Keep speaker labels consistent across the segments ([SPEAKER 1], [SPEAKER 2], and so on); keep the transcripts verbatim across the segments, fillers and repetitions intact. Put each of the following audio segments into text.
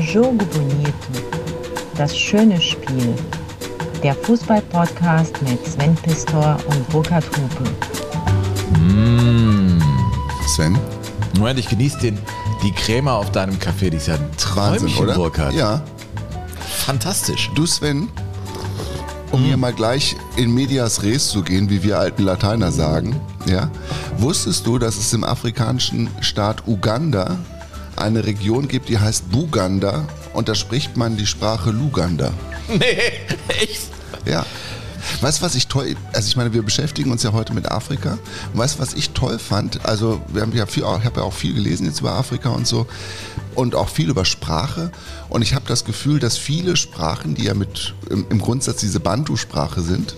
[SPEAKER 1] Jogo Bonito, das schöne Spiel. Der Fußball-Podcast mit Sven Pistor und Burkhard Hupe.
[SPEAKER 2] Mmh.
[SPEAKER 3] Sven?
[SPEAKER 2] Moment, ich genieße den, die Crema auf deinem Kaffee, die ist ja ein Träumchen,
[SPEAKER 3] Wahnsinn, oder?
[SPEAKER 2] Burkhard.
[SPEAKER 3] Ja.
[SPEAKER 2] Fantastisch.
[SPEAKER 3] Du, Sven, um hier mal gleich in medias res zu gehen, wie wir alten Lateiner sagen, ja, wusstest du, dass es im afrikanischen Staat Uganda eine Region gibt, die heißt Buganda, und da spricht man die Sprache Luganda?
[SPEAKER 2] Nee, echt?
[SPEAKER 3] Ja. Weißt du, was ich toll, also ich meine, wir beschäftigen uns ja heute mit Afrika. Und weißt du, was ich toll fand? Also wir haben ja viel, ich habe ja auch viel gelesen jetzt über Afrika und so und auch viel über Sprache. Und ich habe das Gefühl, dass viele Sprachen, die ja mit im, im Grundsatz diese Bantu-Sprache sind,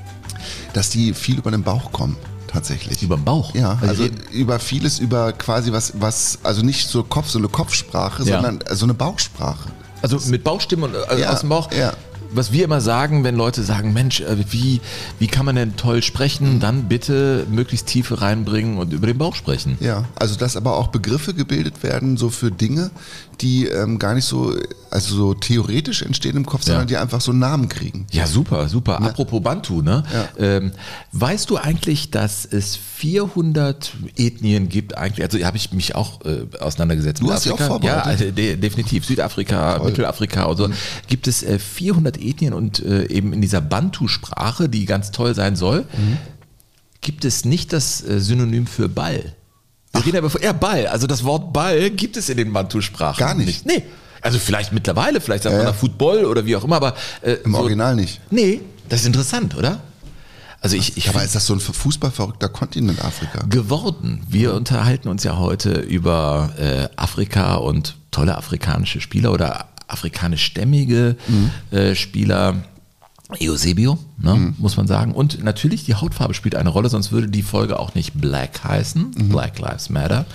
[SPEAKER 3] dass die viel über den Bauch kommen. Tatsächlich.
[SPEAKER 2] Über den Bauch?
[SPEAKER 3] Ja, also,
[SPEAKER 2] also
[SPEAKER 3] über vieles, über quasi was, was, also nicht so Kopf, so eine Kopfsprache,
[SPEAKER 2] ja.
[SPEAKER 3] sondern so eine Bauchsprache.
[SPEAKER 2] Also mit Bauchstimme und also
[SPEAKER 3] ja,
[SPEAKER 2] aus dem Bauch?
[SPEAKER 3] Ja.
[SPEAKER 2] Was wir immer sagen, wenn Leute sagen, Mensch, wie, wie kann man denn toll sprechen, dann bitte möglichst Tiefe reinbringen und über den Bauch sprechen.
[SPEAKER 3] Ja, also dass aber auch Begriffe gebildet werden, so für Dinge, die ähm, gar nicht so, also so theoretisch entstehen im Kopf,
[SPEAKER 2] Ja.
[SPEAKER 3] sondern die einfach so einen Namen kriegen.
[SPEAKER 2] Ja, super, super.
[SPEAKER 3] Ja.
[SPEAKER 2] Apropos Bantu, ne?
[SPEAKER 3] Ja.
[SPEAKER 2] Ähm, weißt du eigentlich, dass es vierhundert Ethnien gibt eigentlich? Also habe ich mich auch äh, auseinandergesetzt
[SPEAKER 3] Du
[SPEAKER 2] mit
[SPEAKER 3] hast dich
[SPEAKER 2] Afrika.
[SPEAKER 3] auch vorbereitet?
[SPEAKER 2] Ja, also de- definitiv. Südafrika,
[SPEAKER 3] Toll.
[SPEAKER 2] Mittelafrika und so.
[SPEAKER 3] Mhm.
[SPEAKER 2] Gibt es äh, vierhundert Ethnien und äh, eben in dieser Bantu-Sprache, die ganz toll sein soll,
[SPEAKER 3] Mhm.
[SPEAKER 2] gibt es nicht das äh, Synonym für Ball. Wir reden aber von, ja, Ball. Also das Wort Ball gibt es in den Bantu-Sprachen
[SPEAKER 3] Gar nicht?
[SPEAKER 2] Nee. Also vielleicht mittlerweile, vielleicht sagt
[SPEAKER 3] Ja,
[SPEAKER 2] man
[SPEAKER 3] ja.
[SPEAKER 2] da Football oder wie auch immer, aber äh,
[SPEAKER 3] Im
[SPEAKER 2] so,
[SPEAKER 3] Original nicht.
[SPEAKER 2] Nee, das ist interessant, oder? Also ich, ich
[SPEAKER 3] Aber
[SPEAKER 2] find-
[SPEAKER 3] ist das so ein fußballverrückter Kontinent, Afrika?
[SPEAKER 2] geworden. Wir unterhalten uns ja heute über äh, Afrika und tolle afrikanische Spieler oder afrikanischstämmige
[SPEAKER 3] Mhm.
[SPEAKER 2] äh, Spieler. Eusebio, ne,
[SPEAKER 3] Mhm.
[SPEAKER 2] muss man sagen. Und natürlich die Hautfarbe spielt eine Rolle, sonst würde die Folge auch nicht Black heißen.
[SPEAKER 3] Mhm.
[SPEAKER 2] Black Lives Matter.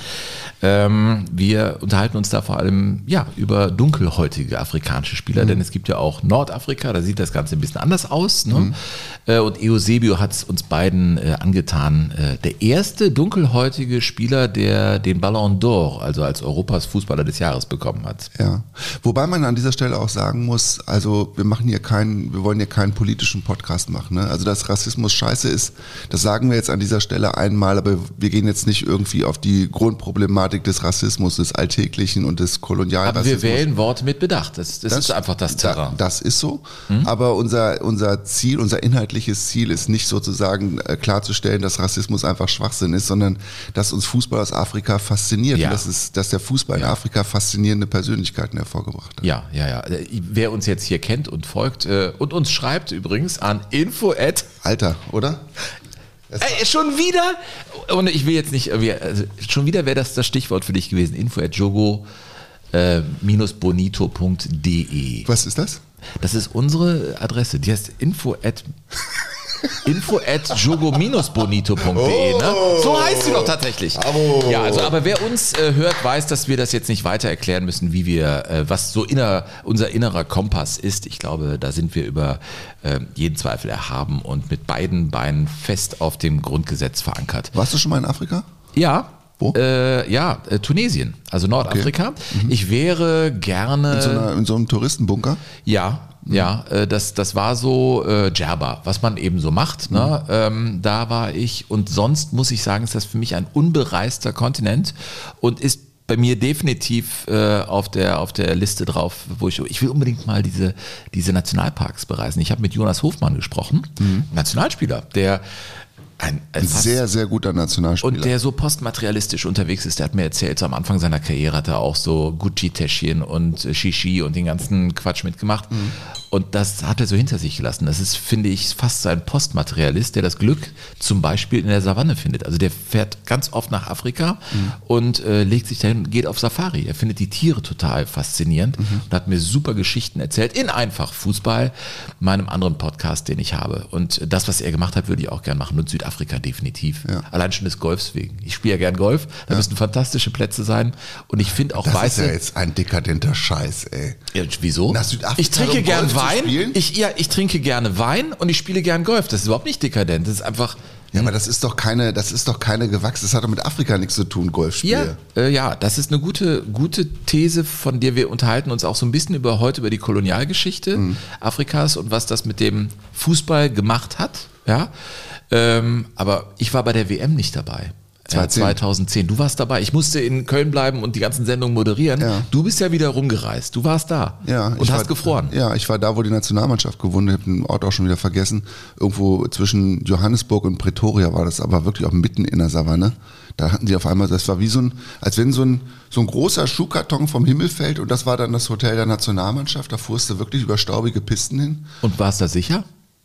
[SPEAKER 2] Ähm, wir unterhalten uns da vor allem ja, über dunkelhäutige afrikanische Spieler,
[SPEAKER 3] Mhm.
[SPEAKER 2] denn es gibt ja auch Nordafrika, da sieht das Ganze ein bisschen anders aus. Ne?
[SPEAKER 3] Mhm.
[SPEAKER 2] Äh, und Eusebio hat es uns beiden äh, angetan. Äh, der erste dunkelhäutige Spieler, der den Ballon d'Or, also als Europas Fußballer des Jahres, bekommen hat.
[SPEAKER 3] Ja. Wobei man an dieser Stelle auch sagen muss, also wir machen hier keinen, wir wollen hier keinen politischen Podcast machen. Ne? Also dass Rassismus scheiße ist, das sagen wir jetzt an dieser Stelle einmal, aber wir gehen jetzt nicht irgendwie auf die Grundproblematik des Rassismus, des Alltäglichen und des Kolonialrassismus.
[SPEAKER 2] Aber wir wählen Worte mit Bedacht. Das, das, ist einfach das Terrain.
[SPEAKER 3] Da, das ist so, mhm. aber unser, unser Ziel, unser inhaltliches Ziel ist nicht sozusagen äh, klarzustellen, dass Rassismus einfach Schwachsinn ist, sondern dass uns Fußball aus Afrika fasziniert.
[SPEAKER 2] Ja.
[SPEAKER 3] Und dass, es, dass der Fußball
[SPEAKER 2] Ja.
[SPEAKER 3] in Afrika faszinierende Persönlichkeiten hervorgebracht hat.
[SPEAKER 2] Ja, ja, ja. Wer uns jetzt hier kennt und folgt äh, und uns schreibt übrigens an info at
[SPEAKER 3] Alter, oder?
[SPEAKER 2] Ey, schon wieder? Und ich will jetzt nicht, irgendwie, also schon wieder wäre das das Stichwort für dich gewesen. info at jogo bonito punkt de.
[SPEAKER 3] Was ist das?
[SPEAKER 2] Das ist unsere Adresse. Die heißt info at info at jogo bonito punkt de. Ne? So heißt sie doch tatsächlich.
[SPEAKER 3] Bravo.
[SPEAKER 2] Ja, also, aber wer uns äh, hört, weiß, dass wir das jetzt nicht weiter erklären müssen, wie wir, äh, was so inner, unser innerer Kompass ist. Ich glaube, da sind wir über äh, jeden Zweifel erhaben und mit beiden Beinen fest auf dem Grundgesetz verankert.
[SPEAKER 3] Warst du schon mal in Afrika?
[SPEAKER 2] Ja.
[SPEAKER 3] Wo?
[SPEAKER 2] Äh, ja, äh, Tunesien, also Nordafrika.
[SPEAKER 3] Okay. Mhm.
[SPEAKER 2] Ich wäre gerne.
[SPEAKER 3] In so, einer, in so einem Touristenbunker?
[SPEAKER 2] Ja, ja, äh, das, das war so äh, Djerba, was man eben so macht. Ne?
[SPEAKER 3] Mhm.
[SPEAKER 2] Ähm, da war ich und sonst muss ich sagen, ist das für mich ein unbereister Kontinent und ist bei mir definitiv äh, auf der auf der Liste drauf, wo ich ich will unbedingt mal diese diese Nationalparks bereisen. Ich habe mit Jonas Hofmann gesprochen,
[SPEAKER 3] Mhm.
[SPEAKER 2] Nationalspieler, der ein, ein fast-
[SPEAKER 3] Sehr, sehr guter Nationalspieler.
[SPEAKER 2] und der so postmaterialistisch unterwegs ist, der hat mir erzählt, so am Anfang seiner Karriere hat er auch so Gucci-Täschchen und äh, Shishi und den ganzen Quatsch mitgemacht. Mhm. Und das hat er so hinter sich gelassen. Das ist, finde ich, fast so ein Postmaterialist, der das Glück zum Beispiel in der Savanne findet. Also der fährt ganz oft nach Afrika mhm. und äh, legt sich dahin, geht auf Safari. Er findet die Tiere total faszinierend mhm. und hat mir super Geschichten erzählt in Einfach Fußball, meinem anderen Podcast, den ich habe. Und das, was er gemacht hat, würde ich auch gerne machen. Und Südafrika definitiv.
[SPEAKER 3] Ja.
[SPEAKER 2] Allein schon des Golfs wegen. Ich spiele ja gern Golf, da
[SPEAKER 3] Ja.
[SPEAKER 2] müssen fantastische Plätze sein. Und ich finde auch
[SPEAKER 3] das
[SPEAKER 2] weiße.
[SPEAKER 3] ist ja jetzt ein dekadenter Scheiß, ey.
[SPEAKER 2] Ja, wieso?
[SPEAKER 3] Nach Südafrika,
[SPEAKER 2] ich trinke
[SPEAKER 3] um
[SPEAKER 2] gern
[SPEAKER 3] Golf zu
[SPEAKER 2] Wein.
[SPEAKER 3] spielen?
[SPEAKER 2] Ich, ja, ich trinke gerne Wein und ich spiele gern Golf. Das ist überhaupt nicht dekadent. Das ist einfach
[SPEAKER 3] Ja, aber das ist doch keine, das ist doch keine gewachsen, das hat doch mit Afrika nichts zu tun, Golfspiele.
[SPEAKER 2] Ja, äh, ja, das ist eine gute, gute These, von der wir unterhalten uns auch so ein bisschen über heute über die Kolonialgeschichte mhm. Afrikas und was das mit dem Fußball gemacht hat. Ja, ähm, aber ich war bei der W M nicht dabei.
[SPEAKER 3] zweitausendzehn.
[SPEAKER 2] zweitausendzehn. Du warst dabei. Ich musste in Köln bleiben und die ganzen Sendungen moderieren.
[SPEAKER 3] Ja.
[SPEAKER 2] Du bist ja wieder rumgereist. Du warst da
[SPEAKER 3] ja,
[SPEAKER 2] und
[SPEAKER 3] ich
[SPEAKER 2] hast
[SPEAKER 3] war,
[SPEAKER 2] gefroren.
[SPEAKER 3] Ja, ich war da, wo die Nationalmannschaft gewonnen hat. Ich habe den Ort auch schon wieder vergessen. Irgendwo zwischen Johannesburg und Pretoria war das, aber wirklich auch mitten in der Savanne. Da hatten die auf einmal, das war wie so ein, als wenn so ein, so ein großer Schuhkarton vom Himmel fällt und das war dann das Hotel der Nationalmannschaft. Da fuhrst du wirklich über staubige Pisten hin.
[SPEAKER 2] Und warst da sicher?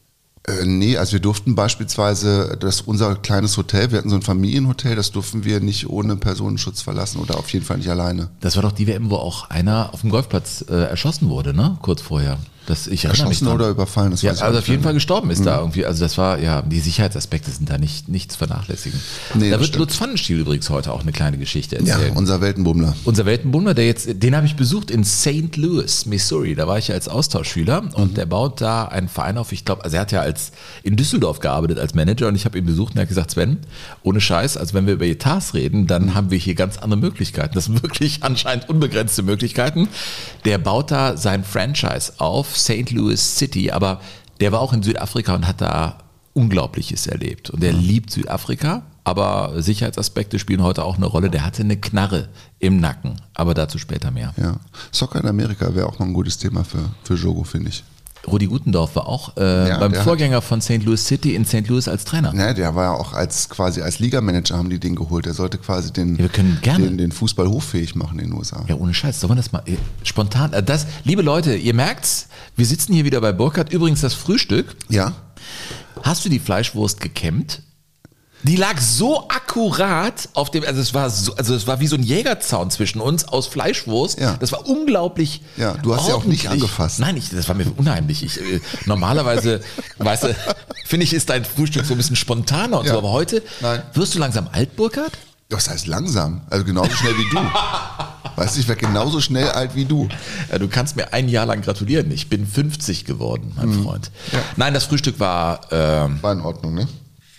[SPEAKER 3] Äh, nee, also wir durften beispielsweise, das unser kleines Hotel, wir hatten so ein Familienhotel, das durften wir nicht ohne Personenschutz verlassen oder auf jeden Fall nicht alleine.
[SPEAKER 2] Das war doch die W M, wo auch einer auf dem Golfplatz äh, erschossen wurde, ne? Kurz vorher. Das, ich erinnere mich
[SPEAKER 3] Erschossen
[SPEAKER 2] dran.
[SPEAKER 3] oder überfallen? Das
[SPEAKER 2] Ja,
[SPEAKER 3] weiß ich
[SPEAKER 2] also
[SPEAKER 3] auch
[SPEAKER 2] auf jeden
[SPEAKER 3] nicht.
[SPEAKER 2] Fall gestorben ist
[SPEAKER 3] Mhm.
[SPEAKER 2] da irgendwie. Also das war, ja, die Sicherheitsaspekte sind da nicht nichts vernachlässigen.
[SPEAKER 3] Nee,
[SPEAKER 2] da
[SPEAKER 3] das
[SPEAKER 2] wird
[SPEAKER 3] stimmt.
[SPEAKER 2] Lutz Pfannenstiel übrigens heute auch eine kleine Geschichte
[SPEAKER 3] Ja,
[SPEAKER 2] erzählen.
[SPEAKER 3] unser Weltenbummler.
[SPEAKER 2] Unser Weltenbummler, der jetzt, den habe ich besucht in Saint Louis, Missouri. Da war ich ja als Austauschschüler und
[SPEAKER 3] Mhm.
[SPEAKER 2] der baut da einen Verein auf. Ich glaube, also er hat ja als in Düsseldorf gearbeitet als Manager und ich habe ihn besucht und er hat gesagt, Sven, ohne Scheiß, also wenn wir über Etats reden, dann
[SPEAKER 3] Mhm.
[SPEAKER 2] haben wir hier ganz andere Möglichkeiten. Das sind wirklich anscheinend unbegrenzte Möglichkeiten. Der baut da sein Franchise auf, Saint Louis City, aber der war auch in Südafrika und hat da Unglaubliches erlebt. Und er liebt Südafrika, aber Sicherheitsaspekte spielen heute auch eine Rolle. Der hatte eine Knarre im Nacken, aber dazu später mehr.
[SPEAKER 3] Ja. Soccer in Amerika wäre auch noch ein gutes Thema für, für Jogo, finde ich.
[SPEAKER 2] Rudi Gutendorf war auch äh,
[SPEAKER 3] Ja,
[SPEAKER 2] beim
[SPEAKER 3] der
[SPEAKER 2] Vorgänger von Saint Louis City in Saint Louis als Trainer.
[SPEAKER 3] Ja, der war ja auch als quasi als Ligamanager haben die den geholt. Der sollte quasi den,
[SPEAKER 2] Ja, wir können gerne.
[SPEAKER 3] den, den Fußball hoffähig machen in den U S A.
[SPEAKER 2] Ja, ohne Scheiß, sollen wir das mal äh, spontan, äh, das, liebe Leute, ihr merkt's, wir sitzen hier wieder bei Burkhard. Übrigens das Frühstück,
[SPEAKER 3] Ja?
[SPEAKER 2] hast du die Fleischwurst gekämmt? Die lag so akkurat auf dem, also es war so, also es war wie so ein Jägerzaun zwischen uns aus Fleischwurst.
[SPEAKER 3] Ja.
[SPEAKER 2] Das war unglaublich.
[SPEAKER 3] Ja, du hast sie auch nicht
[SPEAKER 2] ordentlich.
[SPEAKER 3] angefasst.
[SPEAKER 2] Nein, ich, das war mir unheimlich. Ich, äh, normalerweise, weißt du, finde ich, ist dein Frühstück so ein bisschen spontaner und
[SPEAKER 3] Ja.
[SPEAKER 2] so, aber heute
[SPEAKER 3] Nein.
[SPEAKER 2] wirst du langsam alt, Burkhard?
[SPEAKER 3] Das heißt langsam, also genauso schnell wie du. Weißt du, ich werde genauso schnell alt wie du.
[SPEAKER 2] Ja, du kannst mir ein Jahr lang gratulieren. Ich bin fünfzig geworden, mein
[SPEAKER 3] Mhm.
[SPEAKER 2] Freund. Nein, das Frühstück war, ähm,
[SPEAKER 3] War in Ordnung, ne?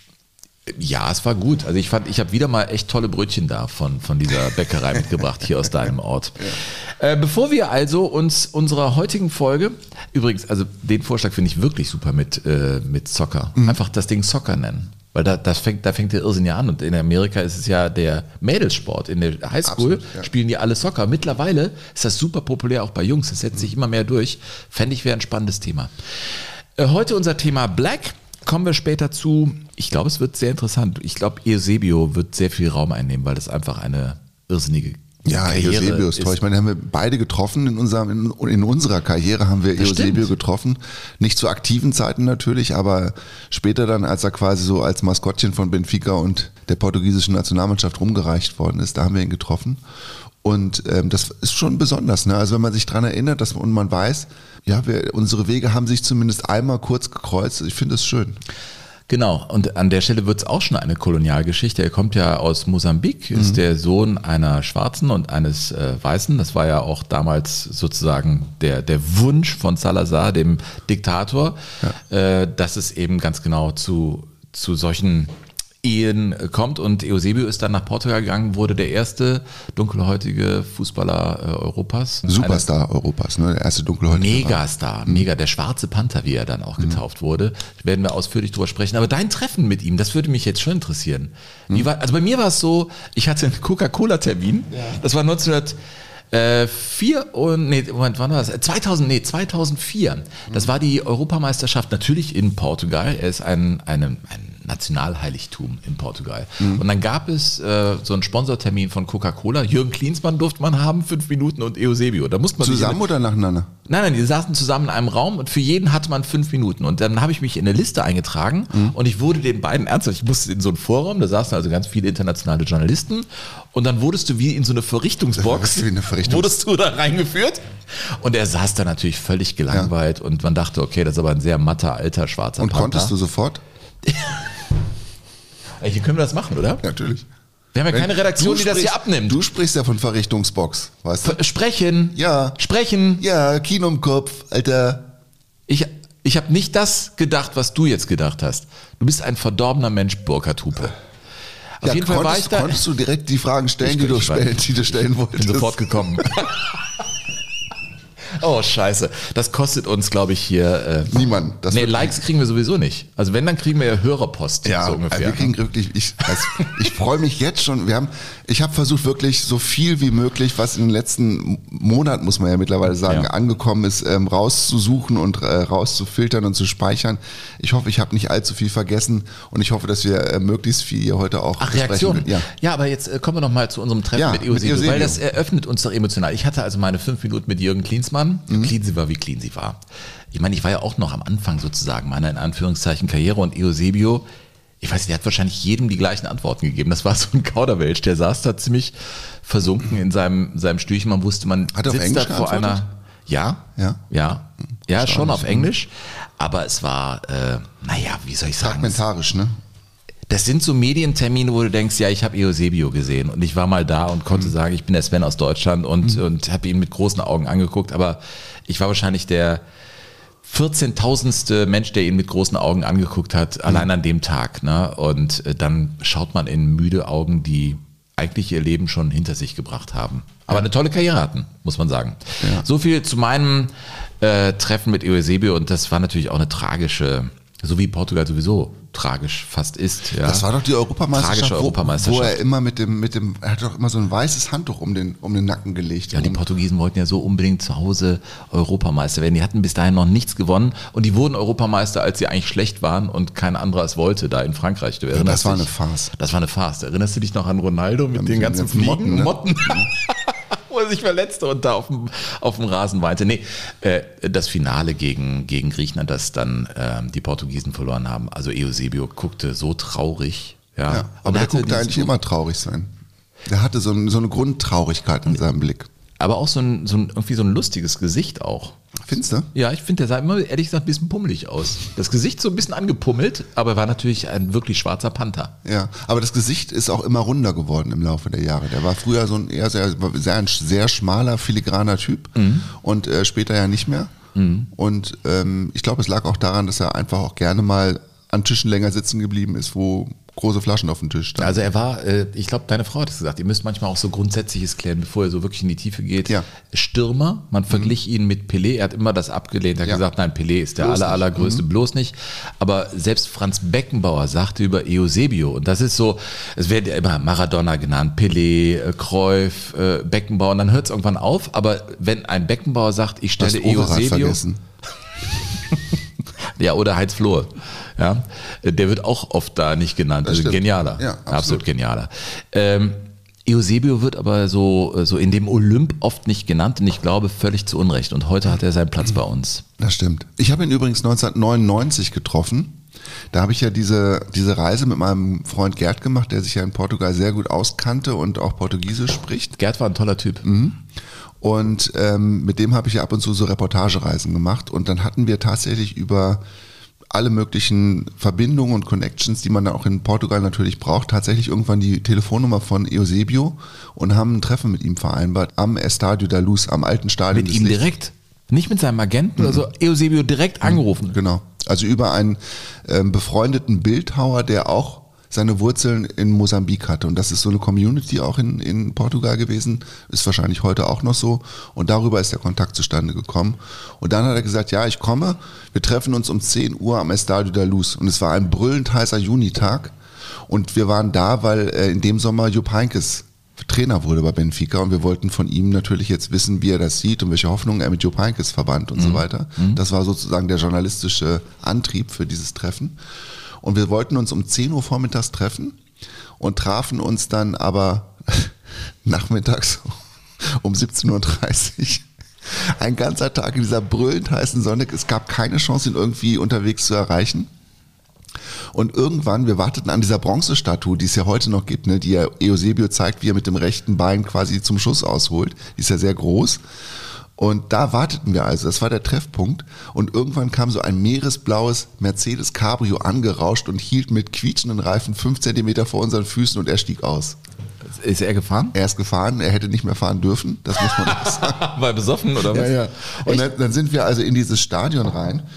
[SPEAKER 2] ja, es war gut. Also ich fand, ich habe wieder mal echt tolle Brötchen da von, von dieser Bäckerei mitgebracht hier aus deinem Ort. Äh, bevor wir also uns unserer heutigen Folge, übrigens, also den Vorschlag finde ich wirklich super mit, äh, mit Soccer.
[SPEAKER 3] Mhm.
[SPEAKER 2] Einfach das Ding Soccer nennen. Weil da, das fängt, da fängt der Irrsinn ja an. Und in Amerika ist es ja der Mädelssport. In der Highschool
[SPEAKER 3] Absolut, ja.
[SPEAKER 2] spielen die alle Soccer. Mittlerweile ist das super populär auch bei Jungs. Das setzt sich immer mehr durch. Fände ich wäre ein spannendes Thema. Äh, heute unser Thema Black. Kommen wir später zu. Ich glaube, es wird sehr interessant. Ich glaube, Eusebio wird sehr viel Raum einnehmen, weil das einfach eine irrsinnige
[SPEAKER 3] Ja,
[SPEAKER 2] Karriere
[SPEAKER 3] Eusebio ist toll. Ich meine, haben wir beide getroffen in, unserem, in, in unserer Karriere haben wir
[SPEAKER 2] Das
[SPEAKER 3] Eusebio
[SPEAKER 2] stimmt.
[SPEAKER 3] getroffen. Nicht zu aktiven Zeiten natürlich, aber später dann, als er quasi so als Maskottchen von Benfica und der portugiesischen Nationalmannschaft rumgereicht worden ist, da haben wir ihn getroffen. Und ähm, das ist schon besonders, ne? Also wenn man sich dran erinnert, dass und man weiß, ja, wir, unsere Wege haben sich zumindest einmal kurz gekreuzt. Ich finde es schön.
[SPEAKER 2] Genau, und an der Stelle wird es auch schon eine Kolonialgeschichte. Er kommt ja aus Mosambik, ist
[SPEAKER 3] Mhm.
[SPEAKER 2] der Sohn einer Schwarzen und eines äh, Weißen. Das war ja auch damals sozusagen der, der Wunsch von Salazar, dem Diktator, ja. äh, dass es eben ganz genau zu, zu solchen Ehen kommt. Und Eusebio ist dann nach Portugal gegangen, wurde der erste dunkelhäutige Fußballer äh, Europas.
[SPEAKER 3] Superstar Europas, ne? Der erste dunkelhäutige.
[SPEAKER 2] Megastar, mega, der schwarze Panther, wie er dann auch getauft wurde. Werden wir ausführlich drüber sprechen. Aber dein Treffen mit ihm, das würde mich jetzt schon interessieren. Wie war, also bei mir war es so, ich hatte einen Coca-Cola-Termin. Ja. Das war neunzehnhundertvier und, nee, Moment, wann war das? zweitausend, nee, zweitausendvier. Das war die Europameisterschaft natürlich in Portugal. Er ist ein, eine, ein Nationalheiligtum in Portugal. Mhm. Und dann gab es äh, so einen Sponsortermin von Coca-Cola. Jürgen Klinsmann durfte man haben, fünf Minuten und Eusebio. Da musste man
[SPEAKER 3] Zusammen oder nacheinander?
[SPEAKER 2] Nein, nein, die saßen zusammen in einem Raum und für jeden hatte man fünf Minuten. Und dann habe ich mich in eine Liste eingetragen mhm. und ich wurde den beiden ernsthaft, ich musste in so einen Vorraum, da saßen also ganz viele internationale Journalisten und dann wurdest du wie in so eine Verrichtungsbox,
[SPEAKER 3] wie eine Verrichtungs-
[SPEAKER 2] wurdest du da reingeführt und er saß da natürlich völlig gelangweilt ja. und man dachte, okay, das ist aber ein sehr matter, alter, schwarzer
[SPEAKER 3] Und
[SPEAKER 2] Panther.
[SPEAKER 3] konntest du sofort?
[SPEAKER 2] Hier können wir das machen, oder?
[SPEAKER 3] Natürlich.
[SPEAKER 2] Wir haben ja
[SPEAKER 3] Wenn
[SPEAKER 2] keine Redaktion,
[SPEAKER 3] du
[SPEAKER 2] die das hier
[SPEAKER 3] sprichst-
[SPEAKER 2] abnimmt.
[SPEAKER 3] Du sprichst ja von Verrichtungsbox, weißt du?
[SPEAKER 2] Sprechen.
[SPEAKER 3] Ja.
[SPEAKER 2] Sprechen.
[SPEAKER 3] Ja, Kino im Kopf, Alter.
[SPEAKER 2] Ich, Ich habe nicht das gedacht, was du jetzt gedacht hast. Du bist ein verdorbener Mensch, Burkhard Hupe. Auf
[SPEAKER 3] ja,
[SPEAKER 2] jeden Fall
[SPEAKER 3] konntest,
[SPEAKER 2] war ich da.
[SPEAKER 3] Konntest du direkt die Fragen stellen,
[SPEAKER 2] Ich-
[SPEAKER 3] die, du
[SPEAKER 2] ich war-
[SPEAKER 3] stellen die du stellen wolltest?
[SPEAKER 2] Bin sofort gekommen. Oh, scheiße. Das kostet uns, glaube ich, hier... Äh,
[SPEAKER 3] Niemand. Das
[SPEAKER 2] nee,
[SPEAKER 3] wird-
[SPEAKER 2] Likes kriegen wir sowieso nicht. Also wenn, dann kriegen wir ja Hörerpost,
[SPEAKER 3] Ja,
[SPEAKER 2] so
[SPEAKER 3] also
[SPEAKER 2] ungefähr.
[SPEAKER 3] wir kriegen wirklich, ich, also ich freue mich jetzt schon. Wir haben, ich habe versucht wirklich so viel wie möglich, was in den letzten Monaten, muss man ja mittlerweile sagen,
[SPEAKER 2] Ja.
[SPEAKER 3] angekommen ist, ähm, rauszusuchen und äh, rauszufiltern und zu speichern. Ich hoffe, ich habe nicht allzu viel vergessen und ich hoffe, dass wir äh, möglichst viel hier heute auch
[SPEAKER 2] Ach,
[SPEAKER 3] besprechen.
[SPEAKER 2] Reaktionen.
[SPEAKER 3] Ja.
[SPEAKER 2] Ja, aber jetzt äh, kommen wir noch mal zu unserem Treffen
[SPEAKER 3] Ja,
[SPEAKER 2] mit
[SPEAKER 3] mit
[SPEAKER 2] Eusebio,
[SPEAKER 3] Eusebio.
[SPEAKER 2] weil das eröffnet uns doch emotional. Ich hatte also meine fünf Minuten mit Jürgen Klinsmann.
[SPEAKER 3] Mhm.
[SPEAKER 2] Klinsmann war, wie clean sie war. Ich meine, ich war ja auch noch am Anfang sozusagen meiner in Anführungszeichen Karriere und Eusebio, ich weiß nicht, der hat wahrscheinlich jedem die gleichen Antworten gegeben. Das war so ein Kauderwelsch, der saß da ziemlich versunken in seinem, seinem Stühlchen. Man wusste, man
[SPEAKER 3] Hat er auf
[SPEAKER 2] sitzt
[SPEAKER 3] Englisch
[SPEAKER 2] da vor
[SPEAKER 3] geantwortet?
[SPEAKER 2] einer... Ja,
[SPEAKER 3] Ja?
[SPEAKER 2] ja, ja, schon auf
[SPEAKER 3] Erstaunlich,
[SPEAKER 2] Englisch. Aber es war, äh, naja, wie soll ich sagen, es-
[SPEAKER 3] Fragmentarisch, ne?
[SPEAKER 2] das sind so Medientermine, wo du denkst, ja, ich habe Eusebio gesehen und ich war mal da und konnte sagen, ich bin der Sven aus Deutschland und, und habe ihn mit großen Augen angeguckt, aber ich war wahrscheinlich der vierzehntausendste Mensch, der ihn mit großen Augen angeguckt hat, allein an dem Tag. Ne? Und äh, dann schaut man in müde Augen, die eigentlich ihr Leben schon hinter sich gebracht haben. Aber eine tolle Karriere hatten, muss man sagen.
[SPEAKER 3] Ja.
[SPEAKER 2] So viel zu meinem äh, Treffen mit Eusebio und das war natürlich auch eine tragische, so wie Portugal sowieso tragisch fast ist. Ja.
[SPEAKER 3] Das war doch die Europameisterschaft,
[SPEAKER 2] Tragische
[SPEAKER 3] wo,
[SPEAKER 2] Europameisterschaft.
[SPEAKER 3] wo er immer mit dem, mit dem, er hat doch immer so ein weißes Handtuch um den, um den Nacken gelegt.
[SPEAKER 2] Ja, die
[SPEAKER 3] Um-
[SPEAKER 2] Portugiesen wollten ja so unbedingt zu Hause Europameister werden. Die hatten bis dahin noch nichts gewonnen und die wurden Europameister, als sie eigentlich schlecht waren und kein anderer es wollte, da in Frankreich. Du erinnerst
[SPEAKER 3] das war
[SPEAKER 2] dich?
[SPEAKER 3] eine Farce.
[SPEAKER 2] Das war eine Farce. Erinnerst du dich noch an Ronaldo mit
[SPEAKER 3] mit
[SPEAKER 2] den
[SPEAKER 3] den
[SPEAKER 2] ganzen
[SPEAKER 3] ganzen
[SPEAKER 2] Fliegen,
[SPEAKER 3] Motten, ne?
[SPEAKER 2] Motten? Wo er sich verletzte und da auf dem, auf dem Rasen weinte. Nee, äh, das Finale gegen, gegen Griechenland, das dann ähm, die Portugiesen verloren haben. Also Eusebio guckte so traurig. Ja,
[SPEAKER 3] Ja,
[SPEAKER 2] Und
[SPEAKER 3] aber der
[SPEAKER 2] hatte
[SPEAKER 3] guckte
[SPEAKER 2] dieses
[SPEAKER 3] eigentlich
[SPEAKER 2] Buch-
[SPEAKER 3] immer traurig sein. Der hatte so, ein, so eine Grundtraurigkeit in seinem Blick.
[SPEAKER 2] Aber auch so ein, so ein, irgendwie so ein lustiges Gesicht auch.
[SPEAKER 3] Findest du?
[SPEAKER 2] Ja, ich finde, der sah immer, ehrlich gesagt, ein bisschen pummelig aus. Das Gesicht so ein bisschen angepummelt, aber er war natürlich ein wirklich schwarzer Panther.
[SPEAKER 3] Ja, aber das Gesicht ist auch immer runder geworden im Laufe der Jahre. Der war früher so ein eher sehr, sehr, ein sehr schmaler, filigraner Typ und äh, später ja nicht mehr. Und ähm, ich glaube, es lag auch daran, dass er einfach auch gerne mal an Tischen länger sitzen geblieben ist, wo große Flaschen auf dem Tisch standen.
[SPEAKER 2] Also er war, äh, ich glaube, deine Frau hat es gesagt, ihr müsst manchmal auch so Grundsätzliches klären, bevor ihr so wirklich in die Tiefe geht.
[SPEAKER 3] Ja.
[SPEAKER 2] Stürmer, man verglich ihn mit Pelé, er hat immer das abgelehnt, er hat
[SPEAKER 3] Ja.
[SPEAKER 2] gesagt, nein, Pelé ist der
[SPEAKER 3] Bloß
[SPEAKER 2] aller,
[SPEAKER 3] nicht.
[SPEAKER 2] allergrößte, bloß nicht. Aber selbst Franz Beckenbauer sagte über Eusebio, und das ist so, es wird ja immer Maradona genannt, Pelé, äh, Cruyff, äh, Beckenbauer, und dann hört es irgendwann auf, aber wenn ein Beckenbauer sagt, ich
[SPEAKER 3] Du hast
[SPEAKER 2] stelle
[SPEAKER 3] Overath
[SPEAKER 2] Eusebio...
[SPEAKER 3] vergessen.
[SPEAKER 2] Ja, oder Heinz Flohe. Ja, der wird auch oft da nicht genannt.
[SPEAKER 3] Das
[SPEAKER 2] Also
[SPEAKER 3] stimmt.
[SPEAKER 2] genialer.
[SPEAKER 3] Ja,
[SPEAKER 2] absolut.
[SPEAKER 3] absolut.
[SPEAKER 2] genialer. Ähm, Eusebio wird aber so, so in dem Olymp oft nicht genannt und ich glaube völlig zu Unrecht. Und heute hat er seinen Platz bei uns.
[SPEAKER 3] Das stimmt. Ich habe ihn übrigens neunzehnhundertneunundneunzig getroffen. Da habe ich ja diese, diese Reise mit meinem Freund Gerd gemacht, der sich ja in Portugal sehr gut auskannte und auch Portugiesisch spricht.
[SPEAKER 2] Gerd war ein toller Typ.
[SPEAKER 3] Und ähm, mit dem habe ich ja ab und zu so Reportagereisen gemacht. Und dann hatten wir tatsächlich über alle möglichen Verbindungen und Connections, die man dann auch in Portugal natürlich braucht, tatsächlich irgendwann die Telefonnummer von Eusebio und haben ein Treffen mit ihm vereinbart am Estadio da Luz, am alten Stadion.
[SPEAKER 2] Mit
[SPEAKER 3] des
[SPEAKER 2] ihm
[SPEAKER 3] Lichts.
[SPEAKER 2] direkt. Nicht mit seinem Agenten, also Eusebio direkt angerufen.
[SPEAKER 3] Genau. Also über einen ähm, befreundeten Bildhauer, der auch seine Wurzeln in Mosambik hatte. Und das ist so eine Community auch in, in Portugal gewesen, ist wahrscheinlich heute auch noch so. Und darüber ist der Kontakt zustande gekommen. Und dann hat er gesagt, ja, ich komme, wir treffen uns um zehn Uhr am Estadio da Luz. Und es war ein brüllend heißer Junitag. Und wir waren da, weil äh, in dem Sommer Jupp Heynckes Trainer wurde bei Benfica und wir wollten von ihm natürlich jetzt wissen, wie er das sieht und welche Hoffnungen er mit Jupp Heynckes verband und mhm. so weiter. Mhm. Das war sozusagen der journalistische Antrieb für dieses Treffen. Und wir wollten uns um zehn Uhr vormittags treffen und trafen uns dann aber nachmittags um siebzehn Uhr dreißig. Ein ganzer Tag in dieser brüllend heißen Sonne. Es gab keine Chance, ihn irgendwie unterwegs zu erreichen. Und irgendwann, wir warteten an dieser Bronzestatue, die es ja heute noch gibt, ne, die ja Eusebio zeigt, wie er mit dem rechten Bein quasi zum Schuss ausholt. Die ist ja sehr groß. Und da warteten wir also, das war der Treffpunkt. Und irgendwann kam so ein meeresblaues Mercedes Cabrio angerauscht und hielt mit quietschenden Reifen fünf Zentimeter vor unseren Füßen und er stieg aus.
[SPEAKER 2] Ist er gefahren?
[SPEAKER 3] Er ist gefahren, er hätte nicht mehr fahren dürfen, das muss man auch sagen.
[SPEAKER 2] War er besoffen oder was?
[SPEAKER 3] Ja, ja. Und dann, dann sind wir also in dieses Stadion rein.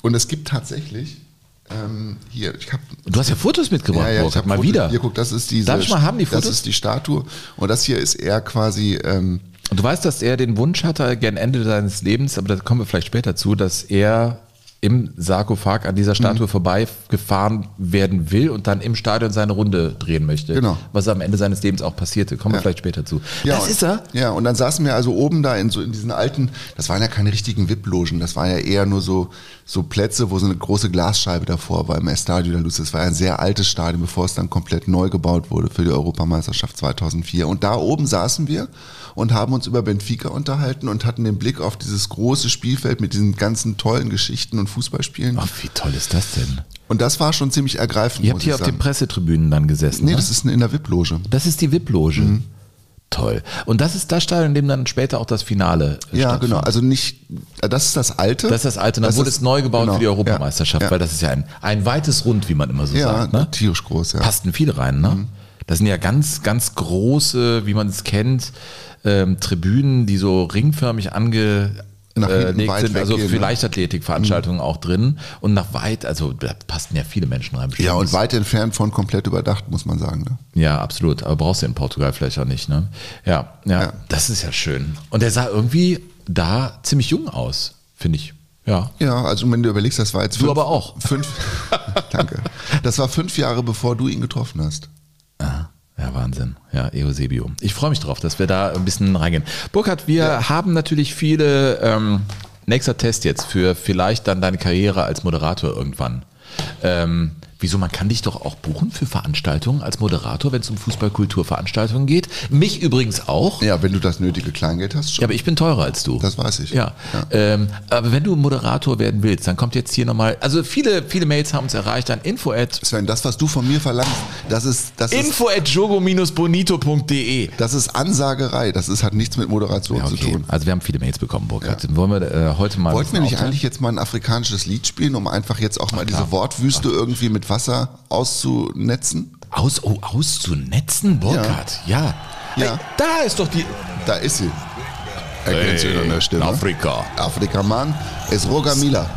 [SPEAKER 3] Und es gibt tatsächlich, ähm, hier, ich habe...
[SPEAKER 2] Du hast ja Fotos mitgebracht,
[SPEAKER 3] ja, ja,
[SPEAKER 2] Burkhard,
[SPEAKER 3] ich hab
[SPEAKER 2] mal
[SPEAKER 3] Fotos,
[SPEAKER 2] wieder.
[SPEAKER 3] Hier, guck, das ist diese...
[SPEAKER 2] Darf ich mal haben, die Fotos?
[SPEAKER 3] Das ist die Statue und das hier ist eher quasi... Ähm,
[SPEAKER 2] Und du weißt, dass er den Wunsch hatte, gern Ende seines Lebens, aber da kommen wir vielleicht später zu, dass er im Sarkophag an dieser Statue mhm. vorbeigefahren werden will und dann im Stadion seine Runde drehen möchte.
[SPEAKER 3] Genau.
[SPEAKER 2] Was am Ende seines Lebens auch passierte. Kommen wir
[SPEAKER 3] ja.
[SPEAKER 2] vielleicht später zu.
[SPEAKER 3] Ja,
[SPEAKER 2] das
[SPEAKER 3] und,
[SPEAKER 2] ist er?
[SPEAKER 3] Ja, und dann saßen wir also oben da in so in diesen alten, das waren ja keine richtigen V I P-Logen, das waren ja eher nur so, so Plätze, wo so eine große Glasscheibe davor war im Estadio da Luz. Das war ja ein sehr altes Stadion, bevor es dann komplett neu gebaut wurde für die Europameisterschaft zweitausendvier. Und da oben saßen wir und haben uns über Benfica unterhalten und hatten den Blick auf dieses große Spielfeld mit diesen ganzen tollen Geschichten und Fußballspielen.
[SPEAKER 2] Ach, wie toll ist das denn?
[SPEAKER 3] Und das war schon ziemlich ergreifend.
[SPEAKER 2] Ihr habt hier auf den Pressetribünen dann gesessen?
[SPEAKER 3] Nee,
[SPEAKER 2] ne?
[SPEAKER 3] das ist in der V I P-Loge.
[SPEAKER 2] Das ist die V I P-Loge. Mhm. Toll. Und das ist das Stadion, in dem dann später auch das Finale
[SPEAKER 3] Ja, genau. Also nicht, das ist das alte.
[SPEAKER 2] Das ist das alte. Dann wurde es neu gebaut
[SPEAKER 3] genau,
[SPEAKER 2] für die Europameisterschaft,
[SPEAKER 3] ja, ja.
[SPEAKER 2] weil das ist ja ein, ein weites Rund, wie man immer so
[SPEAKER 3] ja,
[SPEAKER 2] sagt. Ne?
[SPEAKER 3] tierisch groß, ja.
[SPEAKER 2] Passten viele rein, ne? Mhm. Das sind ja ganz, ganz große, wie man es kennt, ähm, Tribünen, die so ringförmig angelegt äh, sind, also für Leichtathletikveranstaltungen mhm. auch drin und nach weit, also da passten ja viele Menschen rein.
[SPEAKER 3] Ja, und weit entfernt von komplett überdacht, muss man sagen. Ne?
[SPEAKER 2] Ja, absolut, aber brauchst du in Portugal vielleicht auch nicht, ne? Ja, ja, ja, das ist ja schön. Und der sah irgendwie da ziemlich jung aus, finde ich. Ja.
[SPEAKER 3] Ja, also wenn du überlegst, das war jetzt
[SPEAKER 2] du
[SPEAKER 3] fünf,
[SPEAKER 2] aber auch.
[SPEAKER 3] Fünf, danke. Das war fünf Jahre, bevor du ihn getroffen hast.
[SPEAKER 2] Ah. Ja, Wahnsinn. Ja, Eusebio. Ich freue mich drauf, dass wir da ein bisschen reingehen. Burkhard, wir ja. haben natürlich viele, ähm, nächster Test jetzt für vielleicht dann deine Karriere als Moderator irgendwann. Ähm, wieso, man kann dich doch auch buchen für Veranstaltungen als Moderator, wenn es um Fußballkulturveranstaltungen geht. Mich übrigens auch.
[SPEAKER 3] Ja, wenn du das nötige Kleingeld hast schon.
[SPEAKER 2] Ja, aber ich bin teurer als du.
[SPEAKER 3] Das weiß ich.
[SPEAKER 2] Ja, ja. Ähm, aber wenn du Moderator werden willst, dann kommt jetzt hier nochmal, also viele, viele Mails haben uns erreicht an info at
[SPEAKER 3] Sven, das, was du von mir verlangst, das ist... Das
[SPEAKER 2] info at jogo bonito punkt de.
[SPEAKER 3] Das ist Ansagerei, das ist, hat nichts mit Moderation
[SPEAKER 2] ja, okay.
[SPEAKER 3] zu tun.
[SPEAKER 2] Also wir haben viele Mails bekommen, Burkhard. Ja. Wollen wir äh, heute mal...
[SPEAKER 3] Wollten wir nicht eigentlich jetzt mal ein afrikanisches Lied spielen, um einfach jetzt auch mal Ach, diese Wortwüste Ach. irgendwie mit Wasser auszunetzen?
[SPEAKER 2] Aus, oh, auszunetzen, Burkhard? Ja.
[SPEAKER 3] ja.
[SPEAKER 2] ja. Hey, da ist doch die...
[SPEAKER 3] Da ist sie. Erkennst du an der Stimme?
[SPEAKER 2] Afrika.
[SPEAKER 3] Afrika, Mann, ist Roger Mila.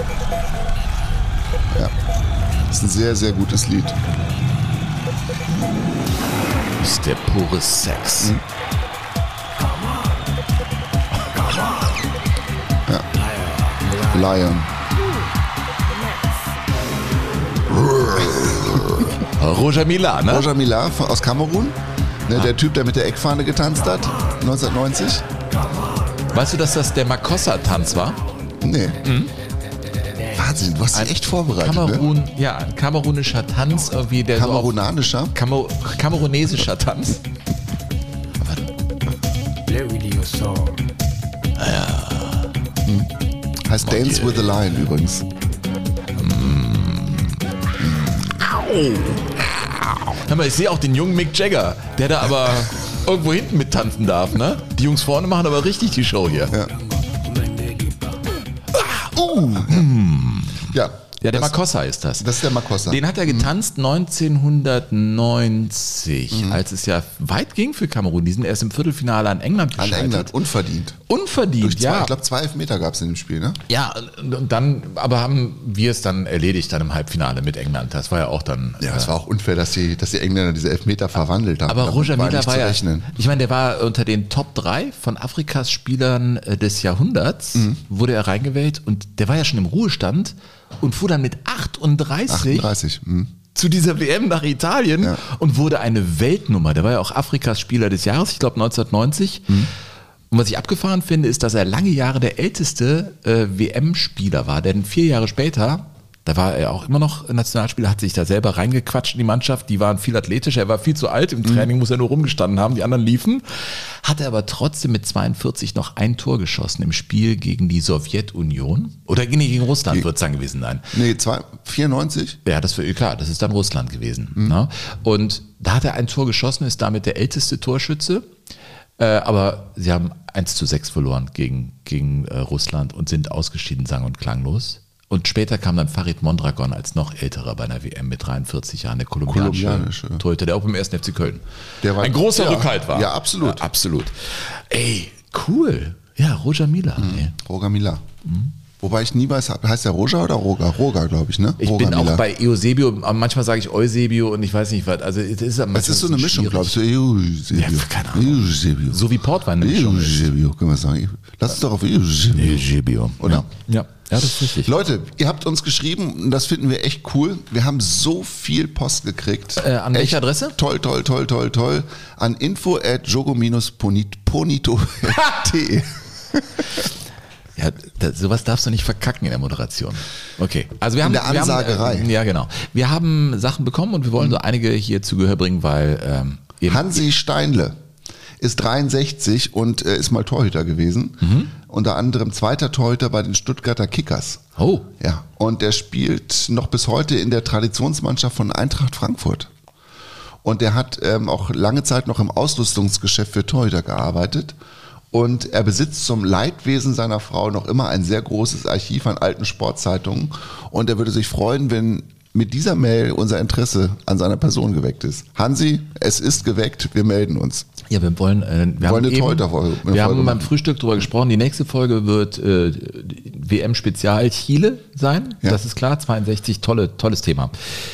[SPEAKER 3] Ja. Das ist ein sehr, sehr gutes Lied.
[SPEAKER 2] Das ist der pure Sex. Mhm.
[SPEAKER 3] Ja. Lion.
[SPEAKER 2] Roger Mila, ne?
[SPEAKER 3] Roger Mila aus Kamerun, ne, ah. der Typ, der mit der Eckfahne getanzt hat, neunzehnhundertneunzig.
[SPEAKER 2] Weißt du, dass das der Makossa-Tanz war?
[SPEAKER 3] Nee. Mhm. Wahnsinn, du hast dich echt vorbereitet,
[SPEAKER 2] Kamerun,
[SPEAKER 3] ne?
[SPEAKER 2] Ja, ein kamerunischer Tanz, irgendwie der
[SPEAKER 3] Kamerunanischer?
[SPEAKER 2] So Kamer kamerunesischer Tanz.
[SPEAKER 3] Ja. Hm. Heißt Dance okay. with the Lion übrigens.
[SPEAKER 2] Hör mal, ich sehe auch den jungen Mick Jagger, der da aber irgendwo hinten mittanzen darf, ne? Die Jungs vorne machen aber richtig die Show hier.
[SPEAKER 3] Ja.
[SPEAKER 2] Ah, uh, mm.
[SPEAKER 3] Ja.
[SPEAKER 2] Ja, der
[SPEAKER 3] das,
[SPEAKER 2] Makossa ist das.
[SPEAKER 3] Das ist der Makossa.
[SPEAKER 2] Den hat er getanzt mhm. neunzehnhundertneunzig, mhm. als es ja weit ging für Kamerun. Die sind erst im Viertelfinale an England gescheitert.
[SPEAKER 3] An England, unverdient.
[SPEAKER 2] Unverdient,
[SPEAKER 3] Durch zwei,
[SPEAKER 2] ja.
[SPEAKER 3] Ich glaube, zwei Elfmeter gab es in dem Spiel, ne?
[SPEAKER 2] Ja, und dann, aber haben wir es dann erledigt dann im Halbfinale mit England. Das war ja auch dann...
[SPEAKER 3] Ja, es äh, war auch unfair, dass die, dass die Engländer diese Elfmeter verwandelt haben.
[SPEAKER 2] Aber Roger Mila war ja...
[SPEAKER 3] Rechnen.
[SPEAKER 2] Ich meine, der war unter den Top drei von Afrikas Spielern des Jahrhunderts, mhm. wurde er reingewählt und der war ja schon im Ruhestand und fuhr dann mit achtunddreißig,
[SPEAKER 3] achtunddreißig mhm.
[SPEAKER 2] zu dieser W M nach Italien
[SPEAKER 3] ja.
[SPEAKER 2] und wurde eine Weltnummer. Der war ja auch Afrikas Spieler des Jahres, ich glaube neunzehnhundertneunzig. Mhm. Und was ich abgefahren finde, ist, dass er lange Jahre der älteste äh, W M-Spieler war, denn vier Jahre später, da war er auch immer noch Nationalspieler, hat sich da selber reingequatscht in die Mannschaft, die waren viel athletischer, er war viel zu alt, im Training mhm. muss er nur rumgestanden haben, die anderen liefen, hat er aber trotzdem mit zweiundvierzig noch ein Tor geschossen im Spiel gegen die Sowjetunion, oder nee, gegen Russland wird es dann gewesen sein.
[SPEAKER 3] Nee, vierundneunzig?
[SPEAKER 2] Ja, das war klar, das ist dann Russland gewesen. Mhm. Ne? Und da hat er ein Tor geschossen, ist damit der älteste Torschütze, äh, aber sie haben eins zu sechs verloren gegen, gegen äh, Russland und sind ausgeschieden, sang- und klanglos. Und später kam dann Farid Mondragon als noch älterer bei einer W M mit dreiundvierzig Jahren, der kolumbianische, kolumbianische. Torhüter, der auch beim ersten F C Köln
[SPEAKER 3] der war,
[SPEAKER 2] ein großer
[SPEAKER 3] ja,
[SPEAKER 2] Rückhalt war.
[SPEAKER 3] Ja, absolut.
[SPEAKER 2] Ja, absolut. Ey, cool. Ja, Roger Mila.
[SPEAKER 3] Mhm. Roger Mila. Mhm. Wobei ich nie weiß, heißt der Roger oder Roger? Roger, glaube ich, ne?
[SPEAKER 2] Ich
[SPEAKER 3] Roger
[SPEAKER 2] bin
[SPEAKER 3] Miller.
[SPEAKER 2] auch bei Eusebio, aber manchmal sage ich Eusebio und ich weiß nicht was. Also es ist,
[SPEAKER 3] es ist so eine Mischung, glaube ich. So Eusebio.
[SPEAKER 2] Ja, keine Ahnung.
[SPEAKER 3] Eusebio.
[SPEAKER 2] So wie Portwein eine Mischung ist.
[SPEAKER 3] Eusebio, können wir sagen. Lass uns doch auf Eusebio.
[SPEAKER 2] Eusebio.
[SPEAKER 3] Oder?
[SPEAKER 2] Ja. ja, das ist richtig.
[SPEAKER 3] Leute, ihr habt uns geschrieben und das finden wir echt cool. Wir haben so viel Post gekriegt.
[SPEAKER 2] Äh, an welche Adresse?
[SPEAKER 3] Toll, toll, toll, toll, toll. An info at jogo-ponito punkt de.
[SPEAKER 2] Ja, das, sowas darfst du nicht verkacken in der Moderation. Okay, also wir haben,
[SPEAKER 3] in der Ansagerei.
[SPEAKER 2] Wir haben, äh, ja, genau. Wir haben Sachen bekommen und wir wollen so einige hier zu Gehör bringen, weil ähm, eben
[SPEAKER 3] Hansi Steinle ist dreiundsechzig und äh, ist mal Torhüter gewesen. Mhm. Unter anderem zweiter Torhüter bei den Stuttgarter Kickers.
[SPEAKER 2] Oh.
[SPEAKER 3] Ja, und der spielt noch bis heute in der Traditionsmannschaft von Eintracht Frankfurt. Und der hat ähm, auch lange Zeit noch im Ausrüstungsgeschäft für Torhüter gearbeitet. Und er besitzt zum Leidwesen seiner Frau noch immer ein sehr großes Archiv an alten Sportzeitungen. Und er würde sich freuen, wenn mit dieser Mail unser Interesse an seiner Person geweckt ist. Hansi, es ist geweckt, wir melden uns.
[SPEAKER 2] Ja, wir wollen, äh, wir
[SPEAKER 3] wollen
[SPEAKER 2] haben,
[SPEAKER 3] eine
[SPEAKER 2] eben,
[SPEAKER 3] Torhüter-Folge
[SPEAKER 2] wir haben
[SPEAKER 3] machen.
[SPEAKER 2] beim Frühstück drüber gesprochen. Die nächste Folge wird äh, W M-Spezial Chile sein.
[SPEAKER 3] Ja.
[SPEAKER 2] Das ist klar, zweiundsechzig, tolle, tolles Thema.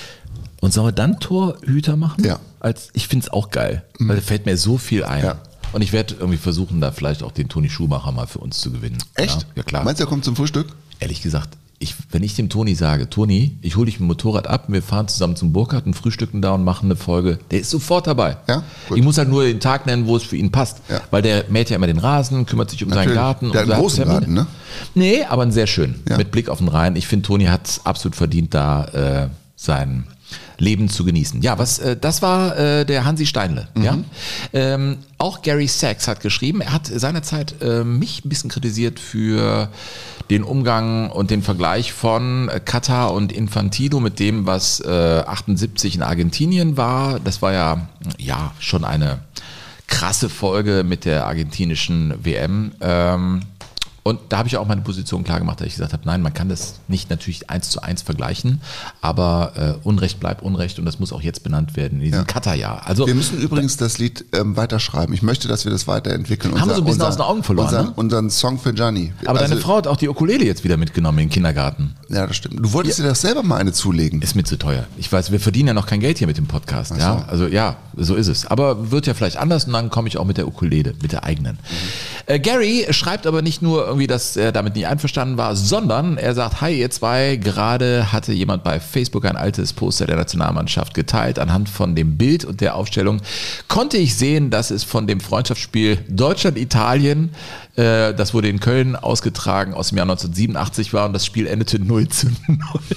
[SPEAKER 2] Und sollen wir dann Torhüter machen?
[SPEAKER 3] Ja.
[SPEAKER 2] Als, ich finde es auch geil, mhm. weil da fällt mir so viel ein.
[SPEAKER 3] Ja.
[SPEAKER 2] Und ich werde irgendwie versuchen, da vielleicht auch den Toni Schumacher mal für uns zu gewinnen.
[SPEAKER 3] Echt?
[SPEAKER 2] Ja, ja klar.
[SPEAKER 3] Meinst du, er kommt zum Frühstück?
[SPEAKER 2] Ehrlich gesagt, ich, wenn ich dem Toni sage, Toni, ich hole dich mit dem Motorrad ab, wir fahren zusammen zum Burkhardt, frühstücken da und machen eine Folge, der ist sofort dabei.
[SPEAKER 3] Ja, gut.
[SPEAKER 2] Ich muss halt nur den Tag nennen, wo es für ihn passt.
[SPEAKER 3] Ja.
[SPEAKER 2] Weil der mäht ja immer den Rasen, kümmert sich um
[SPEAKER 3] Natürlich.
[SPEAKER 2] seinen Garten.
[SPEAKER 3] Der
[SPEAKER 2] und
[SPEAKER 3] hat einen
[SPEAKER 2] so
[SPEAKER 3] großen
[SPEAKER 2] Termine.
[SPEAKER 3] Garten, ne?
[SPEAKER 2] Nee, aber einen sehr schönen,
[SPEAKER 3] Ja.
[SPEAKER 2] mit Blick auf den Rhein. Ich finde, Toni hat es absolut verdient, da äh, sein Leben zu genießen. Ja, was äh, das war äh, der Hansi Steinle. Mhm. Ja? Ähm, auch Gary Sachs hat geschrieben, er hat seinerzeit äh, mich ein bisschen kritisiert für den Umgang und den Vergleich von Katar und Infantino mit dem, was äh, achtundsiebzig in Argentinien war. Das war ja, ja schon eine krasse Folge mit der argentinischen W M. Ähm, Und da habe ich auch meine Position klar gemacht, dass ich gesagt habe, nein, man kann das nicht natürlich eins zu eins vergleichen, aber äh, Unrecht bleibt Unrecht und das muss auch jetzt benannt werden in diesem
[SPEAKER 3] Ja.
[SPEAKER 2] Katar-Jahr. Also,
[SPEAKER 3] Wir müssen übrigens das Lied ähm, weiterschreiben. Ich möchte, dass wir das weiterentwickeln.
[SPEAKER 2] Haben wir so ein bisschen aus den Augen verloren,
[SPEAKER 3] Unser,
[SPEAKER 2] ne?
[SPEAKER 3] Unseren Song für Gianni.
[SPEAKER 2] aber
[SPEAKER 3] Also,
[SPEAKER 2] deine Frau hat auch die Ukulele jetzt wieder mitgenommen in den Kindergarten.
[SPEAKER 3] Ja, das stimmt. Du wolltest dir das selber mal eine zulegen.
[SPEAKER 2] Ist mir zu teuer. Ich weiß, wir verdienen ja noch kein Geld hier mit dem Podcast.
[SPEAKER 3] Ach so.
[SPEAKER 2] Ja? Also ja, so ist es. Aber wird ja vielleicht anders und dann komme ich auch mit der Ukulele, mit der eigenen. Mhm. Äh, Gary schreibt aber nicht nur irgendwie, dass er damit nicht einverstanden war, sondern er sagt, hi ihr zwei, gerade hatte jemand bei Facebook ein altes Poster der Nationalmannschaft geteilt. Anhand von dem Bild und der Aufstellung konnte ich sehen, dass es von dem Freundschaftsspiel Deutschland-Italien, äh, das wurde in Köln ausgetragen, aus dem Jahr neunzehnhundertsiebenundachtzig war und das Spiel endete null zu null.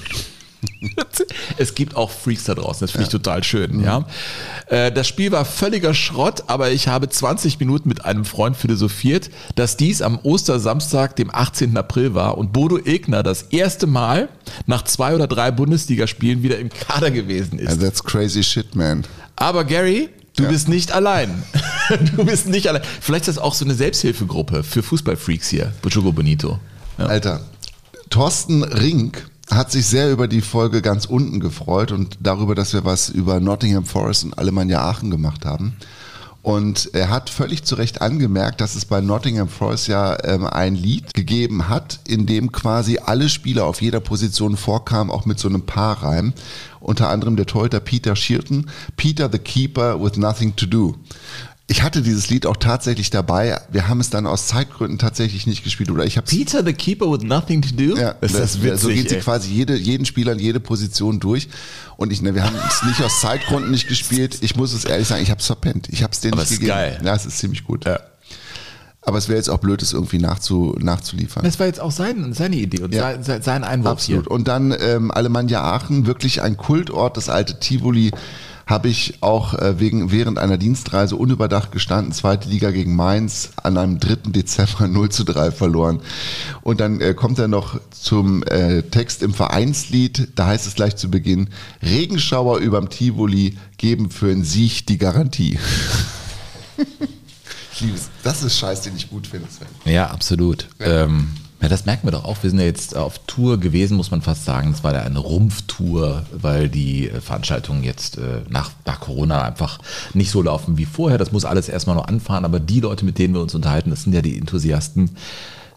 [SPEAKER 2] Es gibt auch Freaks da draußen, das finde ich
[SPEAKER 3] Ja.
[SPEAKER 2] total schön. Mhm. Ja. Das Spiel war völliger Schrott, aber ich habe zwanzig Minuten mit einem Freund philosophiert, dass dies am Ostersamstag, dem achtzehnten April war und Bodo Egner das erste Mal nach zwei oder drei Bundesligaspielen wieder im Kader gewesen ist.
[SPEAKER 3] Yeah, that's crazy shit, man.
[SPEAKER 2] Aber Gary, du
[SPEAKER 3] Ja.
[SPEAKER 2] bist nicht allein. Du bist nicht allein. Vielleicht ist das auch so eine Selbsthilfegruppe für Fußballfreaks hier, Jogo Bonito. Ja.
[SPEAKER 3] Alter, Thorsten Rink hat sich sehr über die Folge ganz unten gefreut und darüber, dass wir was über Nottingham Forest und Alemannia Aachen gemacht haben. Und er hat völlig zu Recht angemerkt, dass es bei Nottingham Forest ja ähm, ein Lied gegeben hat, in dem quasi alle Spieler auf jeder Position vorkamen, auch mit so einem Paarreim. Unter anderem der Torhüter Peter Shirton, Peter the Keeper with Nothing to Do. Ich hatte dieses Lied auch tatsächlich dabei. Wir haben es dann aus Zeitgründen tatsächlich nicht gespielt. Oder ich habe
[SPEAKER 2] Peter the Keeper with Nothing to Do?
[SPEAKER 3] Ja,
[SPEAKER 2] ist das witzig,
[SPEAKER 3] so geht sie
[SPEAKER 2] ey.
[SPEAKER 3] quasi jede, jeden Spieler in jede Position durch. Und ich, ne, wir haben es nicht aus Zeitgründen nicht gespielt. Ich muss es ehrlich sagen, ich habe es verpennt. Ich habe es denen
[SPEAKER 2] Aber
[SPEAKER 3] nicht
[SPEAKER 2] es ist
[SPEAKER 3] gegeben.
[SPEAKER 2] geil.
[SPEAKER 3] Ja, es ist ziemlich gut.
[SPEAKER 2] Ja.
[SPEAKER 3] Aber es wäre jetzt auch blöd, es irgendwie nachzu, nachzuliefern.
[SPEAKER 2] Das war jetzt auch sein, seine Idee und
[SPEAKER 3] Ja.
[SPEAKER 2] sein, sein Einwurf
[SPEAKER 3] Absolut.
[SPEAKER 2] hier.
[SPEAKER 3] Und dann ähm, Alemannia Aachen, wirklich ein Kultort, das alte Tivoli, habe ich auch äh, wegen, während einer Dienstreise unüberdacht gestanden, zweite Liga gegen Mainz, an einem dritten Dezember null zu drei verloren. Und dann äh, kommt er noch zum äh, Text im Vereinslied, da heißt es gleich zu Beginn, Regenschauer überm Tivoli geben für einen Sieg die Garantie. Ich liebe es. Das ist Scheiß, den ich gut finde, Sven.
[SPEAKER 2] Ja, absolut. Ja. Ähm, ja, das merken wir doch auch. Wir sind ja jetzt auf Tour gewesen, muss man fast sagen. Es war ja eine Rumpftour, weil die Veranstaltungen jetzt äh, nach, nach Corona einfach nicht so laufen wie vorher. Das muss alles erstmal noch anfahren, aber die Leute, mit denen wir uns unterhalten, das sind ja die Enthusiasten.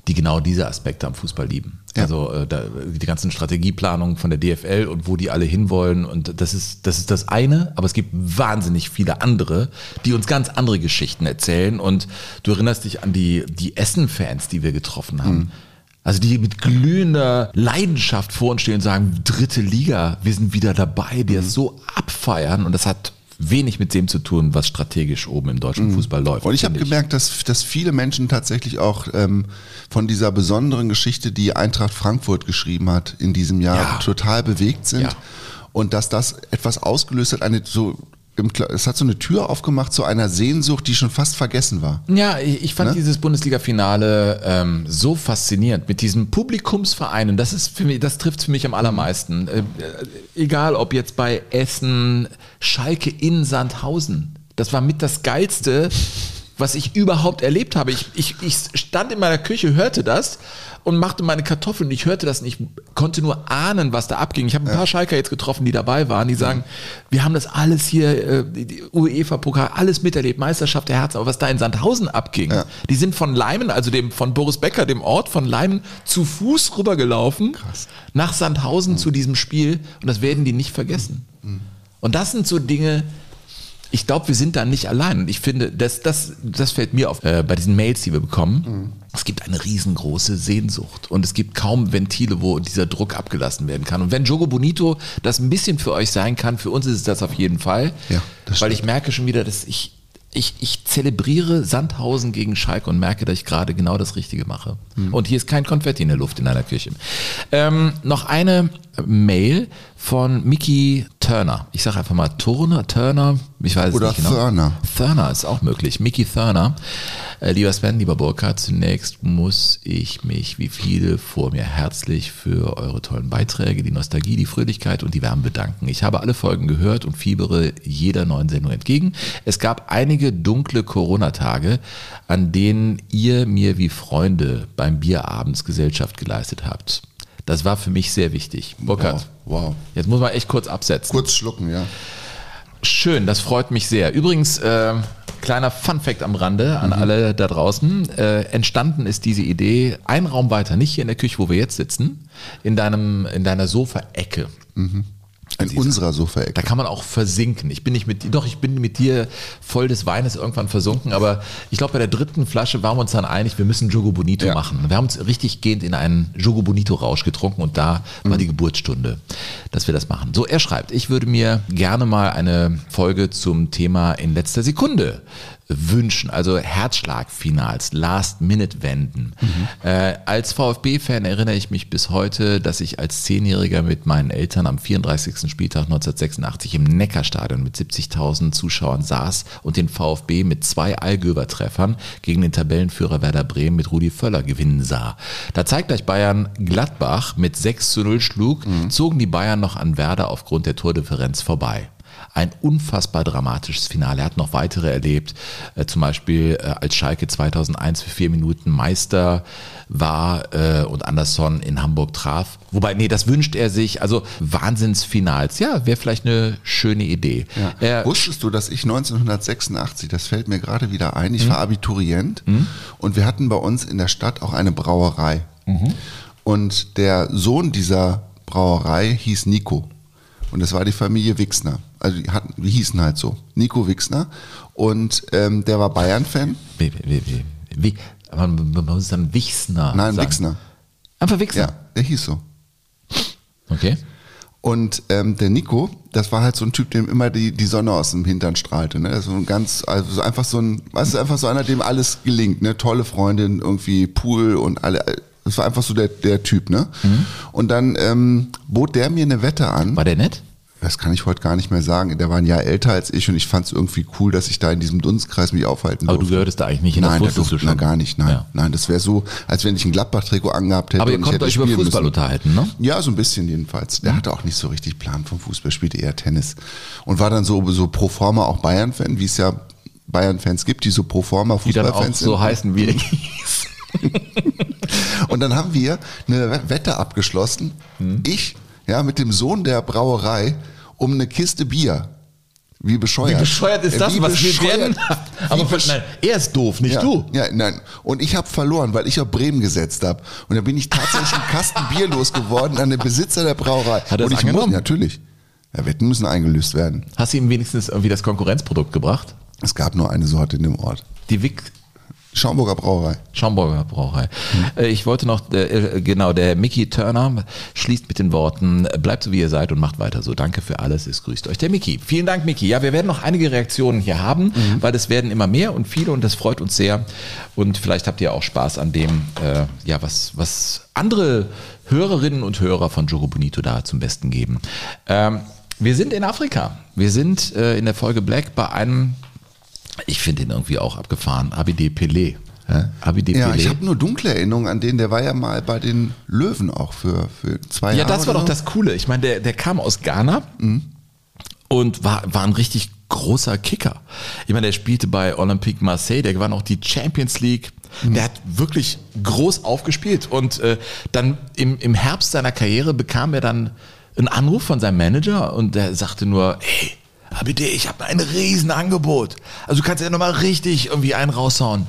[SPEAKER 2] die genau diese Aspekte am Fußball lieben.
[SPEAKER 3] Ja.
[SPEAKER 2] Also äh, da, die ganzen Strategieplanungen von der D F L und wo die alle hinwollen und das ist, das ist das eine, aber es gibt wahnsinnig viele andere, die uns ganz andere Geschichten erzählen und du erinnerst dich an die, die Essen-Fans, die wir getroffen haben. Mhm. Also die mit glühender Leidenschaft vor uns stehen und sagen, dritte Liga, wir sind wieder dabei, die das so abfeiern und das hat wenig mit dem zu tun, was strategisch oben im deutschen Fußball läuft.
[SPEAKER 3] Und ich habe gemerkt, dass, dass viele Menschen tatsächlich auch ähm, von dieser besonderen Geschichte, die Eintracht Frankfurt geschrieben hat in diesem Jahr,
[SPEAKER 2] ja.
[SPEAKER 3] total bewegt sind.
[SPEAKER 2] Ja.
[SPEAKER 3] Und dass das etwas ausgelöst hat, eine so im, es hat so eine Tür aufgemacht zu einer Sehnsucht, die schon fast vergessen war.
[SPEAKER 2] Ja, ich, ich fand
[SPEAKER 3] Ne?
[SPEAKER 2] dieses Bundesliga-Finale ähm, so faszinierend mit diesem Publikumsverein und das ist für mich, das trifft für mich am allermeisten. Äh, egal ob jetzt bei Essen, Schalke in Sandhausen, das war mit das Geilste, was ich überhaupt erlebt habe. Ich, ich, ich stand in meiner Küche, hörte das und machte meine Kartoffeln. Ich hörte das nicht, konnte nur ahnen, was da abging. Ich habe ein paar Schalker jetzt getroffen, die dabei waren, die sagen, wir haben das alles hier, die UEFA-Pokal, alles miterlebt, Meisterschaft der Herzen, aber was da in Sandhausen abging,
[SPEAKER 3] Ja.
[SPEAKER 2] die sind von Leimen, also dem von Boris Becker, dem Ort von Leimen, zu Fuß rübergelaufen,
[SPEAKER 3] Krass.
[SPEAKER 2] nach Sandhausen mhm. zu diesem Spiel und das werden die nicht vergessen. Mhm. Und das sind so Dinge, ich glaube, wir sind da nicht allein. Und ich finde, das, das, das fällt mir auf äh, bei diesen Mails, die wir bekommen. Mhm. Es gibt eine riesengroße Sehnsucht und es gibt kaum Ventile, wo dieser Druck abgelassen werden kann. Und wenn Jogo Bonito das ein bisschen für euch sein kann, für uns ist es das auf jeden Fall.
[SPEAKER 3] Ja, das
[SPEAKER 2] weil
[SPEAKER 3] stimmt.
[SPEAKER 2] ich merke schon wieder, dass ich, ich, ich zelebriere Sandhausen gegen Schalke und merke, dass ich gerade genau das Richtige mache. Mhm. Und hier ist kein Konfetti in der Luft in einer Küche. Ähm, noch eine Mail von Mickey Turner. Ich sage einfach mal Turner, Turner, ich weiß
[SPEAKER 3] Oder
[SPEAKER 2] es nicht genau.
[SPEAKER 3] Thurner.
[SPEAKER 2] Thurner ist auch möglich. Mickey Thurner. Äh, lieber Sven, lieber Burkhard, zunächst muss ich mich, wie viele vor mir, herzlich für eure tollen Beiträge, die Nostalgie, die Fröhlichkeit und die Wärme bedanken. Ich habe alle Folgen gehört und fiebere jeder neuen Sendung entgegen. Es gab einige dunkle Corona-Tage, an denen ihr mir wie Freunde beim Bierabends Gesellschaft geleistet habt. Das war für mich sehr wichtig. Burkhard,
[SPEAKER 3] Wow, wow.
[SPEAKER 2] jetzt muss man echt kurz absetzen.
[SPEAKER 3] Kurz schlucken, ja.
[SPEAKER 2] Schön, das freut mich sehr. Übrigens, äh, kleiner Funfact am Rande an mhm. alle da draußen. Äh, entstanden ist diese Idee ein Raum weiter, nicht hier in der Küche, wo wir jetzt sitzen, in deinem, in deiner Sofaecke.
[SPEAKER 3] Mhm. In unserer Sofaecke.
[SPEAKER 2] Da kann man auch versinken. Ich bin nicht mit dir, doch ich bin mit dir voll des Weines irgendwann versunken, aber ich glaube bei der dritten Flasche waren wir uns dann einig, wir müssen Jogo Bonito
[SPEAKER 3] Ja.
[SPEAKER 2] machen. Wir haben uns richtig gehend in einen Jogo Bonito Rausch getrunken und da war
[SPEAKER 3] Mhm.
[SPEAKER 2] die Geburtsstunde, dass wir das machen. So, er schreibt, ich würde mir gerne mal eine Folge zum Thema in letzter Sekunde wünschen, also Herzschlagfinals, Last-Minute-Wenden. Mhm. Äh, als VfB-Fan erinnere ich mich bis heute, dass ich als Zehnjähriger mit meinen Eltern am vierunddreißigsten Spieltag neunzehnhundertsechsundachtzig im Neckarstadion mit siebzigtausend Zuschauern saß und den VfB mit zwei Allgöwer-Treffern gegen den Tabellenführer Werder Bremen mit Rudi Völler gewinnen sah. Da zeitgleich Bayern Gladbach mit sechs zu null schlug, mhm. zogen die Bayern noch an Werder aufgrund der Tordifferenz vorbei. Ein unfassbar dramatisches Finale. Er hat noch weitere erlebt, äh, zum Beispiel äh, als Schalke zweitausendeins für vier Minuten Meister war äh, und Anderson in Hamburg traf. Wobei, nee, das wünscht er sich. Also Wahnsinnsfinals. Ja, wäre vielleicht eine schöne Idee.
[SPEAKER 3] Ja.
[SPEAKER 2] Er,
[SPEAKER 3] Wusstest du, dass ich neunzehnhundertsechsundachtzig, das fällt mir gerade wieder ein, ich
[SPEAKER 2] Mhm.
[SPEAKER 3] war Abiturient
[SPEAKER 2] Mhm.
[SPEAKER 3] und wir hatten bei uns in der Stadt auch eine Brauerei. Mhm. Und der Sohn dieser Brauerei hieß Nico. Und das war die Familie Wixner. Also die hatten, die hießen halt so. Nico Wixner. Und ähm, der war Bayern-Fan.
[SPEAKER 2] Wie, wie, wie, wie, aber man muss dann Wixner
[SPEAKER 3] Nein,
[SPEAKER 2] sagen.
[SPEAKER 3] Wixner.
[SPEAKER 2] Einfach Wixner?
[SPEAKER 3] Ja, der hieß so.
[SPEAKER 2] Okay.
[SPEAKER 3] Und ähm, der Nico, das war halt so ein Typ, dem immer die, die Sonne aus dem Hintern strahlte. Ne? So ein ganz, also so einfach so ein, weißt du, einfach so einer, dem alles gelingt. Ne? Tolle Freundin, irgendwie Pool und alle. Das war einfach so der, der Typ, ne? Mhm. Und dann ähm, bot der mir eine Wette an.
[SPEAKER 2] War der nett?
[SPEAKER 3] Das kann ich heute gar nicht mehr sagen. Der war ein Jahr älter als ich und ich fand es irgendwie cool, dass ich da in diesem Dunstkreis mich aufhalten
[SPEAKER 2] Aber
[SPEAKER 3] durfte.
[SPEAKER 2] du gehörtest da eigentlich nicht hin, das
[SPEAKER 3] Nein,
[SPEAKER 2] wusstest
[SPEAKER 3] da durfte,
[SPEAKER 2] du schon.
[SPEAKER 3] Na, gar nicht, nein.
[SPEAKER 2] Ja.
[SPEAKER 3] Nein, das wäre so, als wenn ich ein Gladbach-Trikot angehabt hätte.
[SPEAKER 2] Aber ihr
[SPEAKER 3] und ich
[SPEAKER 2] konntet
[SPEAKER 3] hätte
[SPEAKER 2] euch über
[SPEAKER 3] spielen
[SPEAKER 2] Fußball
[SPEAKER 3] müssen.
[SPEAKER 2] unterhalten, ne?
[SPEAKER 3] Ja, so ein bisschen jedenfalls. Der hatte auch nicht so richtig Plan vom Fußball, spielte eher Tennis. Und war dann so, so pro forma auch Bayern-Fan, wie es ja Bayern-Fans gibt, die so pro forma
[SPEAKER 2] Die dann
[SPEAKER 3] Fußballfans
[SPEAKER 2] auch so
[SPEAKER 3] sind.
[SPEAKER 2] heißen wie ich.
[SPEAKER 3] Und dann haben wir eine Wette abgeschlossen. Hm. Ich, ja, mit dem Sohn der Brauerei um eine Kiste Bier. Wie bescheuert.
[SPEAKER 2] Wie bescheuert ist das,
[SPEAKER 3] Wie
[SPEAKER 2] was wir
[SPEAKER 3] bescheuert.
[SPEAKER 2] werden? Aber
[SPEAKER 3] besch-
[SPEAKER 2] nein, er ist doof, nicht
[SPEAKER 3] ja,
[SPEAKER 2] du.
[SPEAKER 3] Ja, nein. Und ich habe verloren, weil ich auf Bremen gesetzt habe. Und dann bin ich tatsächlich einen Kasten Bier losgeworden an den Besitzer der Brauerei.
[SPEAKER 2] Hat er
[SPEAKER 3] und
[SPEAKER 2] es
[SPEAKER 3] ich muss,
[SPEAKER 2] angenommen?
[SPEAKER 3] natürlich. Ja, Wetten müssen eingelöst werden.
[SPEAKER 2] Hast du ihm wenigstens irgendwie das Konkurrenzprodukt gebracht?
[SPEAKER 3] Es gab nur eine Sorte in dem Ort.
[SPEAKER 2] Die Wick
[SPEAKER 3] Schaumburger Brauerei.
[SPEAKER 2] Schaumburger Brauerei. Mhm. Ich wollte noch, äh, genau, der Mickey Turner schließt mit den Worten, bleibt so wie ihr seid und macht weiter so. Danke für alles, es grüßt euch der Mickey. Vielen Dank, Mickey. Ja, wir werden noch einige Reaktionen hier haben, mhm. weil es werden immer mehr und viele und das freut uns sehr. Und vielleicht habt ihr auch Spaß an dem, äh, ja, was, was andere Hörerinnen und Hörer von Jogo Bonito da zum Besten geben. Ähm, wir sind in Afrika. Wir sind äh, in der Folge Black bei einem, ich finde ihn irgendwie auch abgefahren, Abidi Pelé. Ja, Abidi
[SPEAKER 3] Ja,
[SPEAKER 2] Pelé.
[SPEAKER 3] ich habe nur dunkle Erinnerungen an den, der war ja mal bei den Löwen auch für, für zwei
[SPEAKER 2] Ja,
[SPEAKER 3] Jahre.
[SPEAKER 2] das war
[SPEAKER 3] oder
[SPEAKER 2] doch
[SPEAKER 3] so.
[SPEAKER 2] das Coole. Ich meine, der, der kam aus Ghana
[SPEAKER 3] Mhm.
[SPEAKER 2] und war, war ein richtig großer Kicker. Ich meine, der spielte bei Olympique Marseille, der gewann auch die Champions League.
[SPEAKER 3] Mhm.
[SPEAKER 2] Der hat wirklich groß aufgespielt und äh, dann im, im Herbst seiner Karriere bekam er dann einen Anruf von seinem Manager und der sagte nur, hey, Abidi, ich habe ein Riesenangebot. Also du kannst ja nochmal richtig irgendwie einen raushauen.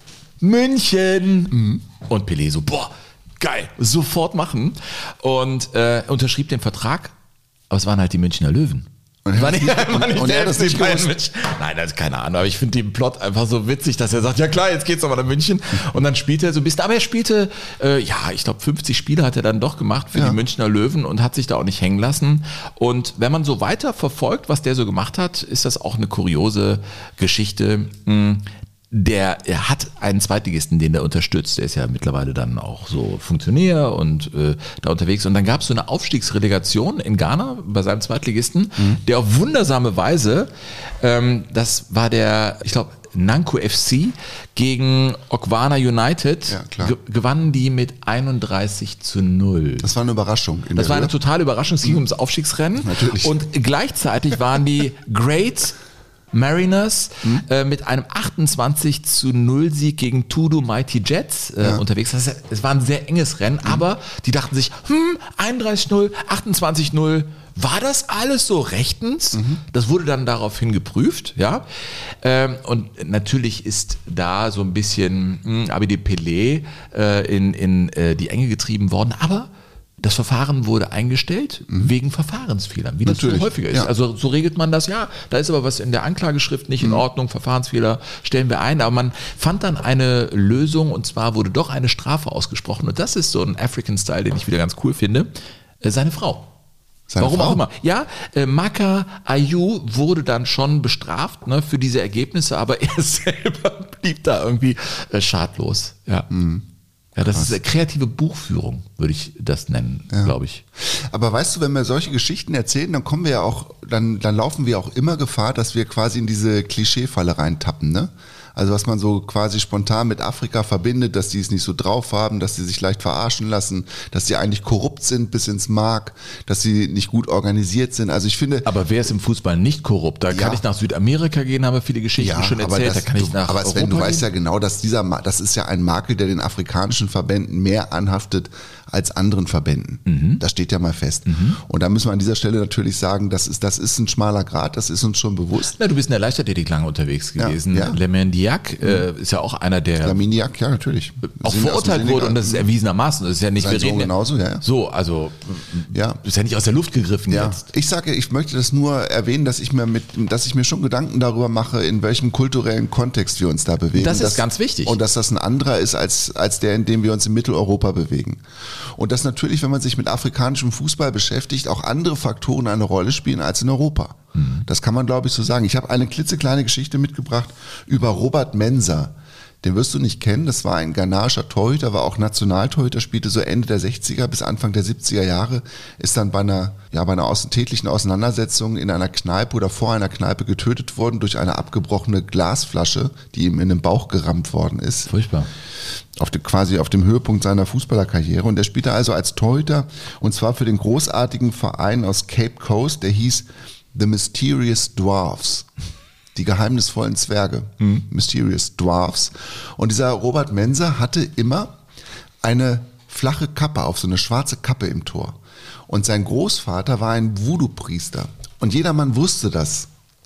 [SPEAKER 2] München.
[SPEAKER 3] Mhm.
[SPEAKER 2] Und Pelé so, boah, geil, sofort machen. Und äh, unterschrieb den Vertrag, aber es waren halt die Münchner Löwen.
[SPEAKER 3] Und
[SPEAKER 2] War
[SPEAKER 3] er
[SPEAKER 2] nicht, war nicht
[SPEAKER 3] und
[SPEAKER 2] der
[SPEAKER 3] er hat das
[SPEAKER 2] F C
[SPEAKER 3] nicht
[SPEAKER 2] Bayern
[SPEAKER 3] gewusst.
[SPEAKER 2] München. Nein, das ist keine Ahnung, aber ich finde den Plot einfach so witzig, dass er sagt, ja klar, jetzt geht's nochmal nach München. Und dann spielte er so ein bisschen, aber er spielte, äh, ja, ich glaube fünfzig Spiele hat er dann doch gemacht für
[SPEAKER 3] Ja.
[SPEAKER 2] die Münchner Löwen und hat sich da auch nicht hängen lassen. Und wenn man so weiter verfolgt, was der so gemacht hat, ist das auch eine kuriose Geschichte. Mh, Der, er hat einen Zweitligisten, den er unterstützt. Der ist ja mittlerweile dann auch so Funktionär und äh, da unterwegs. Und dann gab es so eine Aufstiegsrelegation in Ghana bei seinem Zweitligisten, mhm. der auf wundersame Weise, ähm, das war der, ich glaube, Nanku F C gegen Okwana United,
[SPEAKER 3] Ja, klar.
[SPEAKER 2] ge- gewannen die mit einunddreißig zu null.
[SPEAKER 3] Das war eine Überraschung. In
[SPEAKER 2] Das
[SPEAKER 3] der
[SPEAKER 2] war eine
[SPEAKER 3] Höhe.
[SPEAKER 2] totale Überraschung, es ging ums Aufstiegsrennen.
[SPEAKER 3] Natürlich.
[SPEAKER 2] Und gleichzeitig waren die Great Mariners
[SPEAKER 3] Mhm.
[SPEAKER 2] äh, mit einem achtundzwanzig zu null Sieg gegen Tudo Mighty Jets äh,
[SPEAKER 3] Ja.
[SPEAKER 2] unterwegs. Das heißt, es war ein sehr enges Rennen,
[SPEAKER 3] Mhm.
[SPEAKER 2] aber die dachten sich, hm, einunddreißig null, achtundzwanzig null, war das alles so rechtens?
[SPEAKER 3] Mhm.
[SPEAKER 2] Das wurde dann daraufhin geprüft, ja. Ähm, und natürlich ist da so ein bisschen hm, Abidi Pelé äh, in, in äh, die Enge getrieben worden, aber das Verfahren wurde eingestellt wegen Verfahrensfehlern, wie das so
[SPEAKER 3] Natürlich,
[SPEAKER 2] häufiger ist.
[SPEAKER 3] ja.
[SPEAKER 2] Also so regelt man das, ja, da ist aber was in der Anklageschrift nicht in Ordnung, Verfahrensfehler stellen wir ein, aber man fand dann eine Lösung und zwar wurde doch eine Strafe ausgesprochen und das ist so ein African-Style, den ich wieder ganz cool finde, äh, seine Frau.
[SPEAKER 3] Seine
[SPEAKER 2] Warum
[SPEAKER 3] Frau?
[SPEAKER 2] auch immer. Ja, äh, Maka Ayu wurde dann schon bestraft ne, für diese Ergebnisse, aber er selber blieb da irgendwie äh, schadlos. Ja. Ja, das ist eine kreative Buchführung, würde ich das nennen,
[SPEAKER 3] Ja.
[SPEAKER 2] glaube ich.
[SPEAKER 3] Aber weißt du, wenn wir solche Geschichten erzählen, dann kommen wir ja auch, dann, dann laufen wir auch immer Gefahr, dass wir quasi in diese Klischeefalle reintappen, ne? Also was man so quasi spontan mit Afrika verbindet, dass die es nicht so drauf haben, dass sie sich leicht verarschen lassen, dass sie eigentlich korrupt sind bis ins Mark, dass sie nicht gut organisiert sind. Also ich finde,
[SPEAKER 2] Aber wer ist im Fußball nicht korrupt? Da
[SPEAKER 3] Ja.
[SPEAKER 2] kann ich nach Südamerika gehen, haben wir viele Geschichten schon
[SPEAKER 3] aber
[SPEAKER 2] erzählt.
[SPEAKER 3] das,
[SPEAKER 2] da kann ich
[SPEAKER 3] du,
[SPEAKER 2] nach
[SPEAKER 3] aber
[SPEAKER 2] Europa
[SPEAKER 3] Sven, du weißt
[SPEAKER 2] gehen.
[SPEAKER 3] ja genau, dass dieser, Ma- das ist ja ein Makel, der den afrikanischen Verbänden mehr anhaftet als anderen Verbänden.
[SPEAKER 2] Mhm.
[SPEAKER 3] Das steht ja mal fest. Und da müssen wir an dieser Stelle natürlich sagen, das ist, das ist ein schmaler Grat, das ist uns schon bewusst.
[SPEAKER 2] Na, du bist in der Leichtathletik lange unterwegs
[SPEAKER 3] Ja,
[SPEAKER 2] gewesen.
[SPEAKER 3] ja.
[SPEAKER 2] Le Mendiac äh, ist ja auch einer, der
[SPEAKER 3] Laminiak, ja, natürlich.
[SPEAKER 2] auch
[SPEAKER 3] Sind aus dem
[SPEAKER 2] verurteilt wurde
[SPEAKER 3] Senegal.
[SPEAKER 2] und das ist erwiesenermaßen. Das ist ja nicht,
[SPEAKER 3] Sein
[SPEAKER 2] wir
[SPEAKER 3] Sohn
[SPEAKER 2] reden ja-
[SPEAKER 3] genauso, ja, ja.
[SPEAKER 2] So, also
[SPEAKER 3] Ja.
[SPEAKER 2] ist ja nicht aus der Luft gegriffen
[SPEAKER 3] Ja,
[SPEAKER 2] jetzt.
[SPEAKER 3] ich sage, ich möchte das nur erwähnen, dass ich mir mit, dass ich mir schon Gedanken darüber mache, in welchem kulturellen Kontext wir uns da bewegen.
[SPEAKER 2] Das ist
[SPEAKER 3] dass,
[SPEAKER 2] ganz wichtig.
[SPEAKER 3] Und dass das ein anderer ist als, als der, in dem wir uns in Mitteleuropa bewegen. Und dass natürlich, wenn man sich mit afrikanischem Fußball beschäftigt, auch andere Faktoren eine Rolle spielen als in Europa.
[SPEAKER 2] Mhm.
[SPEAKER 3] Das kann man, glaube ich, so sagen. Ich habe eine klitzekleine Geschichte mitgebracht über Robert Mensah. Den wirst du nicht kennen, das war ein ghanaischer Torhüter, war auch Nationaltorhüter, spielte so Ende der sechziger bis Anfang der siebziger Jahre, ist dann bei einer, ja, bei einer außen- tätlichen Auseinandersetzung in einer Kneipe oder vor einer Kneipe getötet worden durch eine abgebrochene Glasflasche, die ihm in den Bauch gerammt worden ist.
[SPEAKER 2] Furchtbar.
[SPEAKER 3] Auf dem, quasi auf dem Höhepunkt seiner Fußballerkarriere. Und er spielte also als Torhüter und zwar für den großartigen Verein aus Cape Coast, der hieß The Mysterious Dwarfs. Die geheimnisvollen Zwerge,
[SPEAKER 2] Mhm.
[SPEAKER 3] Mysterious Dwarfs. Und dieser Robert Mensah hatte immer eine flache Kappe auf, so eine schwarze Kappe im Tor. Und sein Großvater war ein Voodoo-Priester. Und jedermann wusste das.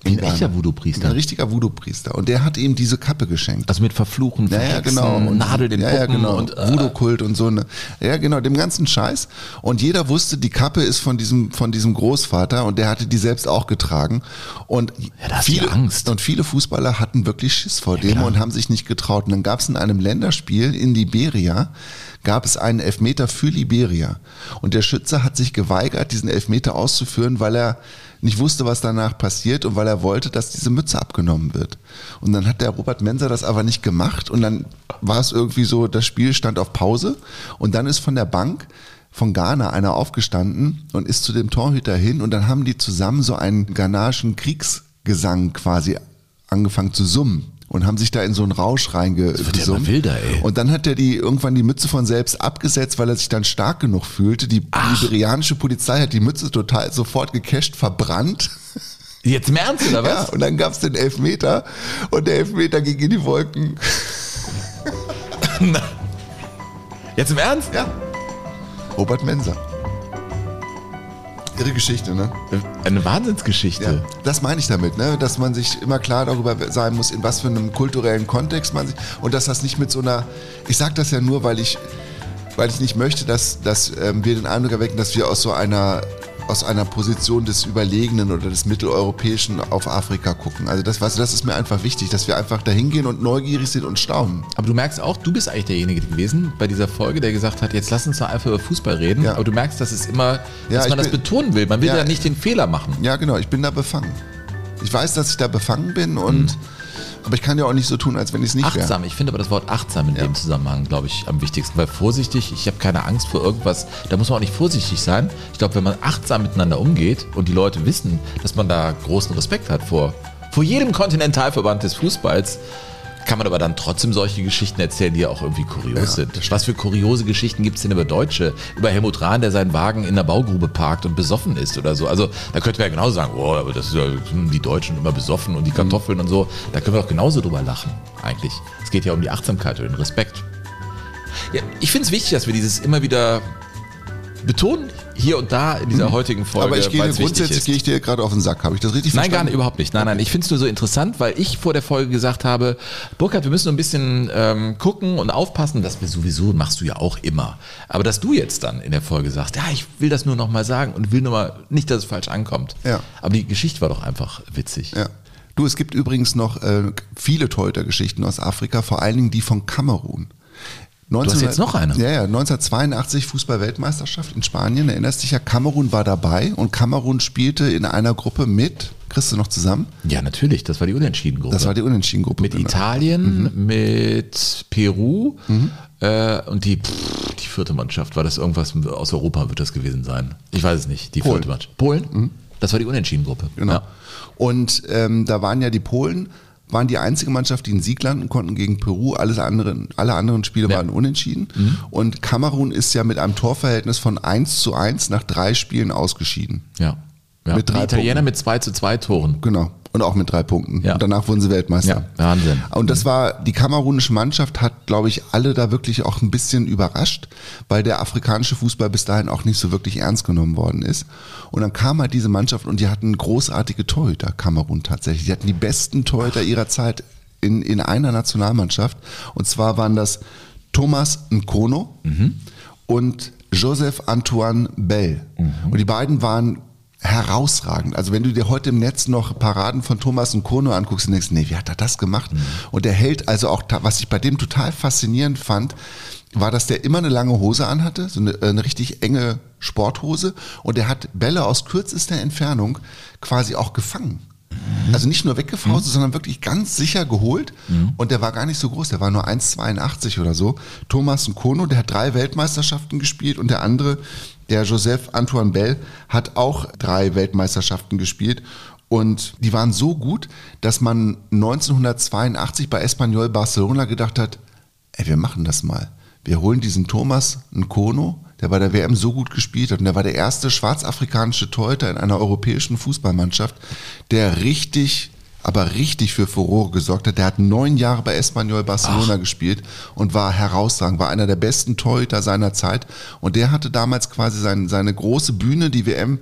[SPEAKER 2] Wie ein echter Voodoo-Priester.
[SPEAKER 3] Ein richtiger Voodoo-Priester. Und der hat ihm diese Kappe geschenkt.
[SPEAKER 2] Also mit Verfluchen,
[SPEAKER 3] ja, ja, genau.
[SPEAKER 2] und Nadel den
[SPEAKER 3] ja,
[SPEAKER 2] Puppen
[SPEAKER 3] ja, genau.
[SPEAKER 2] und äh,
[SPEAKER 3] Voodoo-Kult und so eine. Ja, genau, dem ganzen Scheiß. Und jeder wusste, die Kappe ist von diesem, von diesem Großvater und der hatte die selbst auch getragen. Und
[SPEAKER 2] ja, da hast
[SPEAKER 3] viele,
[SPEAKER 2] du Angst.
[SPEAKER 3] und viele Fußballer hatten wirklich Schiss vor dem
[SPEAKER 2] klar.
[SPEAKER 3] und haben sich nicht getraut. Und dann gab es in einem Länderspiel in Liberia, gab es einen Elfmeter für Liberia. Und der Schütze hat sich geweigert, diesen Elfmeter auszuführen, weil er nicht wusste, was danach passiert und weil er wollte, dass diese Mütze abgenommen wird. Und dann hat der Robert Mensah das aber nicht gemacht und dann war es irgendwie so, das Spiel stand auf Pause und dann ist von der Bank von Ghana einer aufgestanden und ist zu dem Torhüter hin und dann haben die zusammen so einen ghanaischen Kriegsgesang quasi angefangen zu summen. Und haben sich da in so einen Rausch reingesummt.
[SPEAKER 2] Wilder, ey.
[SPEAKER 3] Und dann hat er die irgendwann die Mütze von selbst abgesetzt, weil er sich dann stark genug fühlte. Die
[SPEAKER 2] Ach.
[SPEAKER 3] liberianische Polizei hat die Mütze total sofort gecasht, verbrannt.
[SPEAKER 2] Jetzt im Ernst, oder was?
[SPEAKER 3] Ja, und dann gab es den Elfmeter und der Elfmeter ging in die Wolken.
[SPEAKER 2] Jetzt im Ernst?
[SPEAKER 3] Ja. Robert Mensah. Irre Geschichte, ne?
[SPEAKER 2] Eine Wahnsinnsgeschichte.
[SPEAKER 3] Ja, das meine ich damit, ne? Dass man sich immer klar darüber sein muss, in was für einem kulturellen Kontext man sich, und dass das nicht mit so einer, ich sage das ja nur, weil ich, weil ich nicht möchte, dass, dass ähm, wir den Eindruck erwecken, dass wir aus so einer, aus einer Position des Überlegenen oder des Mitteleuropäischen auf Afrika gucken. Also das, weißt du, das ist mir einfach wichtig, dass wir einfach dahin gehen und neugierig sind und staunen.
[SPEAKER 2] Aber du merkst auch, du bist eigentlich derjenige gewesen bei dieser Folge, der gesagt hat, jetzt lass uns doch einfach über Fußball reden.
[SPEAKER 3] Ja.
[SPEAKER 2] Aber du merkst, dass es immer,
[SPEAKER 3] Ja,
[SPEAKER 2] dass man
[SPEAKER 3] ich
[SPEAKER 2] das
[SPEAKER 3] bin-
[SPEAKER 2] betonen will. Man will
[SPEAKER 3] Ja.
[SPEAKER 2] ja nicht den Fehler machen.
[SPEAKER 3] Ja, genau, ich bin da befangen. Ich weiß, dass ich da befangen bin und aber ich kann ja auch nicht so tun, als wenn ich es nicht wäre.
[SPEAKER 2] Achtsam, ich finde aber das Wort achtsam in
[SPEAKER 3] Ja.
[SPEAKER 2] dem Zusammenhang, glaube ich, am wichtigsten. Weil vorsichtig, ich habe keine Angst vor irgendwas, da muss man auch nicht vorsichtig sein. Ich glaube, wenn man achtsam miteinander umgeht und die Leute wissen, dass man da großen Respekt hat vor, vor jedem Kontinentalverband des Fußballs, kann man aber dann trotzdem solche Geschichten erzählen, die ja auch irgendwie kurios
[SPEAKER 3] Ja,
[SPEAKER 2] sind. Was für kuriose Geschichten gibt es denn über Deutsche? Über Helmut Rahn, der seinen Wagen in der Baugrube parkt und besoffen ist oder so. Also da könnte man ja genauso sagen, oh, aber das ist ja die Deutschen immer besoffen und die Kartoffeln und so. Da können wir doch genauso drüber lachen, eigentlich. Es geht ja um die Achtsamkeit und den Respekt. Ja, ich finde es wichtig, dass wir dieses immer wieder betonen, hier und da in dieser heutigen Folge.
[SPEAKER 3] Aber ich gehe
[SPEAKER 2] weil es wichtig
[SPEAKER 3] grundsätzlich
[SPEAKER 2] ist.
[SPEAKER 3] gehe ich dir gerade auf den Sack. Habe ich das richtig
[SPEAKER 2] Nein, gar
[SPEAKER 3] verstanden?
[SPEAKER 2] nicht, überhaupt nicht. Nein, nein, ich finde es nur so interessant, weil ich vor der Folge gesagt habe, Burkhard, wir müssen ein bisschen ähm, gucken und aufpassen, dass wir sowieso, machst du ja auch immer. Aber dass du jetzt dann in der Folge sagst, ja, ich will das nur nochmal sagen und will nur mal nicht, dass es falsch ankommt.
[SPEAKER 3] Ja.
[SPEAKER 2] Aber die Geschichte war doch einfach witzig.
[SPEAKER 3] Ja. Du, es gibt übrigens noch äh, viele Torhüter-Geschichten aus Afrika, vor allen Dingen die von Kamerun.
[SPEAKER 2] hast jetzt noch eine?
[SPEAKER 3] Ja, ja, neunzehnhundertzweiundachtzig Fußball-Weltmeisterschaft in Spanien, erinnerst dich ja, Kamerun war dabei und Kamerun spielte in einer Gruppe mit, kriegst du noch zusammen?
[SPEAKER 2] Ja, natürlich, das war die Unentschieden-Gruppe.
[SPEAKER 3] Das war die Unentschieden-Gruppe.
[SPEAKER 2] Mit
[SPEAKER 3] genau.
[SPEAKER 2] Italien, mit Peru äh, und die, pff, die vierte Mannschaft. War das irgendwas aus Europa, wird das gewesen sein? Ich weiß es nicht. Die
[SPEAKER 3] Polen.
[SPEAKER 2] vierte Mannschaft. Polen? Das war die Unentschieden-Gruppe.
[SPEAKER 3] Genau.
[SPEAKER 2] Ja.
[SPEAKER 3] Und ähm, da waren ja die Polen, waren die einzige Mannschaft, die einen Sieg landen konnten gegen Peru. Alles anderen, alle anderen Spiele
[SPEAKER 2] Ja.
[SPEAKER 3] waren unentschieden. Und Kamerun ist ja mit einem Torverhältnis von eins zu eins nach drei Spielen ausgeschieden.
[SPEAKER 2] Ja. ja.
[SPEAKER 3] Mit drei
[SPEAKER 2] die Italiener
[SPEAKER 3] Punkten.
[SPEAKER 2] mit zwei zu zwei Toren.
[SPEAKER 3] Genau. Und auch mit drei Punkten.
[SPEAKER 2] Ja.
[SPEAKER 3] Und danach wurden sie Weltmeister.
[SPEAKER 2] Ja, Wahnsinn.
[SPEAKER 3] Und das war, die kamerunische Mannschaft hat, glaube ich, alle da wirklich auch ein bisschen überrascht, weil der afrikanische Fußball bis dahin auch nicht so wirklich ernst genommen worden ist. Und dann kam halt diese Mannschaft und die hatten großartige Torhüter, Kamerun tatsächlich. Die hatten die besten Torhüter ihrer Zeit in, in einer Nationalmannschaft. Und zwar waren das Thomas Nkono und Joseph Antoine Bell. Und die beiden waren herausragend. Also wenn du dir heute im Netz noch Paraden von Thomas Nkono anguckst und denkst, nee, wie hat er das gemacht? Und der hält also auch, was ich bei dem total faszinierend fand, war, dass der immer eine lange Hose anhatte, so eine, eine richtig enge Sporthose, und der hat Bälle aus kürzester Entfernung quasi auch gefangen. Also nicht nur weggefaust, mhm. sondern wirklich ganz sicher geholt. Mhm. Und der war gar nicht so groß, der war nur eins Komma zweiundachtzig oder so. Thomas Nkono, der hat drei Weltmeisterschaften gespielt, und der andere, der Joseph Antoine Bell, hat auch drei Weltmeisterschaften gespielt. Und die waren so gut, dass man neunzehnhundertzweiundachtzig bei Espanyol Barcelona gedacht hat, ey, wir machen das mal. Wir holen diesen Thomas Nkono, der bei der W M so gut gespielt hat, und der war der erste schwarzafrikanische Torhüter in einer europäischen Fußballmannschaft, der richtig, aber richtig für Furore gesorgt hat. Der hat neun Jahre bei Espanyol Barcelona Ach. gespielt und war herausragend, war einer der besten Torhüter seiner Zeit, und der hatte damals quasi sein, seine große Bühne, die W M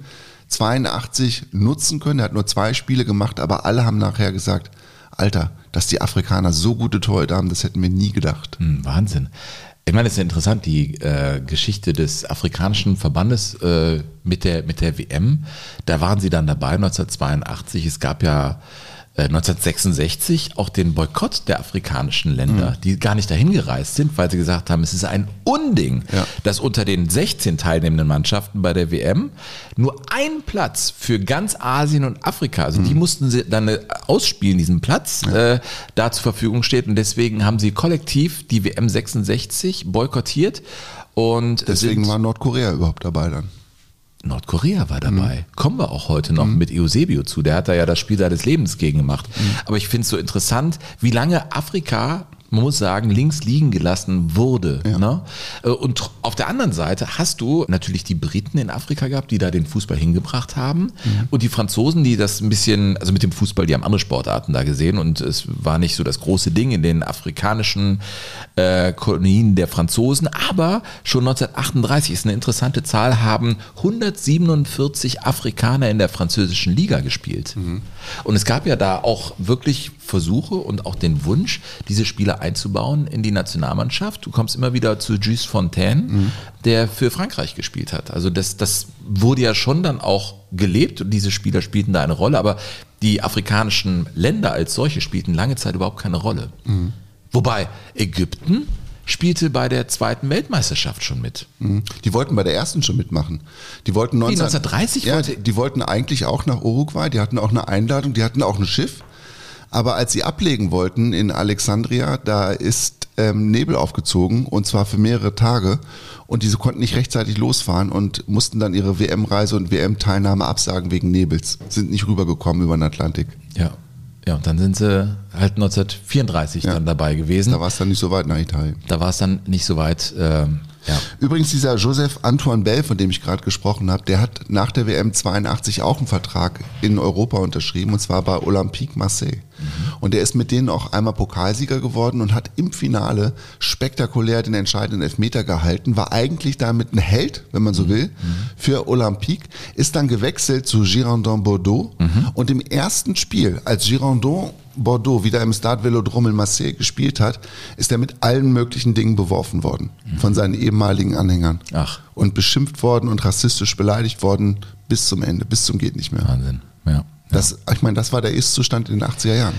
[SPEAKER 3] zweiundachtzig nutzen können. Er hat nur zwei Spiele gemacht, aber alle haben nachher gesagt, Alter, dass die Afrikaner so gute Torhüter haben, das hätten wir nie gedacht.
[SPEAKER 2] Hm, Wahnsinn. Ich meine, es ist ja interessant, die äh, Geschichte des afrikanischen Verbandes äh, mit der, mit der W M. Da waren sie dann dabei neunzehnhundertzweiundachtzig. Es gab ja äh, neunzehnhundertsechsundsechzig auch den Boykott der afrikanischen Länder, mhm. die gar nicht dahin gereist sind, weil sie gesagt haben, es ist ein Unding, ja. dass unter den sechzehn teilnehmenden Mannschaften bei der W M nur ein Platz für ganz Asien und Afrika, also mhm. die mussten sie dann ausspielen, diesen Platz, ja. äh, da zur Verfügung steht, und deswegen haben sie kollektiv die W M sechsundsechzig boykottiert. Und
[SPEAKER 3] deswegen war Nordkorea überhaupt dabei dann.
[SPEAKER 2] Nordkorea war dabei. Mhm. Kommen wir auch heute noch mhm. mit Eusebio zu. Der hat da ja das Spiel seines Lebens gegen gemacht. Mhm. Aber ich finde es so interessant, wie lange Afrika, man muss sagen, links liegen gelassen wurde. Ja. Ne? Und auf der anderen Seite hast du natürlich die Briten in Afrika gehabt, die da den Fußball hingebracht haben. Mhm. Und die Franzosen, die das ein bisschen, also mit dem Fußball, die haben andere Sportarten da gesehen. Und es war nicht so das große Ding in den afrikanischen äh, Kolonien der Franzosen. Aber schon neunzehnhundertachtunddreißig ist eine interessante Zahl, haben hundertsiebenundvierzig Afrikaner in der französischen Liga gespielt. Mhm. Und es gab ja da auch wirklich Versuche und auch den Wunsch, diese Spieler einzubauen in die Nationalmannschaft. Du kommst immer wieder zu Jules Fontaine, mhm. der für Frankreich gespielt hat. Also das, das wurde ja schon dann auch gelebt und diese Spieler spielten da eine Rolle, aber die afrikanischen Länder als solche spielten lange Zeit überhaupt keine Rolle. Mhm. Wobei Ägypten spielte bei der zweiten Weltmeisterschaft schon mit.
[SPEAKER 3] Die wollten bei der ersten schon mitmachen. Die wollten neunzehn,
[SPEAKER 2] Wie, neunzehnhundertdreißig?
[SPEAKER 3] Ja, die, die wollten eigentlich auch nach Uruguay, die hatten auch eine Einladung, die hatten auch ein Schiff. Aber als sie ablegen wollten in Alexandria, da ist ähm, Nebel aufgezogen, und zwar für mehrere Tage, und diese konnten nicht rechtzeitig losfahren und mussten dann ihre W M-Reise und W M-Teilnahme absagen wegen Nebels. Sind nicht rübergekommen über den Atlantik.
[SPEAKER 2] Ja. Ja, und dann sind sie halt neunzehnhundertvierunddreißig ja. dann dabei gewesen.
[SPEAKER 3] Da war es dann nicht so weit nach Italien.
[SPEAKER 2] Da war es dann nicht so weit, ähm, ja.
[SPEAKER 3] Übrigens, dieser Joseph Antoine Bell, von dem ich gerade gesprochen habe, der hat nach der W M zweiundachtzig auch einen Vertrag in Europa unterschrieben, und zwar bei Olympique Marseille. Mhm. Und der ist mit denen auch einmal Pokalsieger geworden und hat im Finale spektakulär den entscheidenden Elfmeter gehalten, war eigentlich damit ein Held, wenn man so will, mhm. für Olympique, ist dann gewechselt zu Girondins Bordeaux mhm. und im ersten Spiel, als Girondins Bordeaux wieder im Stade Vélodrome in Marseille gespielt hat, ist er mit allen möglichen Dingen beworfen worden mhm. von seinen ehemaligen Anhängern. Ach. Und beschimpft worden und rassistisch beleidigt worden bis zum Ende, bis zum geht nicht mehr.
[SPEAKER 2] Wahnsinn, ja.
[SPEAKER 3] Das, ich meine, das war der Ist-Zustand in den achtziger Jahren.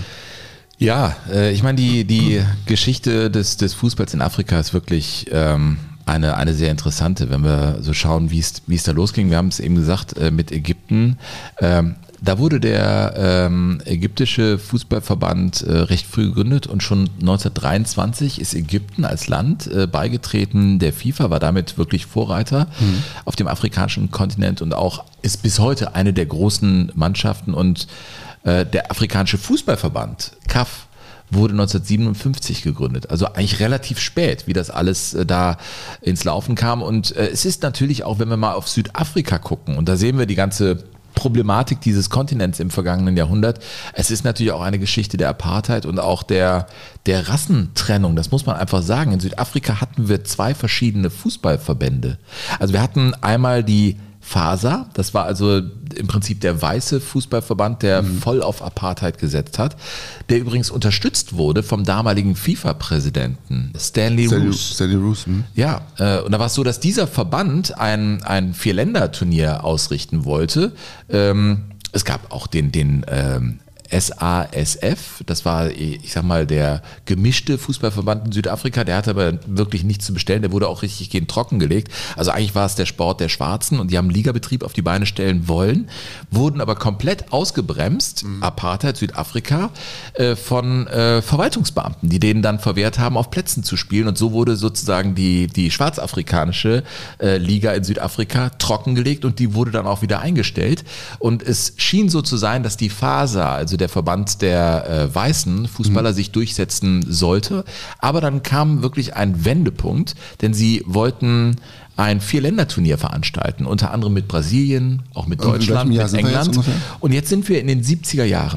[SPEAKER 2] Ja, äh, ich meine, die, die Geschichte des, des Fußballs in Afrika ist wirklich ähm, eine, eine sehr interessante, wenn wir so schauen, wie es, wie es da losging. Wir haben es eben gesagt, äh, mit Ägypten. Ähm, Da wurde der ähm, ägyptische Fußballverband äh, recht früh gegründet, und schon neunzehnhundertdreiundzwanzig ist Ägypten als Land äh, beigetreten der FIFA, war damit wirklich Vorreiter mhm. auf dem afrikanischen Kontinent und auch ist bis heute eine der großen Mannschaften. Und äh, der afrikanische Fußballverband, C A F, wurde neunzehnhundertsiebenundfünfzig gegründet, also eigentlich relativ spät, wie das alles äh, da ins Laufen kam. Und äh, es ist natürlich auch, wenn wir mal auf Südafrika gucken, und da sehen wir die ganze Problematik dieses Kontinents im vergangenen Jahrhundert. Es ist natürlich auch eine Geschichte der Apartheid und auch der, der Rassentrennung. Das muss man einfach sagen. In Südafrika hatten wir zwei verschiedene Fußballverbände. Also wir hatten einmal die FASA, das war also im Prinzip der weiße Fußballverband, der mhm. voll auf Apartheid gesetzt hat, der übrigens unterstützt wurde vom damaligen FIFA-Präsidenten Stanley Roos.
[SPEAKER 3] Stanley Roos. Mhm.
[SPEAKER 2] Ja, äh, und da war es so, dass dieser Verband ein, ein Vier-Länder-Turnier ausrichten wollte. Ähm, es gab auch den, den ähm, S A S F, das war, ich sag mal, der gemischte Fußballverband in Südafrika, der hatte aber wirklich nichts zu bestellen, der wurde auch richtig gegen trockengelegt. Also eigentlich war es der Sport der Schwarzen, und die haben einen Ligabetrieb auf die Beine stellen wollen, wurden aber komplett ausgebremst, mhm. Apartheid Südafrika, äh, von äh, Verwaltungsbeamten, die denen dann verwehrt haben, auf Plätzen zu spielen, und so wurde sozusagen die, die schwarzafrikanische äh, Liga in Südafrika trockengelegt, und die wurde dann auch wieder eingestellt, und es schien so zu sein, dass die FASA, also der Verband der äh, weißen Fußballer, mhm. sich durchsetzen sollte. Aber dann kam wirklich ein Wendepunkt, denn sie wollten ein Vier-Länder-Turnier veranstalten, unter anderem mit Brasilien, auch mit Deutschland, mit England. Jetzt und jetzt sind wir in den siebziger Jahren. Mhm.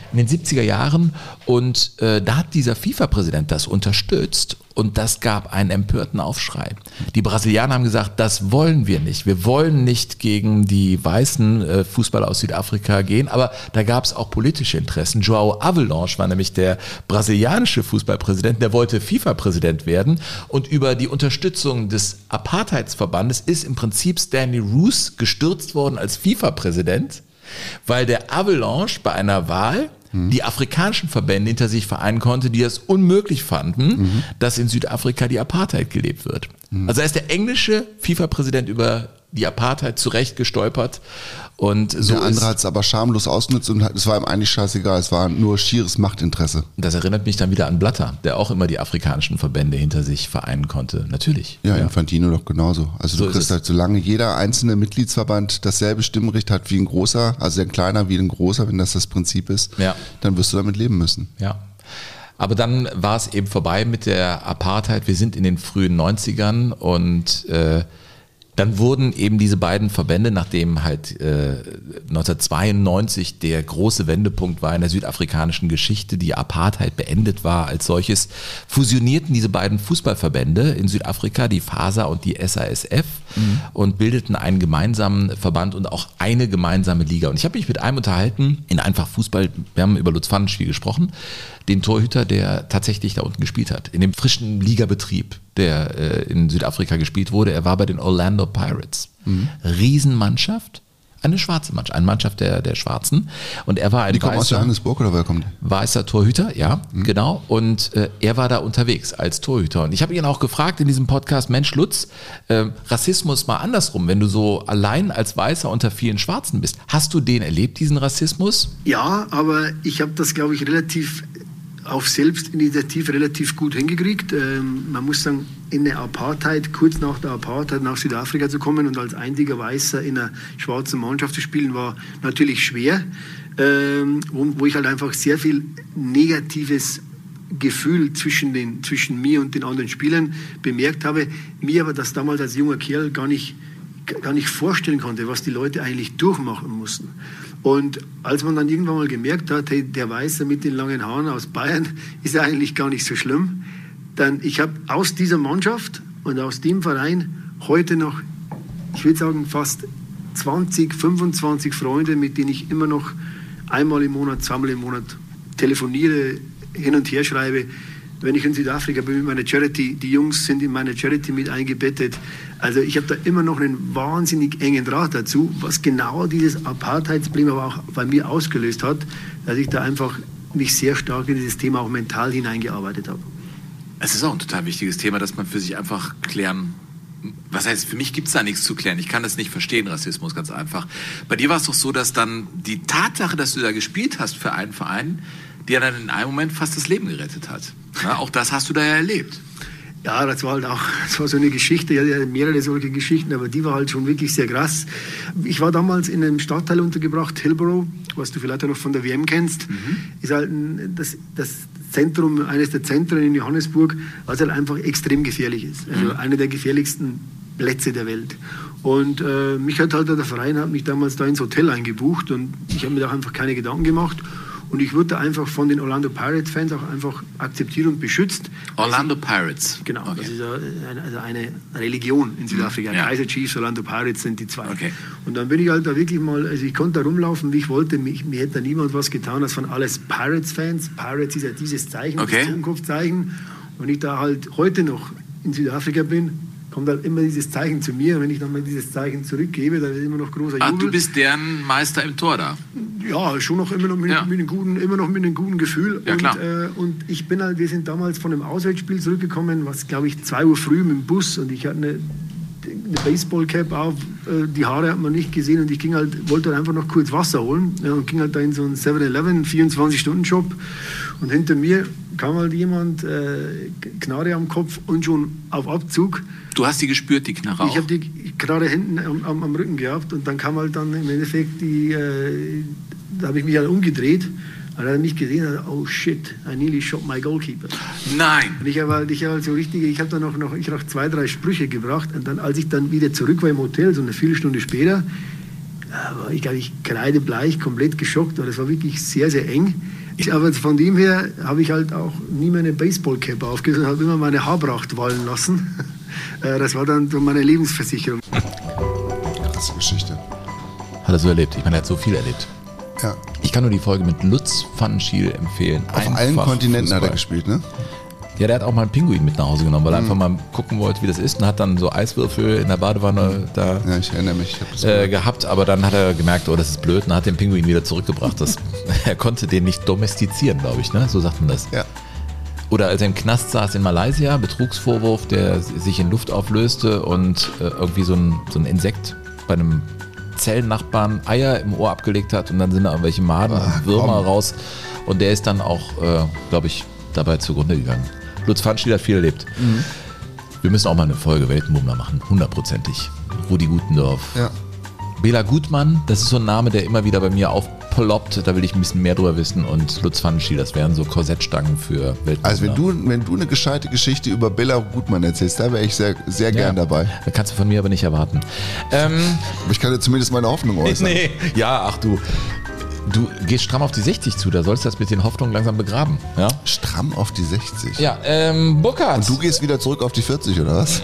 [SPEAKER 2] in den siebziger Jahren und äh, da hat dieser FIFA-Präsident das unterstützt und das gab einen empörten Aufschrei. Die Brasilianer haben gesagt, das wollen wir nicht. Wir wollen nicht gegen die weißen äh, Fußballer aus Südafrika gehen, aber da gab es auch politische Interessen. João Havelange war nämlich der brasilianische Fußballpräsident, der wollte FIFA-Präsident werden und über die Unterstützung des Apartheidsverbandes ist im Prinzip Stanley Roos gestürzt worden als FIFA-Präsident, weil der Havelange bei einer Wahl mhm. die afrikanischen Verbände hinter sich vereinen konnte, die es unmöglich fanden, mhm. dass in Südafrika die Apartheid gelebt wird. Mhm. Also er ist der englische FIFA-Präsident über die Apartheid zurecht gestolpert. Und so
[SPEAKER 3] der andere hat es aber schamlos ausgenutzt und es war ihm eigentlich scheißegal, es war nur schieres Machtinteresse.
[SPEAKER 2] Das erinnert mich dann wieder an Blatter, der auch immer die afrikanischen Verbände hinter sich vereinen konnte. Natürlich.
[SPEAKER 3] Ja, ja. Infantino doch genauso. Also so du kriegst halt, solange jeder einzelne Mitgliedsverband dasselbe Stimmrecht hat wie ein großer, also ein kleiner wie ein großer, wenn das das Prinzip ist, ja. dann wirst du damit leben müssen.
[SPEAKER 2] Ja. Aber dann war es eben vorbei mit der Apartheid. Wir sind in den frühen neunzigern und äh, dann wurden eben diese beiden Verbände, nachdem halt äh, neunzehnhundertzweiundneunzig der große Wendepunkt war in der südafrikanischen Geschichte, die Apartheid beendet war als solches, fusionierten diese beiden Fußballverbände in Südafrika, die FASA und die S A S F, mhm. und bildeten einen gemeinsamen Verband und auch eine gemeinsame Liga. Und ich habe mich mit einem unterhalten, in Einfach Fußball, wir haben über Lutz Pfannenstiel gesprochen, den Torhüter, der tatsächlich da unten gespielt hat, in dem frischen Ligabetrieb, der äh, in Südafrika gespielt wurde. Er war bei den Orlando Pirates. Mhm. Riesenmannschaft, eine schwarze Mannschaft, eine Mannschaft der, der Schwarzen. Und er war ein
[SPEAKER 3] Die kommen
[SPEAKER 2] weißer,
[SPEAKER 3] aus Johannesburg oder wer kommt?
[SPEAKER 2] Weißer Torhüter, ja, mhm. genau. Und äh, er war da unterwegs als Torhüter. Und ich habe ihn auch gefragt in diesem Podcast, Mensch Lutz, äh, Rassismus mal andersrum, wenn du so allein als Weißer unter vielen Schwarzen bist. Hast du den erlebt, diesen Rassismus?
[SPEAKER 4] Ja, aber ich habe das, glaube ich, relativ auf Selbstinitiative relativ gut hingekriegt. Ähm, man muss sagen, in der Apartheid, kurz nach der Apartheid nach Südafrika zu kommen und als einziger Weißer in einer schwarzen Mannschaft zu spielen, war natürlich schwer, ähm, wo, wo ich halt einfach sehr viel negatives Gefühl zwischen, den, zwischen mir und den anderen Spielern bemerkt habe. Mir aber das damals als junger Kerl gar nicht, gar nicht vorstellen konnte, was die Leute eigentlich durchmachen mussten. Und als man dann irgendwann mal gemerkt hat, hey, der Weiße mit den langen Haaren aus Bayern ist ja eigentlich gar nicht so schlimm, dann ich habe aus dieser Mannschaft und aus dem Verein heute noch, ich würde sagen, fast zwanzig, fünfundzwanzig Freunde, mit denen ich immer noch einmal im Monat, zweimal im Monat telefoniere, hin und her schreibe. Wenn ich in Südafrika bin mit meiner Charity, die Jungs sind in meiner Charity mit eingebettet. Also ich habe da immer noch einen wahnsinnig engen Draht dazu, was genau dieses Apartheidsproblem aber auch bei mir ausgelöst hat, dass ich da einfach mich sehr stark in dieses Thema auch mental hineingearbeitet habe.
[SPEAKER 2] Es ist auch ein total wichtiges Thema, dass man für sich einfach klären, was heißt, für mich gibt es da nichts zu klären. Ich kann das nicht verstehen, Rassismus, ganz einfach. Bei dir war es doch so, dass dann die Tatsache, dass du da gespielt hast für einen Verein, dir dann in einem Moment fast das Leben gerettet hat. Ja, auch das hast du da ja erlebt.
[SPEAKER 4] Ja, das war halt auch, das war so eine Geschichte, ich hatte mehrere solche Geschichten, aber die war halt schon wirklich sehr krass. Ich war damals in einem Stadtteil untergebracht, Hillbrow, was du vielleicht auch noch von der W M kennst, mhm. ist halt ein, das, das Zentrum, eines der Zentren in Johannesburg, was halt einfach extrem gefährlich ist. Also mhm. einer der gefährlichsten Plätze der Welt. Und äh, mich hat halt der Verein hat mich damals da ins Hotel eingebucht und ich habe mir da einfach keine Gedanken gemacht. Und ich wurde einfach von den Orlando Pirates-Fans auch einfach akzeptiert und beschützt.
[SPEAKER 2] Orlando Pirates?
[SPEAKER 4] Genau,
[SPEAKER 2] okay.
[SPEAKER 4] Das ist eine, also eine Religion in Südafrika. Ja. Kaiser Chiefs, Orlando Pirates sind die zwei. Okay. Und dann bin ich halt da wirklich mal, also ich konnte da rumlaufen, wie ich wollte. Mich, mir hätte da niemand was getan, das waren alles Pirates-Fans. Pirates ist ja dieses Zeichen, okay. das Zukunftszeichen. Und wenn ich da halt heute noch in Südafrika bin, kommt halt immer dieses Zeichen zu mir. Und wenn ich dann mal dieses Zeichen zurückgebe, dann ist immer noch großer Jubel.
[SPEAKER 2] Ah, du bist deren Meister im Tor da?
[SPEAKER 4] Ja, schon noch immer noch mit, ja. mit, einem, guten, immer noch mit einem guten Gefühl.
[SPEAKER 2] Ja, klar.
[SPEAKER 4] Und, äh, und ich bin halt, wir sind damals von einem Auswärtsspiel zurückgekommen, was glaube ich zwei Uhr früh mit dem Bus und ich hatte eine, eine Baseballcap auf, äh, die Haare hat man nicht gesehen und ich ging halt, wollte halt einfach noch kurz Wasser holen ja, und ging halt da in so einen seven eleven, vierundzwanzig Stunden Shop und hinter mir kam halt jemand, äh, Knarre am Kopf und schon auf Abzug.
[SPEAKER 2] Du hast die gespürt, die Knarre auch?
[SPEAKER 4] Ich habe die Knarre hinten am, am, am Rücken gehabt und dann kam halt dann im Endeffekt die, äh, da habe ich mich halt umgedreht und er hat mich gesehen und oh shit, I nearly shot my goalkeeper.
[SPEAKER 2] Nein!
[SPEAKER 4] Und ich habe halt, ich hab halt so richtig, ich habe dann noch, noch, ich noch zwei, drei Sprüche gebracht und dann, als ich dann wieder zurück war im Hotel, so eine Viertelstunde später, war ich, glaube ich, kreidebleich, komplett geschockt, weil es war wirklich sehr, sehr eng. Ich, aber von dem her habe ich halt auch nie meine Baseballcap aufgesetzt und habe immer meine Haarpracht wallen lassen. Das war dann so meine Lebensversicherung.
[SPEAKER 3] Krasse Geschichte.
[SPEAKER 2] Hat er so erlebt. Ich meine, er hat so viel erlebt.
[SPEAKER 3] Ja.
[SPEAKER 2] Ich kann nur die Folge mit Lutz van Schiel empfehlen.
[SPEAKER 3] Auf
[SPEAKER 2] Einfach
[SPEAKER 3] allen Kontinenten
[SPEAKER 2] Fußball.
[SPEAKER 3] hat er gespielt, ne?
[SPEAKER 2] Ja, der hat auch mal einen Pinguin mit nach Hause genommen, weil er
[SPEAKER 3] Mhm.
[SPEAKER 2] einfach mal gucken wollte, wie das ist und hat dann so Eiswürfel in der Badewanne da
[SPEAKER 3] Ja, ich erinnere mich. Ich hab das
[SPEAKER 2] äh, gehabt, aber dann hat er gemerkt, oh, das ist blöd und hat den Pinguin wieder zurückgebracht. Das, er konnte den nicht domestizieren, glaube ich, ne? So sagt man das.
[SPEAKER 3] Ja.
[SPEAKER 2] Oder als er im Knast saß in Malaysia, Betrugsvorwurf, der sich in Luft auflöste und äh, irgendwie so ein, so ein Insekt bei einem Zellennachbarn Eier im Ohr abgelegt hat und dann sind da irgendwelche Maden
[SPEAKER 3] Ah,
[SPEAKER 2] und Würmer
[SPEAKER 3] komm.
[SPEAKER 2] raus und der ist dann auch, äh, glaube ich, dabei zugrunde gegangen. Lutz van Schiel hat viel erlebt.
[SPEAKER 3] Mhm.
[SPEAKER 2] Wir müssen auch mal eine Folge Weltenbummler machen, hundertprozentig. Rudi Gutendorf.
[SPEAKER 3] Ja.
[SPEAKER 2] Bela Gutmann, das ist so ein Name, der immer wieder bei mir aufploppt, da will ich ein bisschen mehr drüber wissen und Lutz van Schiel, das wären so Korsettstangen für Weltenbummler.
[SPEAKER 3] Also wenn du, wenn du eine gescheite Geschichte über Bela Gutmann erzählst, da wäre ich sehr, sehr gern
[SPEAKER 2] Ja,
[SPEAKER 3] dabei.
[SPEAKER 2] Da kannst du von mir aber nicht erwarten. Ähm,
[SPEAKER 3] Aber ich kann dir zumindest meine Hoffnung äußern.
[SPEAKER 2] nee, ja, ach du. Du gehst stramm auf die sechzig zu, da sollst du das mit den Hoffnungen langsam begraben. Ja,
[SPEAKER 3] Stramm auf die sechzig.
[SPEAKER 2] ja ähm, Burkhard.
[SPEAKER 3] Du gehst wieder zurück auf die vierzig, oder was?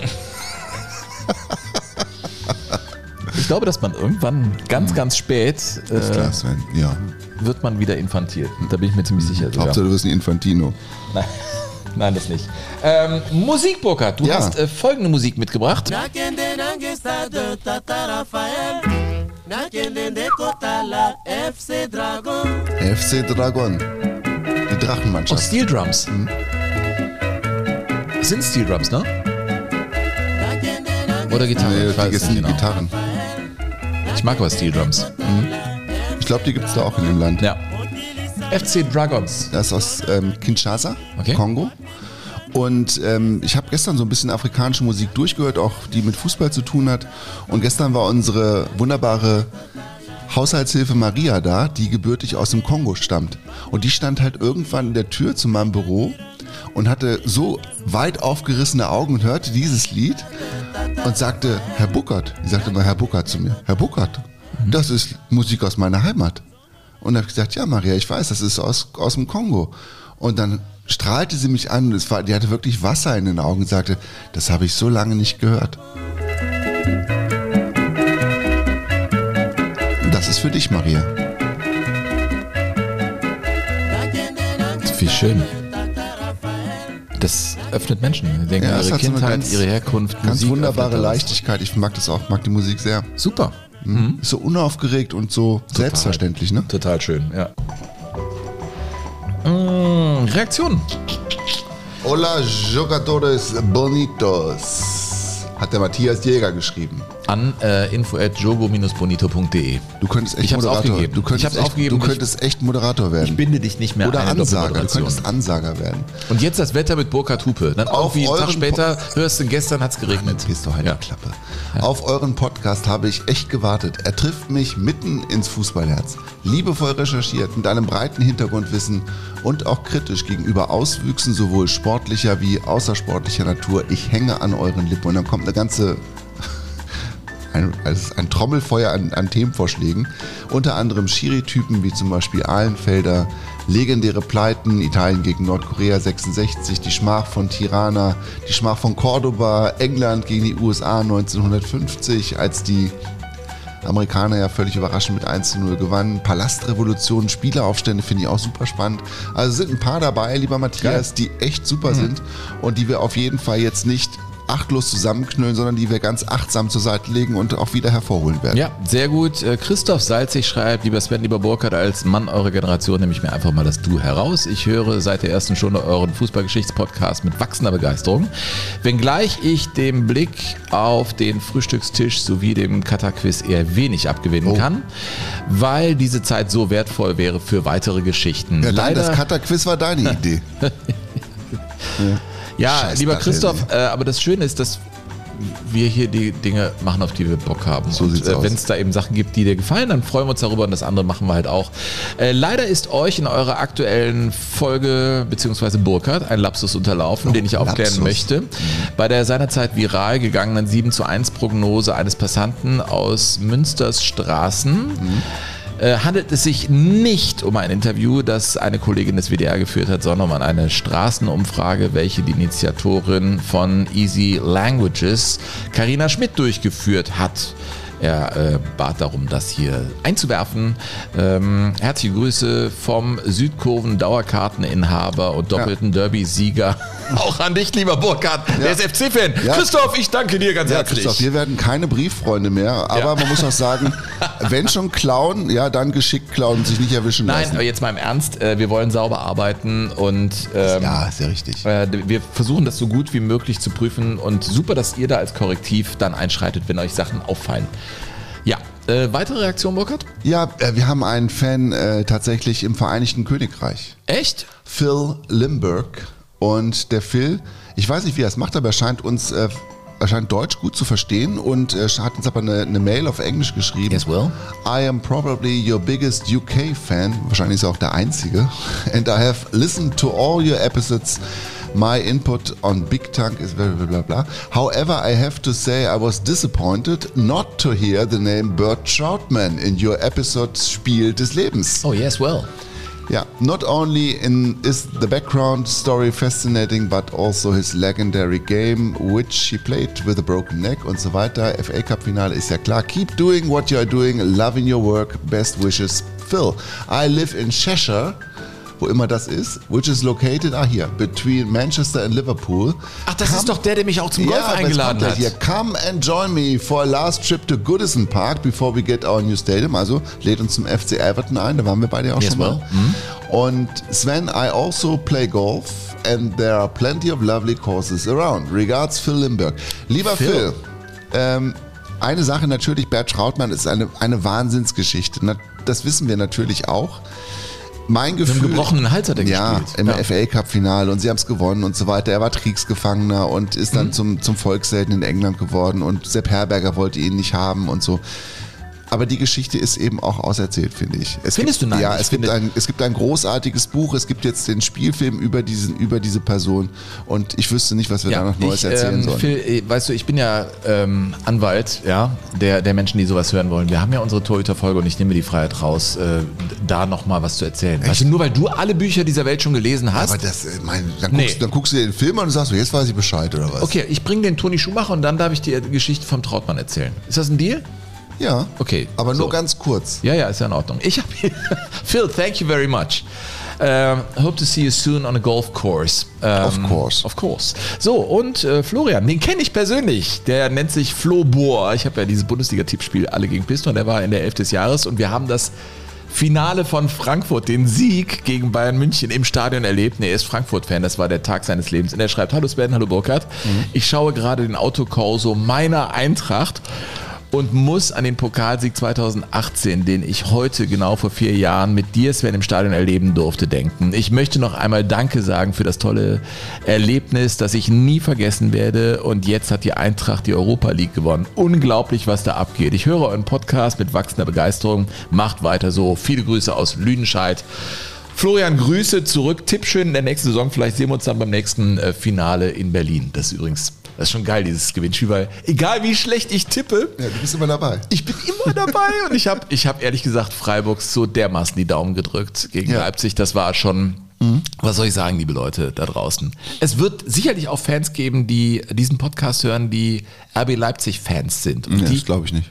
[SPEAKER 2] Ich glaube, dass man irgendwann ganz, ganz spät
[SPEAKER 3] Ist
[SPEAKER 2] äh,
[SPEAKER 3] klar, Sven. Ja.
[SPEAKER 2] wird man wieder infantil. Da bin ich mir ziemlich sicher. sogar.
[SPEAKER 3] Hauptsache du wirst ein Infantino.
[SPEAKER 2] Nein, nein, das nicht. Ähm, Musik, Burkhard. Du
[SPEAKER 3] Ja.
[SPEAKER 2] hast äh, folgende Musik mitgebracht.
[SPEAKER 5] Nakende nange stade Tata Rafael. Nakende ndekotala F C Dragon.
[SPEAKER 3] F C Dragon. Die
[SPEAKER 2] Und
[SPEAKER 3] Drachenmannschaft.
[SPEAKER 2] Steel Drums.
[SPEAKER 3] Mhm.
[SPEAKER 2] Das sind Steel Drums, ne?
[SPEAKER 5] Nakende nange
[SPEAKER 2] Oder Gitarre?
[SPEAKER 3] Nee,
[SPEAKER 2] ich weiß
[SPEAKER 3] die
[SPEAKER 2] es
[SPEAKER 3] sind
[SPEAKER 2] nicht
[SPEAKER 3] die
[SPEAKER 2] genau.
[SPEAKER 3] Gitarren.
[SPEAKER 2] Ich mag aber Steel Drums.
[SPEAKER 3] Ich glaube, die gibt es da auch in dem Land.
[SPEAKER 2] Ja. F C Dragons.
[SPEAKER 3] Das ist aus ähm, Kinshasa,
[SPEAKER 2] Okay.
[SPEAKER 3] Kongo. Und ähm, ich habe gestern so ein bisschen afrikanische Musik durchgehört, auch die mit Fußball zu tun hat. Und gestern war unsere wunderbare Haushaltshilfe Maria da, die gebürtig aus dem Kongo stammt. Und die stand halt irgendwann in der Tür zu meinem Büro und hatte so weit aufgerissene Augen und hörte dieses Lied und sagte, Herr Buckert, die sagte mal Herr Buckert zu mir, Herr Buckert, das ist Musik aus meiner Heimat. Und da habe ich gesagt, ja Maria, ich weiß, das ist aus, aus dem Kongo. Und dann strahlte sie mich an und es war, die hatte wirklich Wasser in den Augen und sagte, das habe ich so lange nicht gehört. Und das ist für dich, Maria.
[SPEAKER 2] Wie schön. Das öffnet Menschen. Die denken
[SPEAKER 3] Ja, es
[SPEAKER 2] ihre
[SPEAKER 3] hat so eine
[SPEAKER 2] Kindheit,
[SPEAKER 3] ganz-
[SPEAKER 2] ihre Herkunft,
[SPEAKER 3] Ganz
[SPEAKER 2] Musik
[SPEAKER 3] wunderbare
[SPEAKER 2] öffnet da was.
[SPEAKER 3] Leichtigkeit. Ich mag das auch, mag die Musik sehr.
[SPEAKER 2] Super.
[SPEAKER 3] Mhm. Ist so unaufgeregt und so selbstverständlich, ne?
[SPEAKER 2] Total schön, ja. Mm, Reaktionen.
[SPEAKER 3] Hola, Jogadores Bonitos. Hat der Matthias Jäger geschrieben.
[SPEAKER 2] An äh, info at jogo bonito punkt de.
[SPEAKER 3] Du könntest echt
[SPEAKER 2] Ich hab's
[SPEAKER 3] Moderator
[SPEAKER 2] aufgegeben.
[SPEAKER 3] Du könntest,
[SPEAKER 2] Ich hab's
[SPEAKER 3] echt,
[SPEAKER 2] aufgegeben.
[SPEAKER 3] Du könntest echt Moderator werden.
[SPEAKER 2] Ich binde dich nicht mehr
[SPEAKER 3] Oder
[SPEAKER 2] ein in
[SPEAKER 3] Ansager. Du
[SPEAKER 2] Doppelmoderation.
[SPEAKER 3] könntest Ansager werden.
[SPEAKER 2] Und jetzt das Wetter mit Burkhard Hupe. Dann
[SPEAKER 3] Auf
[SPEAKER 2] irgendwie einen Tag
[SPEAKER 3] euren
[SPEAKER 2] später hörst du, gestern hat's geregnet.
[SPEAKER 3] Gehst du halt
[SPEAKER 2] Ja.
[SPEAKER 3] die Klappe. Auf euren Podcast habe ich echt gewartet. Er trifft mich mitten ins Fußballherz. Liebevoll recherchiert, mit einem breiten Hintergrundwissen und auch kritisch gegenüber Auswüchsen sowohl sportlicher wie außersportlicher Natur. Ich hänge an euren Lippen. Und dann kommt eine ganze... Ein, also ein Trommelfeuer an, an Themenvorschlägen. Unter anderem Schiri-Typen wie zum Beispiel Ahlenfelder, legendäre Pleiten, Italien gegen Nordkorea sechsundsechzig, die Schmach von Tirana, die Schmach von Cordoba, England gegen die U S A neunzehnhundertfünfzig, als die Amerikaner ja völlig überraschend mit eins zu null gewannen. Palastrevolution, Spieleraufstände finde ich auch super spannend. Also sind ein paar dabei, lieber Matthias, die echt super sind und die wir auf jeden Fall jetzt nicht achtlos zusammenknüllen, sondern die wir ganz achtsam zur Seite legen und auch wieder hervorholen werden.
[SPEAKER 2] Ja, sehr gut. Äh, Christoph Salzig schreibt, lieber Sven, lieber Burkhard, als Mann eurer Generation nehme ich mir einfach mal das Du heraus. Ich höre seit der ersten Stunde euren Fußballgeschichtspodcast mit wachsender Begeisterung. Wenngleich ich dem Blick auf den Frühstückstisch sowie dem Kata-Quiz eher wenig abgewinnen
[SPEAKER 3] Oh.
[SPEAKER 2] kann, weil diese Zeit so wertvoll wäre für weitere Geschichten.
[SPEAKER 3] Ja, nein, das
[SPEAKER 2] Leider-
[SPEAKER 3] Kata-Quiz war deine Idee.
[SPEAKER 2] Ja,
[SPEAKER 3] Scheiß
[SPEAKER 2] lieber
[SPEAKER 3] Dattel,
[SPEAKER 2] Christoph, äh, aber das Schöne ist, dass wir hier die Dinge machen, auf die wir Bock haben.
[SPEAKER 3] So
[SPEAKER 2] und
[SPEAKER 3] sieht's
[SPEAKER 2] äh,
[SPEAKER 3] aus.
[SPEAKER 2] wenn es da eben Sachen gibt, die dir gefallen, dann freuen wir uns darüber und das andere machen wir halt auch. Äh, leider ist euch in eurer aktuellen Folge, beziehungsweise Burkhard, ein Lapsus unterlaufen,
[SPEAKER 3] Oh,
[SPEAKER 2] den ich aufklären
[SPEAKER 3] Lapsus.
[SPEAKER 2] möchte. Mhm. Bei der seinerzeit viral gegangenen sieben zu eins Prognose eines Passanten aus Münsters Straßen mhm. äh, handelt es sich nicht um ein Interview, das eine Kollegin des W D R geführt hat, sondern um eine Straßenumfrage, welche die Initiatorin von Easy Languages, Carina Schmidt, durchgeführt hat. Er äh, bat darum, das hier einzuwerfen. Ähm, herzliche Grüße vom Südkurven-Dauerkarteninhaber und doppelten ja. Derby-Sieger. Auch an dich, lieber Burkhard, ja. der ist F C-Fan. Ja. Christoph, ich danke dir ganz
[SPEAKER 3] ja,
[SPEAKER 2] herzlich.
[SPEAKER 3] Christoph, wir werden keine Brieffreunde mehr, aber ja. man muss auch sagen, wenn schon klauen, ja, dann geschickt klauen und sich nicht erwischen
[SPEAKER 2] Nein,
[SPEAKER 3] lassen.
[SPEAKER 2] aber jetzt mal im Ernst, äh, wir wollen sauber arbeiten und ähm,
[SPEAKER 3] ja, ist ja richtig.
[SPEAKER 2] Äh, wir versuchen das so gut wie möglich zu prüfen und super, dass ihr da als Korrektiv dann einschreitet, wenn euch Sachen auffallen. Ja, äh, weitere Reaktion, Burkhard?
[SPEAKER 3] Ja, äh, wir haben einen Fan äh, tatsächlich im Vereinigten Königreich.
[SPEAKER 2] Echt?
[SPEAKER 3] Phil Limburg. Und der Phil, ich weiß nicht, wie er es macht, aber er scheint uns, äh, er scheint Deutsch gut zu verstehen und äh, hat uns aber eine, eine Mail auf Englisch geschrieben.
[SPEAKER 2] Yes, well.
[SPEAKER 3] I am probably your biggest U K-fan. Wahrscheinlich ist er auch der einzige. And I have listened to all your episodes. My input on Big Tongue is blah, blah, blah, blah. However, I have to say I was disappointed not to hear the name Bert Troutman in your episode Spiel des Lebens.
[SPEAKER 2] Oh, yes, well.
[SPEAKER 3] Yeah, not only in is the background story fascinating, but also his legendary game, which he played with a broken neck und so weiter. F A Cup Finale ist ja klar. Keep doing what you are doing, loving your work. Best wishes, Phil. I live in Cheshire, wo immer das ist, which is located, ah hier, between Manchester and Liverpool.
[SPEAKER 2] Ach, das
[SPEAKER 3] Come,
[SPEAKER 2] ist doch der, der mich auch zum Golf
[SPEAKER 3] ja,
[SPEAKER 2] eingeladen hat.
[SPEAKER 3] Hier, come and join me for a last trip to Goodison Park before we get our new stadium. Also lädt uns zum F C Everton ein, da waren wir beide auch
[SPEAKER 2] Yes,
[SPEAKER 3] schon mal.
[SPEAKER 2] well. Mhm.
[SPEAKER 3] Und Sven, I also play golf and there are plenty of lovely courses around. Regards, Phil Limburg. Lieber Phil, Phil ähm, eine Sache natürlich, Bert Troutman ist eine, eine Wahnsinnsgeschichte. Na, das wissen wir natürlich auch. Mein Gefühl,
[SPEAKER 2] mit einem gebrochenen Hals hat er
[SPEAKER 3] ja,
[SPEAKER 2] gespielt.
[SPEAKER 3] Im
[SPEAKER 2] ja.
[SPEAKER 3] F A Cup Finale und sie haben es gewonnen und so weiter. Er war Kriegsgefangener und ist dann mhm. zum, zum Volkshelden in England geworden und Sepp Herberger wollte ihn nicht haben und so. Aber die Geschichte ist eben auch auserzählt, finde ich. Es
[SPEAKER 2] Findest
[SPEAKER 3] gibt,
[SPEAKER 2] du? Nein,
[SPEAKER 3] ja,
[SPEAKER 2] ich
[SPEAKER 3] es gibt, ein, es gibt ein großartiges Buch, es gibt jetzt den Spielfilm über, diesen, über diese Person und ich wüsste nicht, was wir
[SPEAKER 2] ja,
[SPEAKER 3] da noch Neues
[SPEAKER 2] ich,
[SPEAKER 3] erzählen
[SPEAKER 2] ähm,
[SPEAKER 3] sollen.
[SPEAKER 2] Phil, weißt du, ich bin ja ähm, Anwalt ja, der, der Menschen, die sowas hören wollen. Wir haben ja unsere Torhüter-Folge und ich nehme mir die Freiheit raus, äh, da nochmal was zu erzählen. Weißt du, nur weil du alle Bücher dieser Welt schon gelesen hast.
[SPEAKER 3] Aber das, mein, dann,
[SPEAKER 2] nee.
[SPEAKER 3] guckst, dann guckst du dir den Film an und sagst, jetzt weiß ich Bescheid oder was?
[SPEAKER 2] Okay, ich bringe den Toni Schumacher und dann darf ich dir die Geschichte vom Trautmann erzählen. Ist das ein Deal?
[SPEAKER 3] Ja,
[SPEAKER 2] okay,
[SPEAKER 3] aber nur
[SPEAKER 2] so.
[SPEAKER 3] ganz kurz.
[SPEAKER 2] Ja, ja, ist ja in Ordnung. Ich habe hier Phil, thank you very much. Uh, hope to see you soon on a golf course. Um,
[SPEAKER 3] of course.
[SPEAKER 2] Of course. So, und äh, Florian, den kenne ich persönlich. Der nennt sich Flo Bohr. Ich habe ja dieses Bundesliga-Tippspiel alle gegen Piston. Der war in der Elf des Jahres und wir haben das Finale von Frankfurt, den Sieg gegen Bayern München im Stadion erlebt. Er ist Frankfurt-Fan, das war der Tag seines Lebens. Und er schreibt, hallo Sven, hallo Burkhard. Mhm. Ich schaue gerade den Autokorso meiner Eintracht und muss an den Pokalsieg zweitausendachtzehn, den ich heute genau vor vier Jahren mit dir, Sven, im Stadion erleben durfte, denken. Ich möchte noch einmal Danke sagen für das tolle Erlebnis, das ich nie vergessen werde. Und jetzt hat die Eintracht die Europa League gewonnen. Unglaublich, was da abgeht. Ich höre euren Podcast mit wachsender Begeisterung. Macht weiter so. Viele Grüße aus Lüdenscheid. Florian, Grüße zurück. Tipp schön in der nächsten Saison. Vielleicht sehen wir uns dann beim nächsten äh, Finale in Berlin. Das ist übrigens, das ist schon geil, dieses Gewinnspiel, weil egal wie schlecht ich tippe,
[SPEAKER 3] ja, du bist immer dabei.
[SPEAKER 2] Ich bin immer dabei und ich habe ich hab ehrlich gesagt Freiburg so dermaßen die Daumen gedrückt gegen ja. Leipzig. Das war schon, mhm. was soll ich sagen, liebe Leute da draußen. Es wird sicherlich auch Fans geben, die diesen Podcast hören, die R B Leipzig-Fans sind. Und
[SPEAKER 3] ja,
[SPEAKER 2] die,
[SPEAKER 3] das glaube ich nicht.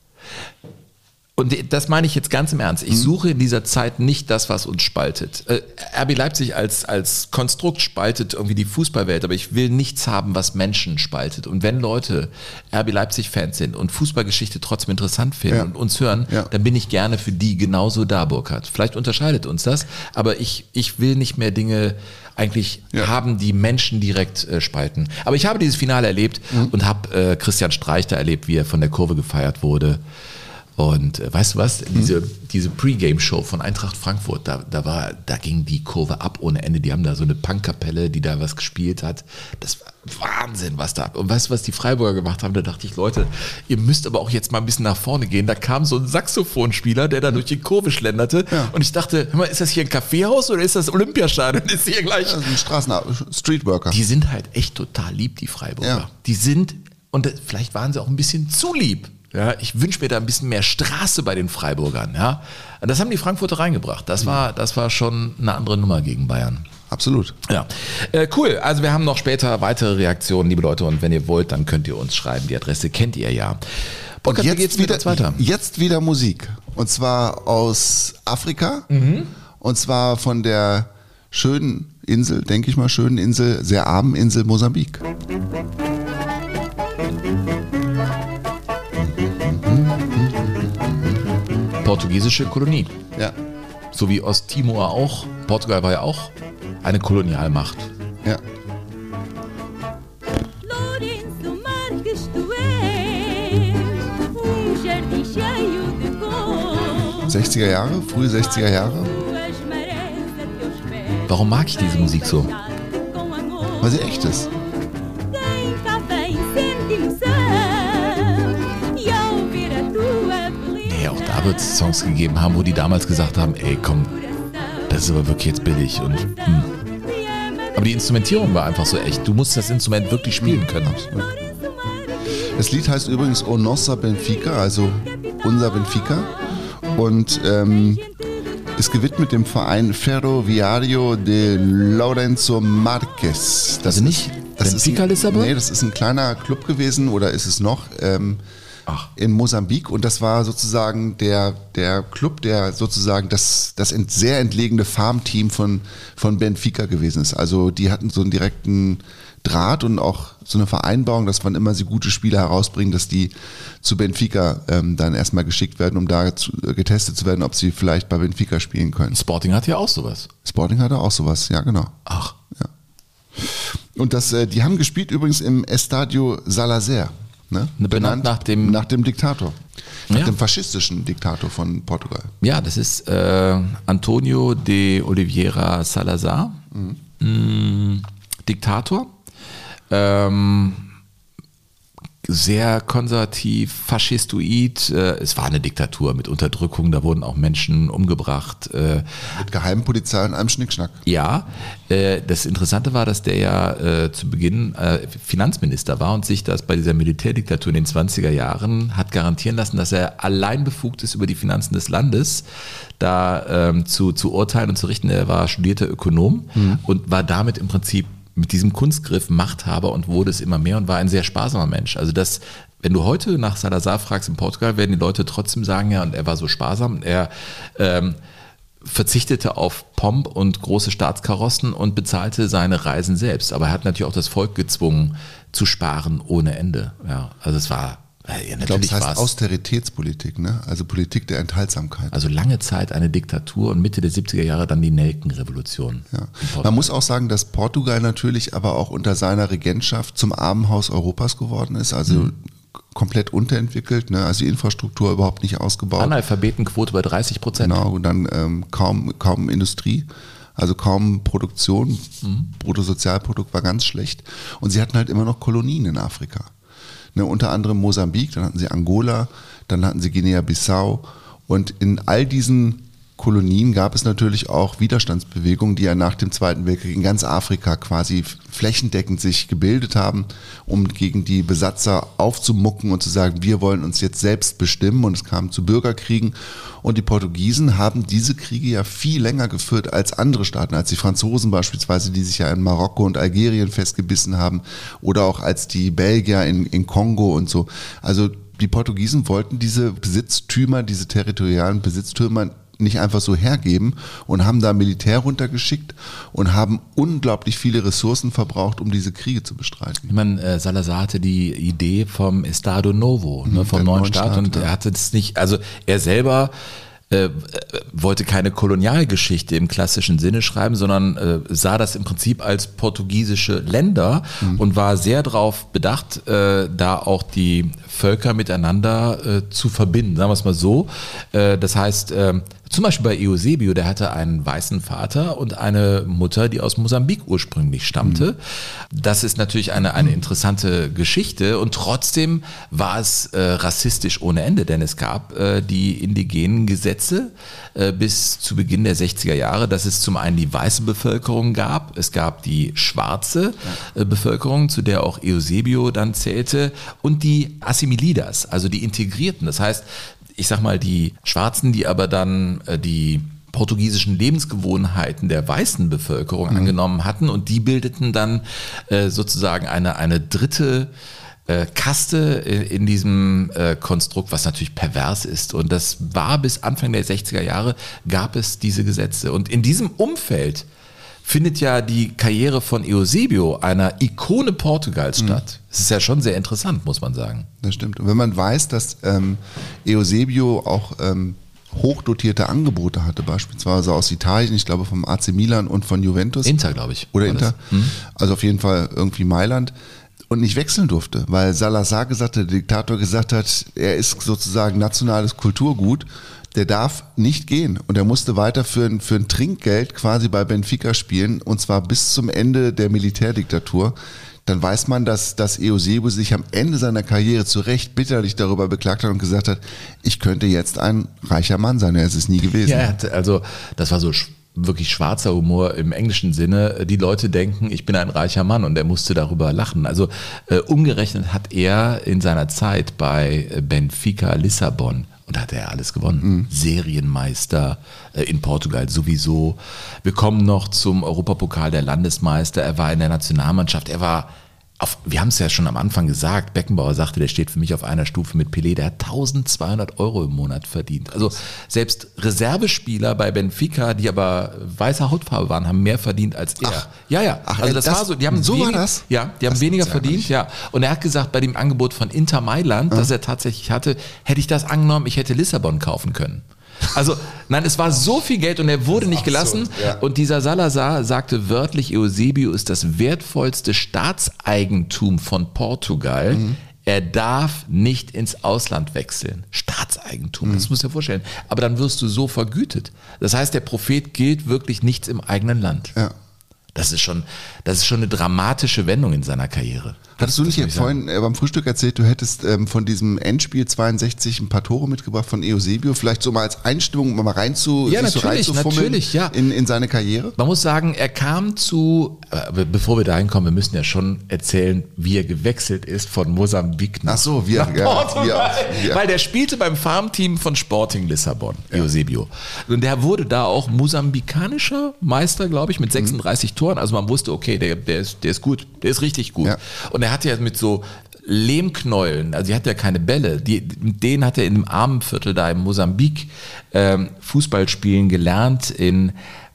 [SPEAKER 2] Und das meine ich jetzt ganz im Ernst. Ich suche in dieser Zeit nicht das, was uns spaltet. Äh, R B Leipzig als, als Konstrukt spaltet irgendwie die Fußballwelt, aber ich will nichts haben, was Menschen spaltet. Und wenn Leute R B Leipzig-Fans sind und Fußballgeschichte trotzdem interessant finden ja. und uns hören, ja. dann bin ich gerne für die genauso da, Burkhard. Vielleicht unterscheidet uns das, aber ich, ich will nicht mehr Dinge eigentlich ja. haben, die Menschen direkt äh, spalten. Aber ich habe dieses Finale erlebt mhm. und habe äh, Christian Streich da erlebt, wie er von der Kurve gefeiert wurde. Und äh, weißt du was, diese, diese Pre-Game-Show von Eintracht Frankfurt, da, da, war, da ging die Kurve ab ohne Ende. Die haben da so eine Punkkapelle, die da was gespielt hat. Das war Wahnsinn, was da. Und weißt du, was die Freiburger gemacht haben? Da dachte ich, Leute, ihr müsst aber auch jetzt mal ein bisschen nach vorne gehen. Da kam so ein Saxophonspieler, der da durch die Kurve schlenderte. Ja. Und ich dachte, hör mal, ist das hier ein Kaffeehaus oder ist das Olympiastadion? Ist hier gleich.
[SPEAKER 3] Ja, das ist ein Straßen Streetworker.
[SPEAKER 2] Die sind halt echt total lieb, die Freiburger.
[SPEAKER 3] Ja.
[SPEAKER 2] Die sind, und das, vielleicht waren sie auch ein bisschen zu lieb. Ja, ich wünsche mir da ein bisschen mehr Straße bei den Freiburgern. Ja. Das haben die Frankfurter reingebracht. Das war, das war schon eine andere Nummer gegen Bayern.
[SPEAKER 3] Absolut.
[SPEAKER 2] Ja, äh, cool. Also wir haben noch später weitere Reaktionen, liebe Leute. Und wenn ihr wollt, dann könnt ihr uns schreiben. Die Adresse kennt ihr ja.
[SPEAKER 3] Und jetzt, geht's wieder, weiter? jetzt wieder Musik. Und zwar aus Afrika. Mhm. Und zwar von der schönen Insel, denke ich mal, schönen Insel, sehr armen Insel Mosambik.
[SPEAKER 2] Portugiesische Kolonie.
[SPEAKER 3] Ja.
[SPEAKER 2] So wie Osttimor auch. Portugal war ja auch eine Kolonialmacht.
[SPEAKER 3] Ja. sechziger Jahre, frühe sechziger Jahre.
[SPEAKER 2] Warum mag ich diese Musik so?
[SPEAKER 3] Weil sie echt ist.
[SPEAKER 2] Nee, auch da wird es Songs gegeben haben, wo die damals gesagt haben, ey komm, das ist aber wirklich jetzt billig. Und, hm. Aber die Instrumentierung war einfach so echt. Du musst das Instrument wirklich spielen können.
[SPEAKER 3] Das Lied heißt übrigens O Nossa Benfica, also unser Benfica. Und ähm, ist gewidmet dem Verein Ferroviario de Lourenço Marques.
[SPEAKER 2] Das also nicht
[SPEAKER 3] das
[SPEAKER 2] Benfica
[SPEAKER 3] ist ein,
[SPEAKER 2] Lissabon?
[SPEAKER 3] Nee, das ist ein kleiner Club gewesen, oder ist es noch, ähm, in Mosambik. Und das war sozusagen der, der Club, der sozusagen das, das ent, sehr entlegene Farmteam von, von Benfica gewesen ist. Also die hatten so einen direkten Draht und auch so eine Vereinbarung, dass wann immer sie gute Spieler herausbringen, dass die zu Benfica ähm, dann erstmal geschickt werden, um da zu, äh, getestet zu werden, ob sie vielleicht bei Benfica spielen können.
[SPEAKER 2] Sporting hat ja auch sowas.
[SPEAKER 3] Sporting hatte auch sowas, ja genau.
[SPEAKER 2] Ach.
[SPEAKER 3] Ja. Und das, äh, die haben gespielt übrigens im Estadio Salazar. Ne?
[SPEAKER 2] Benannt, benannt nach dem
[SPEAKER 3] nach dem Diktator. Nach
[SPEAKER 2] ja.
[SPEAKER 3] dem faschistischen Diktator von Portugal.
[SPEAKER 2] Ja, das ist äh, Antonio de Oliveira Salazar. Mhm. Mm, Diktator. Ähm, sehr konservativ, faschistoid. Äh, es war eine Diktatur mit Unterdrückung, da wurden auch Menschen umgebracht. Äh,
[SPEAKER 3] mit Geheimpolizei und einem Schnickschnack.
[SPEAKER 2] Ja, äh, das Interessante war, dass der ja äh, zu Beginn äh, Finanzminister war und sich das bei dieser Militärdiktatur in den zwanziger Jahren hat garantieren lassen, dass er allein befugt ist, über die Finanzen des Landes da ähm, zu, zu urteilen und zu richten. Er war studierter Ökonom mhm. und war damit im Prinzip mit diesem Kunstgriff Machthaber und wurde es immer mehr und war ein sehr sparsamer Mensch. Also das, wenn du heute nach Salazar fragst in Portugal, werden die Leute trotzdem sagen, ja, und er war so sparsam. Er ähm, verzichtete auf Pomp und große Staatskarossen und bezahlte seine Reisen selbst. Aber er hat natürlich auch das Volk gezwungen zu sparen ohne Ende. Ja, also es war Ja,
[SPEAKER 3] ich glaube, das heißt Austeritätspolitik, ne? Also Politik der Enthaltsamkeit.
[SPEAKER 2] Also lange Zeit eine Diktatur und Mitte der siebziger Jahre dann die Nelkenrevolution.
[SPEAKER 3] Ja. Man muss auch sagen, dass Portugal natürlich aber auch unter seiner Regentschaft zum Armenhaus Europas geworden ist. Also mhm. komplett unterentwickelt, ne? Also die Infrastruktur überhaupt nicht ausgebaut.
[SPEAKER 2] Analphabetenquote bei dreißig Prozent.
[SPEAKER 3] Genau, und dann ähm, kaum, kaum Industrie. Also kaum Produktion. Mhm. Bruttosozialprodukt war ganz schlecht. Und sie hatten halt immer noch Kolonien in Afrika. Ne, unter anderem Mosambik, dann hatten sie Angola, dann hatten sie Guinea-Bissau und in all diesen Kolonien gab es natürlich auch Widerstandsbewegungen, die ja nach dem Zweiten Weltkrieg in ganz Afrika quasi flächendeckend sich gebildet haben, um gegen die Besatzer aufzumucken und zu sagen, wir wollen uns jetzt selbst bestimmen, und es kam zu Bürgerkriegen und die Portugiesen haben diese Kriege ja viel länger geführt als andere Staaten, als die Franzosen beispielsweise, die sich ja in Marokko und Algerien festgebissen haben, oder auch als die Belgier in, in Kongo und so. Also die Portugiesen wollten diese Besitztümer, diese territorialen Besitztümer nicht einfach so hergeben und haben da Militär runtergeschickt und haben unglaublich viele Ressourcen verbraucht, um diese Kriege zu bestreiten.
[SPEAKER 2] Ich meine, äh, Salazar hatte die Idee vom Estado Novo, ne, vom neuen Staat, Staat und ja. er hatte das nicht, also er selber äh, wollte keine Kolonialgeschichte im klassischen Sinne schreiben, sondern äh, sah das im Prinzip als portugiesische Länder mhm. und war sehr darauf bedacht, äh, da auch die Völker miteinander äh, zu verbinden, sagen wir es mal so. Äh, das heißt, äh, zum Beispiel bei Eusebio, der hatte einen weißen Vater und eine Mutter, die aus Mosambik ursprünglich stammte. Mhm. Das ist natürlich eine, eine interessante Geschichte und trotzdem war es äh, rassistisch ohne Ende, denn es gab äh, die indigenen Gesetze äh, bis zu Beginn der sechziger Jahre, dass es zum einen die weiße Bevölkerung gab, es gab die schwarze äh, Bevölkerung, zu der auch Eusebio dann zählte, und die Assimilidas, also die Integrierten. Das heißt, ich sag mal, die Schwarzen, die aber dann äh, die portugiesischen Lebensgewohnheiten der weißen Bevölkerung mhm. angenommen hatten, und die bildeten dann äh, sozusagen eine, eine dritte äh, Kaste in, in diesem äh, Konstrukt, was natürlich pervers ist. Und das war bis Anfang der sechziger Jahre, gab es diese Gesetze. Und in diesem Umfeld findet ja die Karriere von Eusebio, einer Ikone Portugals, statt. Das ist ja schon sehr interessant, muss man sagen.
[SPEAKER 3] Das stimmt. Und wenn man weiß, dass ähm, Eusebio auch ähm, hochdotierte Angebote hatte, beispielsweise aus Italien, ich glaube vom A C Milan und von Juventus.
[SPEAKER 2] Inter, glaube ich.
[SPEAKER 3] Oder Inter. Hm. Also auf jeden Fall irgendwie Mailand. Und nicht wechseln durfte, weil Salazar gesagt hat, der Diktator gesagt hat, er ist sozusagen nationales Kulturgut. Der darf nicht gehen, und er musste weiter für ein, für ein Trinkgeld quasi bei Benfica spielen, und zwar bis zum Ende der Militärdiktatur. Dann weiß man, dass, dass Eusebio sich am Ende seiner Karriere zu Recht bitterlich darüber beklagt hat und gesagt hat, ich könnte jetzt ein reicher Mann sein. Er ist es nie gewesen.
[SPEAKER 2] Ja, also das war so wirklich schwarzer Humor im englischen Sinne. Die Leute denken, ich bin ein reicher Mann, und er musste darüber lachen. Also äh, umgerechnet hat er in seiner Zeit bei Benfica Lissabon, und da hat er alles gewonnen. Mhm. Serienmeister äh, in Portugal sowieso. Wir kommen noch zum Europapokal der Landesmeister. Er war in der Nationalmannschaft. Er war auf, wir haben es ja schon am Anfang gesagt, Beckenbauer sagte, der steht für mich auf einer Stufe mit Pelé. Der hat eintausendzweihundert Euro im Monat verdient. Also selbst Reservespieler bei Benfica, die aber weißer Hautfarbe waren, haben mehr verdient als er.
[SPEAKER 3] Ach.
[SPEAKER 2] Ja, ja.
[SPEAKER 3] Ach,
[SPEAKER 2] also das, das war so. Die haben
[SPEAKER 3] so
[SPEAKER 2] wenig,
[SPEAKER 3] war das?
[SPEAKER 2] Ja, die haben
[SPEAKER 3] das
[SPEAKER 2] weniger verdient. Ja. Und er hat gesagt, bei dem Angebot von Inter Mailand, ja. das er tatsächlich hatte, hätte ich das angenommen, ich hätte Lissabon kaufen können. Also, nein, es war so viel Geld, und er wurde nicht gelassen.
[SPEAKER 3] So, ja.
[SPEAKER 2] Und dieser Salazar sagte wörtlich, Eusebio ist das wertvollste Staatseigentum von Portugal. Mhm. Er darf nicht ins Ausland wechseln. Staatseigentum, mhm. das musst du dir vorstellen. Aber dann wirst du so vergütet. Das heißt, der Prophet gilt wirklich nichts im eigenen Land.
[SPEAKER 3] Ja.
[SPEAKER 2] Das ist schon, das ist schon eine dramatische Wendung in seiner Karriere.
[SPEAKER 3] Hattest du nicht vorhin äh, beim Frühstück erzählt, du hättest ähm, von diesem Endspiel zweiundsechzig ein paar Tore mitgebracht von Eusebio, vielleicht so mal als Einstimmung, um mal rein zu,
[SPEAKER 2] ja,
[SPEAKER 3] sich so reinzufummeln
[SPEAKER 2] ja.
[SPEAKER 3] in, in seine Karriere?
[SPEAKER 2] Man muss sagen, er kam zu, äh, bevor wir dahin kommen, wir müssen ja schon erzählen, wie er gewechselt ist von Mosambik nach,
[SPEAKER 3] Ach so, wir,
[SPEAKER 2] nach
[SPEAKER 3] ja,
[SPEAKER 2] Portugal.
[SPEAKER 3] wir, ja.
[SPEAKER 2] Weil der spielte beim Farmteam von Sporting Lissabon, ja. Eusebio. Und der wurde da auch mosambikanischer Meister, glaube ich, mit sechsunddreißig mhm. Toren. Also man wusste, okay, der, der, ist, der ist gut, der ist richtig gut. Ja. Und er hatte ja mit so Lehmknäueln, also die hat ja keine Bälle, die, mit denen hat er in dem Armenviertel da in Mosambik ähm, Fußball spielen gelernt in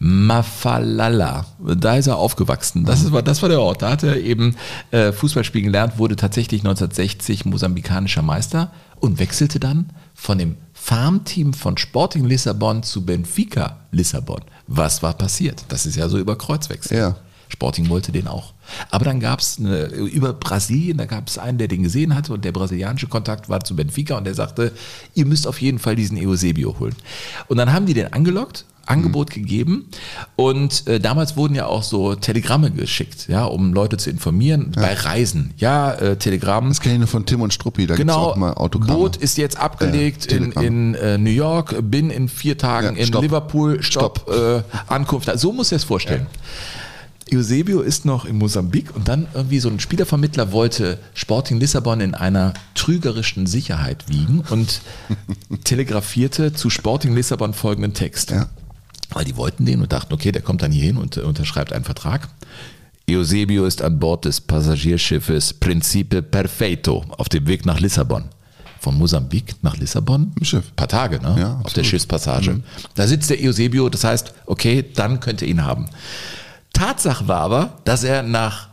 [SPEAKER 2] Mafalala. Da ist er aufgewachsen. Das, ist, das war der Ort. Da hat er eben äh, Fußball spielen gelernt, wurde tatsächlich neunzehnhundertsechzig mosambikanischer Meister und wechselte dann von dem Farmteam von Sporting Lissabon zu Benfica Lissabon. Was war passiert? Das ist ja so über Kreuzwechsel.
[SPEAKER 3] Ja.
[SPEAKER 2] Sporting wollte den auch. Aber dann gab es über Brasilien, da gab es einen, der den gesehen hatte, und der brasilianische Kontakt war zu Benfica, und der sagte, ihr müsst auf jeden Fall diesen Eusebio holen. Und dann haben die den angelockt, Angebot mhm. gegeben, und äh, damals wurden ja auch so Telegramme geschickt, ja, um Leute zu informieren, ja. bei Reisen. Ja, äh, Telegramm.
[SPEAKER 3] Das kenne ich nur von Tim und Struppi, da
[SPEAKER 2] genau,
[SPEAKER 3] gibt es auch mal Autogramme.
[SPEAKER 2] Boot ist jetzt abgelegt äh, in, in äh, New York, bin in vier Tagen ja, in Liverpool, Stopp, Stopp. Äh, Ankunft. So muss ich es vorstellen. Ja. Eusebio ist noch in Mosambik, und dann irgendwie so ein Spielervermittler wollte Sporting Lissabon in einer trügerischen Sicherheit wiegen und telegrafierte zu Sporting Lissabon folgenden Text.
[SPEAKER 3] Ja.
[SPEAKER 2] Weil die wollten den und dachten, okay, der kommt dann hier hin und unterschreibt einen Vertrag. Eusebio ist an Bord des Passagierschiffes Principe Perfeito auf dem Weg nach Lissabon. Von Mosambik nach Lissabon?
[SPEAKER 3] Im Schiff.
[SPEAKER 2] Ein paar Tage, ne?
[SPEAKER 3] Ja,
[SPEAKER 2] auf der Schiffspassage. Mhm. Da sitzt der Eusebio, das heißt, okay, dann könnt ihr ihn haben. Tatsache war aber, dass er nach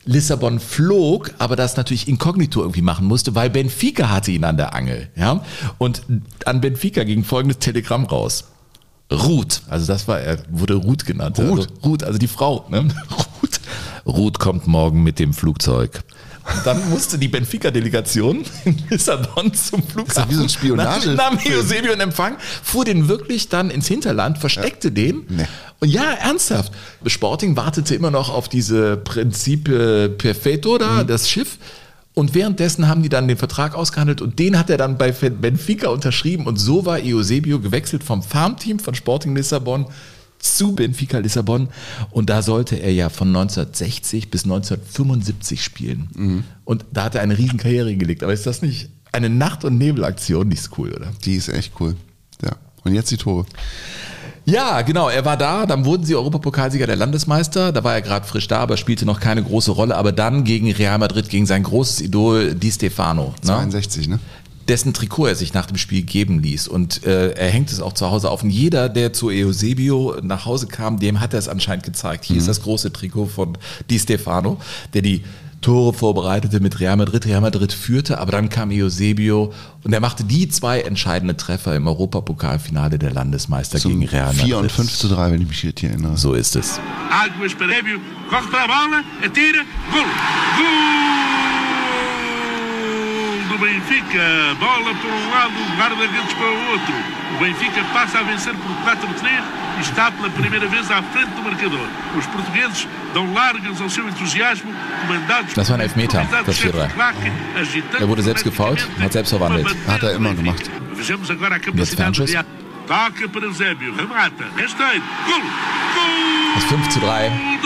[SPEAKER 2] Lissabon flog, aber das natürlich inkognito irgendwie machen musste, weil Benfica hatte ihn an der Angel. Ja? Und an Benfica ging folgendes Telegramm raus. Ruth, also das war, er wurde Ruth genannt.
[SPEAKER 3] Ruth,
[SPEAKER 2] also, Ruth, also die Frau. Ne? Ruth. Ruth kommt morgen mit dem Flugzeug. Und dann musste die Benfica-Delegation in Lissabon zum Flughafen.
[SPEAKER 3] Das ist ja wie so ein Spionage.
[SPEAKER 2] Nahm Eusebio in Empfang, fuhr den wirklich dann ins Hinterland, versteckte ja. den. Nee. Und ja, ernsthaft. Sporting wartete immer noch auf diese Principe Perfetto da, mhm. das Schiff. Und währenddessen haben die dann den Vertrag ausgehandelt und den hat er dann bei Benfica unterschrieben. Und so war Eusebio gewechselt vom Farmteam von Sporting Lissabon zu Benfica Lissabon. Und da sollte er ja von neunzehnhundertsechzig bis neunzehnhundertfünfundsiebzig spielen. Mhm. Und da hat er eine riesen Karriere hingelegt. Aber ist das nicht eine Nacht- und Nebelaktion? Die ist cool, oder?
[SPEAKER 3] Die ist echt cool. Ja. Und jetzt die Tore.
[SPEAKER 2] Ja, genau, er war da, dann wurden sie Europapokalsieger der Landesmeister, da war er gerade frisch da, aber spielte noch keine große Rolle, aber dann gegen Real Madrid, gegen sein großes Idol Di Stefano.
[SPEAKER 3] zweiundsechzig, ne?
[SPEAKER 2] Dessen Trikot er sich nach dem Spiel geben ließ und äh, er hängt es auch zu Hause auf und jeder, der zu Eusebio nach Hause kam, dem hat er es anscheinend gezeigt. Hier mhm. ist das große Trikot von Di Stefano, der die Tore vorbereitete mit Real Madrid. Real Madrid führte, aber dann kam Eusebio und er machte die zwei entscheidenden Treffer im Europapokalfinale der Landesmeister
[SPEAKER 3] Zum
[SPEAKER 2] gegen Real Madrid.
[SPEAKER 3] vier und fünf zu drei, wenn ich mich hier erinnere.
[SPEAKER 2] So ist es.
[SPEAKER 6] Águas para Eusebio, corre para a bola, atira, gol! Gol do Benfica, bola por um lado, guarda-redes para o outro. O Benfica passa a vencer por quatro a três e está pela primeira vez à frente do marcador. Os portugueses dão largas ao seu entusiasmo, comandados
[SPEAKER 2] das war ein Elfmeter, das vier drei. Er wurde selbst gefoult, hat selbst verwandelt.
[SPEAKER 3] Hat er immer gemacht.
[SPEAKER 6] Vejamos agora a
[SPEAKER 2] Jetzt Fernschuss.
[SPEAKER 6] Toca para Eusébio, remata, esteiro, gol! Gol!
[SPEAKER 2] Das fünf zu drei.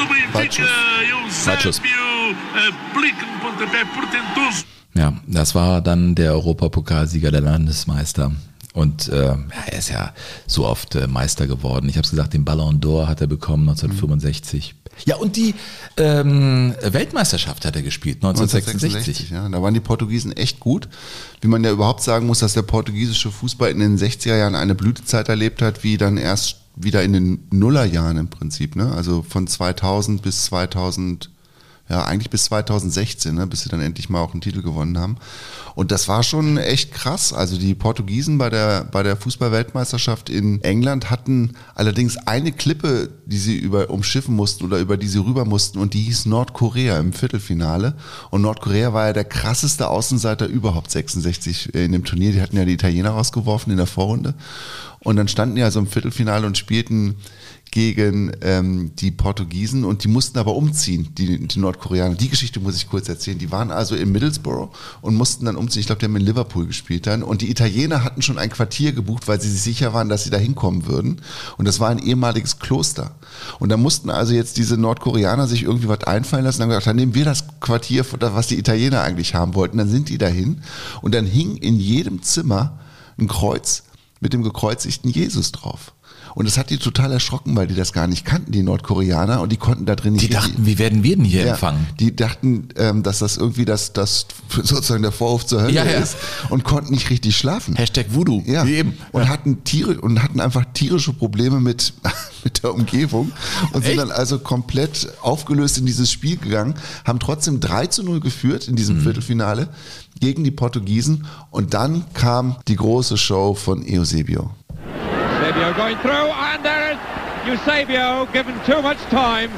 [SPEAKER 6] Weitschuss. Aplica um pontapé portentoso.
[SPEAKER 2] Ja, das war dann der Europapokalsieger der Landesmeister. Und äh, er ist ja so oft äh, Meister geworden. Ich habe es gesagt, den Ballon d'Or hat er bekommen neunzehnhundertfünfundsechzig. Mhm. Ja, und die ähm, Weltmeisterschaft hat er gespielt, neunzehnhundertsechsundsechzig.
[SPEAKER 3] Ja, da waren die Portugiesen echt gut. Wie man ja überhaupt sagen muss, dass der portugiesische Fußball in den sechziger Jahren eine Blütezeit erlebt hat, wie dann erst wieder in den Nullerjahren im Prinzip. Ne? Also von zweitausend bis zweitausend, ja eigentlich bis zweitausendsechzehn, ne? bis sie dann endlich mal auch einen Titel gewonnen haben. Und das war schon echt krass. Also die Portugiesen bei der, bei der Fußball-Weltmeisterschaft in England hatten allerdings eine Klippe, die sie über, umschiffen mussten oder über die sie rüber mussten und die hieß Nordkorea im Viertelfinale. Und Nordkorea war ja der krasseste Außenseiter überhaupt sechsundsechzig in dem Turnier. Die hatten ja die Italiener rausgeworfen in der Vorrunde. Und dann standen die also im Viertelfinale und spielten gegen ähm, die Portugiesen und die mussten aber umziehen, die, die Nordkoreaner. Die Geschichte muss ich kurz erzählen. Die waren also in Middlesbrough und mussten dann umziehen. Ich glaube, die haben in Liverpool gespielt dann. Und die Italiener hatten schon ein Quartier gebucht, weil sie sich sicher waren, dass sie da hinkommen würden. Und das war ein ehemaliges Kloster. Und da mussten also jetzt diese Nordkoreaner sich irgendwie was einfallen lassen. Dann haben gesagt, dann nehmen wir das Quartier, was die Italiener eigentlich haben wollten. Dann sind die dahin. Und dann hing in jedem Zimmer ein Kreuz mit dem gekreuzigten Jesus drauf. Und das hat die total erschrocken, weil die das gar nicht kannten, die Nordkoreaner, und die konnten da drin nicht.
[SPEAKER 2] Die dachten, wie werden wir denn hier ja, empfangen?
[SPEAKER 3] Die dachten, ähm, dass das irgendwie das, das sozusagen der Vorhof zur Hölle ja, ja. ist und konnten nicht richtig schlafen.
[SPEAKER 2] Hashtag Voodoo.
[SPEAKER 3] Ja.
[SPEAKER 2] Wie eben.
[SPEAKER 3] Und
[SPEAKER 2] ja.
[SPEAKER 3] hatten Tiere und hatten einfach tierische Probleme mit, mit der Umgebung und
[SPEAKER 2] Echt?
[SPEAKER 3] sind dann also komplett aufgelöst in dieses Spiel gegangen, haben trotzdem drei zu null geführt in diesem mhm. Viertelfinale gegen die Portugiesen und dann kam die große Show von Eusebio.
[SPEAKER 7] Eusebio going through, and there is Eusebio given too much time.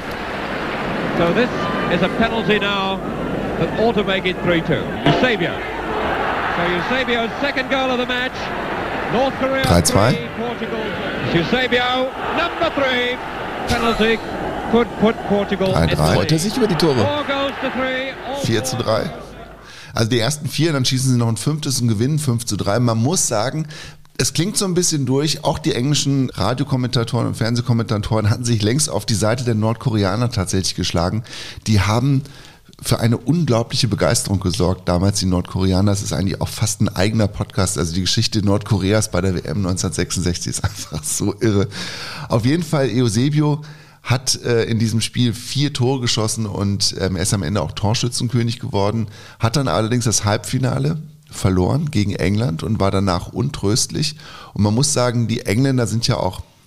[SPEAKER 7] So this is a penalty now that ought to make it three two. Eusebio. So Eusebio's second goal of the match. North Korea
[SPEAKER 3] drei zwei.
[SPEAKER 7] three, Portugal. Eusebio, number three. Penalty could put Portugal
[SPEAKER 3] drei drei.
[SPEAKER 2] Freut er sich über die Tore?
[SPEAKER 7] Four goals to three.
[SPEAKER 3] vier zu drei. Also die ersten vier, dann schießen sie noch ein fünftes und gewinnen fünf zu drei. Man muss sagen, es klingt so ein bisschen durch, auch die englischen Radiokommentatoren und Fernsehkommentatoren hatten sich längst auf die Seite der Nordkoreaner tatsächlich geschlagen. Die haben für eine unglaubliche Begeisterung gesorgt, damals die Nordkoreaner. Das ist eigentlich auch fast ein eigener Podcast. Also die Geschichte Nordkoreas bei der W M neunzehnhundertsechsundsechzig ist einfach so irre. Auf jeden Fall, Eusebio hat äh, in diesem Spiel vier Tore geschossen und ähm, er ist am Ende auch Torschützenkönig geworden, hat dann allerdings das Halbfinale verloren gegen England und war danach untröstlich. Und man muss sagen, die Engländer sind ja auch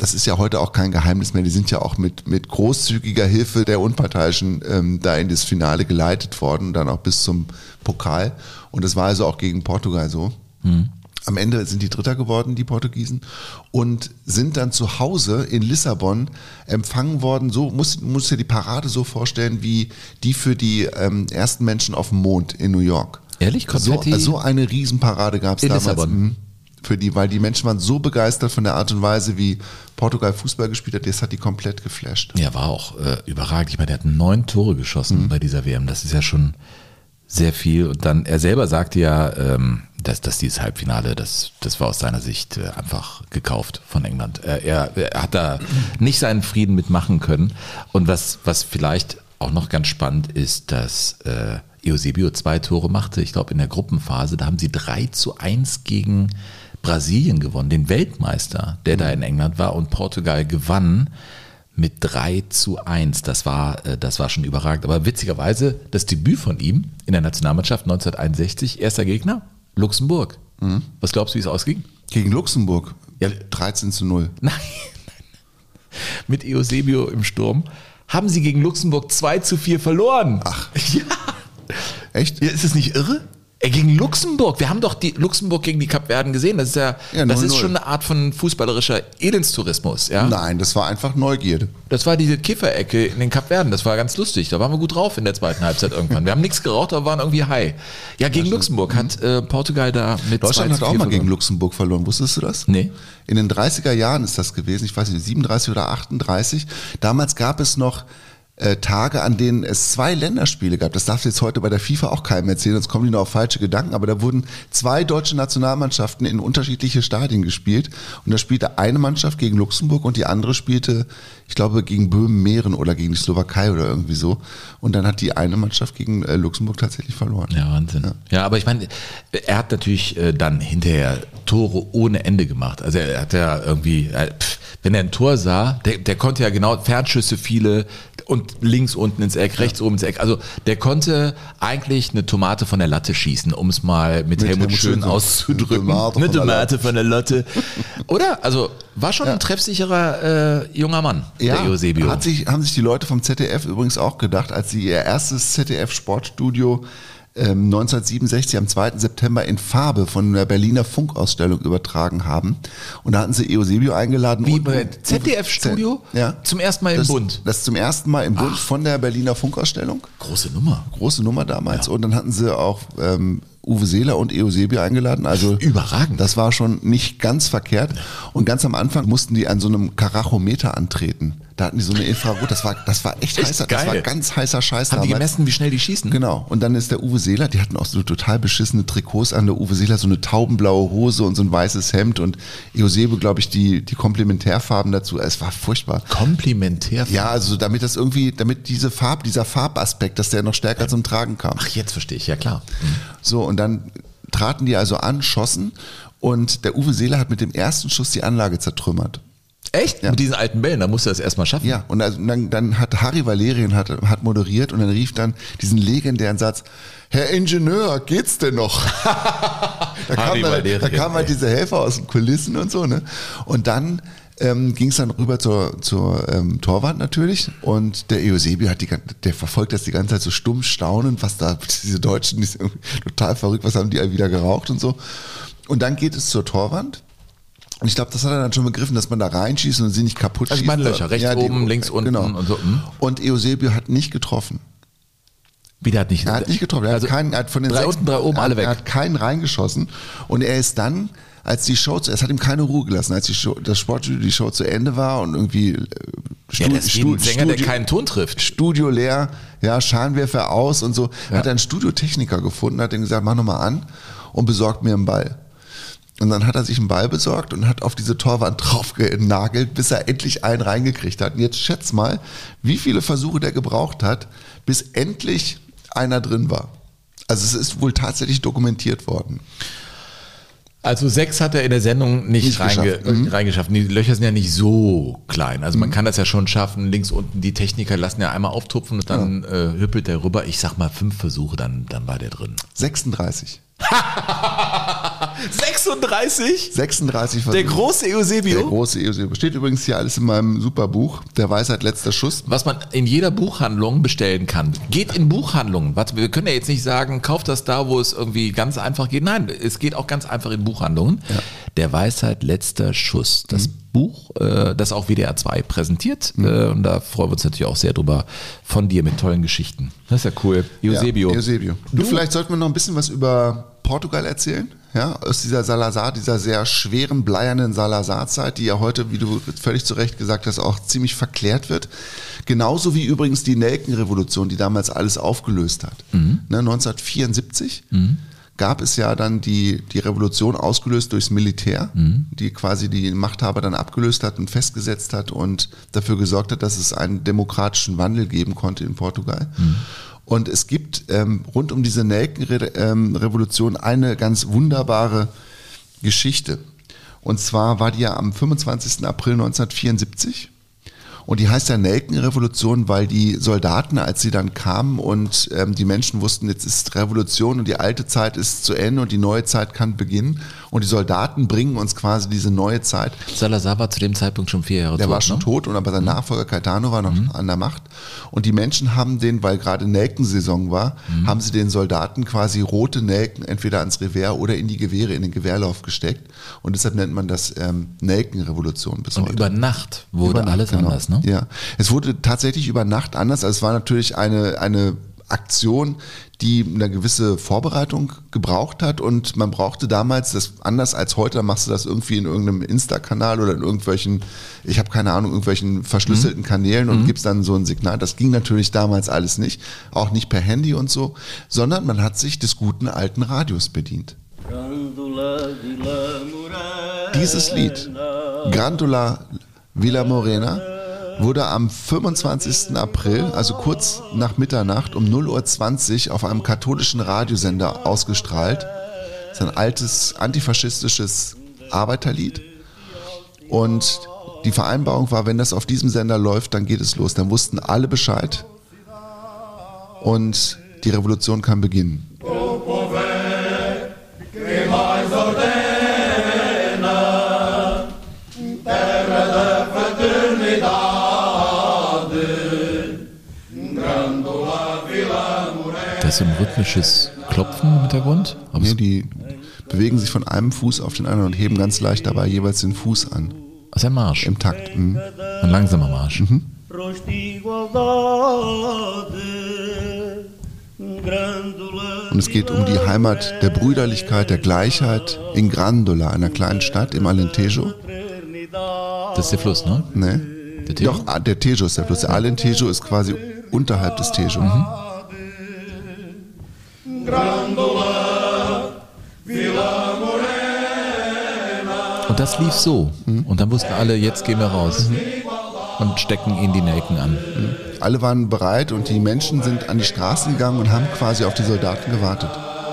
[SPEAKER 3] das ist ja heute auch kein Geheimnis mehr, die sind ja auch mit, mit großzügiger Hilfe der Unparteiischen ähm, da in das Finale geleitet worden, dann auch bis zum Pokal. Und das war also auch gegen Portugal so. Hm. Am Ende sind die Dritter geworden, die Portugiesen, und sind dann zu Hause in Lissabon empfangen worden. So muss muss dir die Parade so vorstellen, wie die für die ähm, ersten Menschen auf dem Mond in New York.
[SPEAKER 2] Ehrlich?
[SPEAKER 3] So, so eine Riesenparade gab es damals. Lissabon. Für die, weil die Menschen waren so begeistert von der Art und Weise, wie Portugal Fußball gespielt hat, das hat die komplett geflasht.
[SPEAKER 2] Ja, war auch äh, überragend. Ich meine, der hat neun Tore geschossen mhm. bei dieser W M. Das ist ja schon sehr viel. Und dann, er selber sagte ja, ähm, dass, dass dieses Halbfinale, das, das war aus seiner Sicht äh, einfach gekauft von England. Er, er, er hat da nicht seinen Frieden mitmachen können. Und was, was vielleicht auch noch ganz spannend ist, dass äh, Eusebio zwei Tore machte, ich glaube in der Gruppenphase, da haben sie drei zu eins gegen Brasilien gewonnen, den Weltmeister, der mhm. da in England war, und Portugal gewann mit drei zu eins. Das war, das war schon überragend. Aber witzigerweise, das Debüt von ihm in der Nationalmannschaft neunzehnhunderteinundsechzig, erster Gegner, Luxemburg. Mhm. Was glaubst du, wie es ausging?
[SPEAKER 3] Gegen Luxemburg?
[SPEAKER 2] Ja.
[SPEAKER 3] dreizehn zu null.
[SPEAKER 2] Nein, mit Eusebio im Sturm haben sie gegen Luxemburg zwei zu vier verloren.
[SPEAKER 3] Ach.
[SPEAKER 2] Ja.
[SPEAKER 3] Echt?
[SPEAKER 2] Ja, ist das nicht irre? Ey, gegen Luxemburg. Wir haben doch die Luxemburg gegen die Kapverden gesehen. Das ist ja, ja das ist schon eine Art von fußballerischer Elendstourismus. Ja?
[SPEAKER 3] Nein, das war einfach Neugierde.
[SPEAKER 2] Das war diese Kifferecke in den Kapverden. Das war ganz lustig. Da waren wir gut drauf in der zweiten Halbzeit irgendwann. Wir haben nichts geraucht, aber waren irgendwie high. Ja, gegen ja, Luxemburg hat äh, Portugal da mit
[SPEAKER 3] Deutschland hat auch mal
[SPEAKER 2] verloren.
[SPEAKER 3] Gegen Luxemburg verloren. Wusstest du das?
[SPEAKER 2] Nee.
[SPEAKER 3] In den dreißiger Jahren ist das gewesen. Ich weiß nicht, siebenunddreißig oder achtunddreißig. Damals gab es noch Äh, Tage, an denen es zwei Länderspiele gab. Das darf jetzt heute bei der FIFA auch keinem erzählen, sonst kommen die noch auf falsche Gedanken. Aber da wurden zwei deutsche Nationalmannschaften in unterschiedliche Stadien gespielt. Und da spielte eine Mannschaft gegen Luxemburg und die andere spielte, ich glaube, gegen Böhmen-Mähren oder gegen die Slowakei oder irgendwie so. Und dann hat die eine Mannschaft gegen äh, Luxemburg tatsächlich verloren.
[SPEAKER 2] Ja, Wahnsinn. Ja, ja, aber ich meine, er hat natürlich äh, dann hinterher Tore ohne Ende gemacht. Also er hat ja irgendwie, äh, pff, wenn er ein Tor sah, der, der konnte ja genau Fernschüsse viele und links unten ins Eck, rechts oben ins Eck. Also der konnte eigentlich eine Tomate von der Latte schießen, um es mal mit, mit Helmut, Helmut Schön auszudrücken. Eine Tomate von der Latte. Oder? Also war schon ja. ein treffsicherer äh, junger Mann,
[SPEAKER 3] ja,
[SPEAKER 2] der Eusebio.
[SPEAKER 3] Hat sich, haben sich die Leute vom Z D F übrigens auch gedacht, als sie ihr erstes Z D F-Sportstudio ähm, neunzehnhundertsiebenundsechzig am zweiten September in Farbe von der Berliner Funkausstellung übertragen haben. Und da hatten sie Eusebio eingeladen.
[SPEAKER 2] Wie bei Z D F-Studio?
[SPEAKER 3] Ja.
[SPEAKER 2] Zum ersten Mal im
[SPEAKER 3] das,
[SPEAKER 2] Bund?
[SPEAKER 3] Das zum ersten Mal im Bund
[SPEAKER 2] Ach.
[SPEAKER 3] von der Berliner Funkausstellung.
[SPEAKER 2] Große Nummer.
[SPEAKER 3] Große Nummer damals.
[SPEAKER 2] Ja.
[SPEAKER 3] Und dann hatten sie auch ähm, Uwe Seeler und Eusebio eingeladen. Also
[SPEAKER 2] überragend.
[SPEAKER 3] Das war schon nicht ganz verkehrt. Und ganz am Anfang mussten die an so einem Karachometer antreten. Da hatten die so eine Infrarot. Das war, das war echt, echt heißer, geil. Das war ganz heißer Scheiß.
[SPEAKER 2] Haben
[SPEAKER 3] damals.
[SPEAKER 2] die gemessen, wie schnell die schießen?
[SPEAKER 3] Genau. Und dann ist der Uwe Seeler, die hatten auch so total beschissene Trikots an. Der Uwe Seeler so eine taubenblaue Hose und so ein weißes Hemd und Eusebio, glaube ich, die, die Komplementärfarben dazu. Es war furchtbar.
[SPEAKER 2] Komplementärfarben?
[SPEAKER 3] Ja, also damit das irgendwie, damit diese Farb, dieser Farbaspekt, dass der noch stärker zum Tragen kam.
[SPEAKER 2] Ach, jetzt verstehe ich, ja klar. Mhm.
[SPEAKER 3] So, und dann traten die also an, schossen und der Uwe Seeler hat mit dem ersten Schuss die Anlage zertrümmert.
[SPEAKER 2] Echt? Ja. Mit diesen alten Bällen, da musste er das erstmal schaffen.
[SPEAKER 3] Ja, und dann, dann hat Harry Valerian hat, hat moderiert und dann rief dann diesen legendären Satz, Herr Ingenieur, geht's denn noch? da, kam dann, Valerian, da kamen halt diese Helfer aus den Kulissen und so, ne? Und dann ähm, ging es dann rüber zur, zur ähm, Torwand natürlich und der Eusebio hat die, der verfolgt das die ganze Zeit so stumm staunend, was da, diese Deutschen, die sind total verrückt, was haben die wieder geraucht und so. Und dann geht es zur Torwand. Und ich glaube, das hat er dann schon begriffen, dass man da reinschießt und sie nicht kaputt schießt.
[SPEAKER 2] Also meine Löcher, rechts ja, die, oben, links unten
[SPEAKER 3] genau.
[SPEAKER 2] und so. Hm.
[SPEAKER 3] Und Eusebio hat nicht getroffen.
[SPEAKER 2] Wie, der hat nicht
[SPEAKER 3] Er hat nicht getroffen. Er
[SPEAKER 2] also
[SPEAKER 3] hat keinen, er hat von den
[SPEAKER 2] drei
[SPEAKER 3] sechs,
[SPEAKER 2] unten, drei oben, alle weg.
[SPEAKER 3] Er hat keinen reingeschossen. Und er ist dann, als die Show, es hat ihm keine Ruhe gelassen, als die Show, das Sportstudio, die Show zu Ende war und irgendwie
[SPEAKER 2] Stu, ja, das ist Stu, ein Sänger, Studio, der keinen Ton trifft.
[SPEAKER 3] Studio leer, ja, Scheinwerfer aus und so.
[SPEAKER 2] Ja.
[SPEAKER 3] Hat er einen Studiotechniker gefunden, hat ihm gesagt, mach nochmal an und besorgt mir einen Ball. Und dann hat er sich einen Ball besorgt und hat auf diese Torwand drauf genagelt, bis er endlich einen reingekriegt hat. Und jetzt schätz mal, wie viele Versuche der gebraucht hat, bis endlich einer drin war. Also es ist wohl tatsächlich dokumentiert worden.
[SPEAKER 2] Also sechs hat er in der Sendung nicht, nicht reinge mhm. reingeschafft. Die Löcher sind ja nicht so klein. Also man mhm. kann das ja schon schaffen. Links unten, die Techniker lassen ja einmal auftupfen und dann ja. äh, hüppelt der rüber. Ich sag mal fünf Versuche, dann, dann war der drin.
[SPEAKER 3] sechsunddreißig.
[SPEAKER 2] sechsunddreißig?
[SPEAKER 3] sechsunddreißig
[SPEAKER 2] Der große Eusebio?
[SPEAKER 3] Der große Eusebio. Steht übrigens hier alles in meinem super Buch, Der Weisheit letzter Schuss.
[SPEAKER 2] Was man in jeder Buchhandlung bestellen kann. Geht in Buchhandlungen. Warte, wir können ja jetzt nicht sagen, kauft das da, wo es irgendwie ganz einfach geht. Nein, es geht auch ganz einfach in Buchhandlungen. Ja. Der Weisheit letzter Schuss. Das mhm. Buch, äh, das auch W D R zwei präsentiert. Mhm. Äh, und da freuen wir uns natürlich auch sehr drüber, von dir mit tollen Geschichten. Das ist ja cool. Eusebio.
[SPEAKER 3] Ja, Eusebio. Du, vielleicht sollten wir noch ein bisschen was über Portugal erzählen, ja, aus dieser Salazar, dieser sehr schweren, bleiernen Salazar-Zeit, die ja heute, wie du völlig zu Recht gesagt hast, auch ziemlich verklärt wird. Genauso wie übrigens die Nelkenrevolution, die damals alles aufgelöst hat. Mhm. Ne, neunzehnhundertvierundsiebzig mhm. gab es ja dann die, die Revolution ausgelöst durchs Militär, mhm. die quasi die Machthaber dann abgelöst hat und festgesetzt hat und dafür gesorgt hat, dass es einen demokratischen Wandel geben konnte in Portugal. Mhm. Und es gibt ähm, rund um diese Nelkenrevolution eine ganz wunderbare Geschichte. Und zwar war die ja am fünfundzwanzigsten April neunzehnhundertvierundsiebzig. Und die heißt ja Nelkenrevolution, weil die Soldaten, als sie dann kamen und ähm, die Menschen wussten, jetzt ist Revolution und die alte Zeit ist zu Ende und die neue Zeit kann beginnen. Und die Soldaten bringen uns quasi diese neue Zeit.
[SPEAKER 2] Salazar war zu dem Zeitpunkt schon vier Jahre
[SPEAKER 3] der tot. Der war schon
[SPEAKER 2] ne?
[SPEAKER 3] tot, und aber sein Nachfolger Caetano war noch mhm. an der Macht. Und die Menschen haben den, weil gerade Nelkensaison war, mhm. haben sie den Soldaten quasi rote Nelken entweder ans Revers oder in die Gewehre, in den Gewehrlauf gesteckt. Und deshalb nennt man das ähm, Nelkenrevolution bis
[SPEAKER 2] und
[SPEAKER 3] heute.
[SPEAKER 2] Und über Nacht wurde über alles Nacht, genau. anders, ne?
[SPEAKER 3] Ja, es wurde tatsächlich über Nacht anders. Also es war natürlich eine, eine Aktion, die eine gewisse Vorbereitung gebraucht hat, und man brauchte damals, das anders als heute, da machst du das irgendwie in irgendeinem Insta-Kanal oder in irgendwelchen, ich habe keine Ahnung, irgendwelchen verschlüsselten mhm. Kanälen und mhm. gibst dann so ein Signal. Das ging natürlich damals alles nicht, auch nicht per Handy und so, sondern man hat sich des guten alten Radios bedient. Dieses Lied, Grândola Vila Morena, wurde am fünfundzwanzigsten April, also kurz nach Mitternacht um null Uhr zwanzig auf einem katholischen Radiosender ausgestrahlt. Das ist ein altes antifaschistisches Arbeiterlied. Und die Vereinbarung war, wenn das auf diesem Sender läuft, dann geht es los. Dann wussten alle Bescheid und die Revolution kann beginnen.
[SPEAKER 2] Das ist ein rhythmisches Klopfen im Hintergrund?
[SPEAKER 3] Nee, die bewegen sich von einem Fuß auf den anderen und heben ganz leicht dabei jeweils den Fuß an.
[SPEAKER 2] Das ist ein Marsch?
[SPEAKER 3] Im Takt. Mhm.
[SPEAKER 2] Ein langsamer Marsch. Mhm.
[SPEAKER 3] Und es geht um die Heimat der Brüderlichkeit, der Gleichheit in Grândola, einer kleinen Stadt im Alentejo.
[SPEAKER 2] Das ist der Fluss, ne?
[SPEAKER 3] Nee.
[SPEAKER 2] Der Tejo?
[SPEAKER 3] Doch, der Tejo ist der Fluss. Der Alentejo ist quasi unterhalb des Tejo. Mhm.
[SPEAKER 2] Und das lief so. Mhm. Und dann wussten alle, jetzt gehen wir raus. Mhm. Und stecken ihnen die Nelken an.
[SPEAKER 3] Mhm. Alle waren bereit und die Menschen sind an die Straßen gegangen und haben quasi auf die Soldaten gewartet.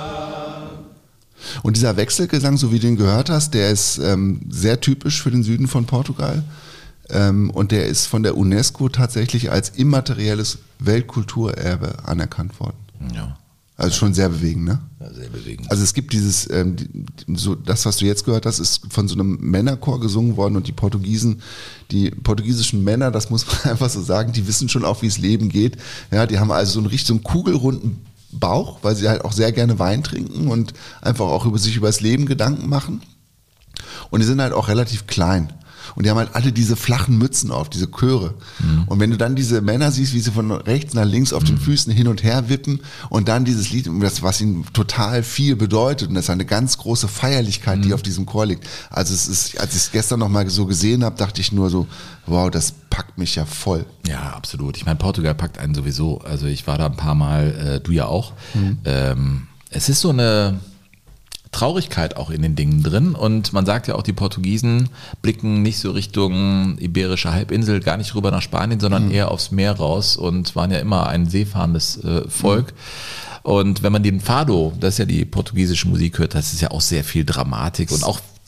[SPEAKER 3] Und dieser Wechselgesang, so wie du ihn gehört hast, der ist ähm, sehr typisch für den Süden von Portugal. Ähm, und der ist von der UNESCO tatsächlich als immaterielles Weltkulturerbe anerkannt worden.
[SPEAKER 2] Ja.
[SPEAKER 3] Also schon sehr bewegend, ne?
[SPEAKER 2] Ja, sehr bewegend.
[SPEAKER 3] Also es gibt dieses, ähm, die, so das, was du jetzt gehört hast, ist von so einem Männerchor gesungen worden, und die Portugiesen, die portugiesischen Männer, das muss man einfach so sagen, die wissen schon auch, wie es Leben geht. Ja, die haben also so einen richtig so einen kugelrunden Bauch, weil sie halt auch sehr gerne Wein trinken und einfach auch über sich über das Leben Gedanken machen. Und die sind halt auch relativ klein. Und die haben halt alle diese flachen Mützen auf, diese Chöre. Mhm. Und wenn du dann diese Männer siehst, wie sie von rechts nach links auf mhm. den Füßen hin und her wippen und dann dieses Lied, das, was ihnen total viel bedeutet, und das ist eine ganz große Feierlichkeit, mhm. die auf diesem Chor liegt. Also es ist, als ich es gestern nochmal so gesehen habe, dachte ich nur so, wow, das packt mich ja voll.
[SPEAKER 2] Ja, absolut. Ich meine, Portugal packt einen sowieso. Also ich war da ein paar Mal, äh, du ja auch. Mhm. Ähm, es ist so eine Traurigkeit auch in den Dingen drin, und man sagt ja auch, die Portugiesen blicken nicht so Richtung Iberische Halbinsel, gar nicht rüber nach Spanien, sondern mhm. eher aufs Meer raus, und waren ja immer ein seefahrendes äh, Volk. Mhm. Und wenn man den Fado, das ist ja die portugiesische Musik, hört, das ist ja auch sehr viel Dramatik und auch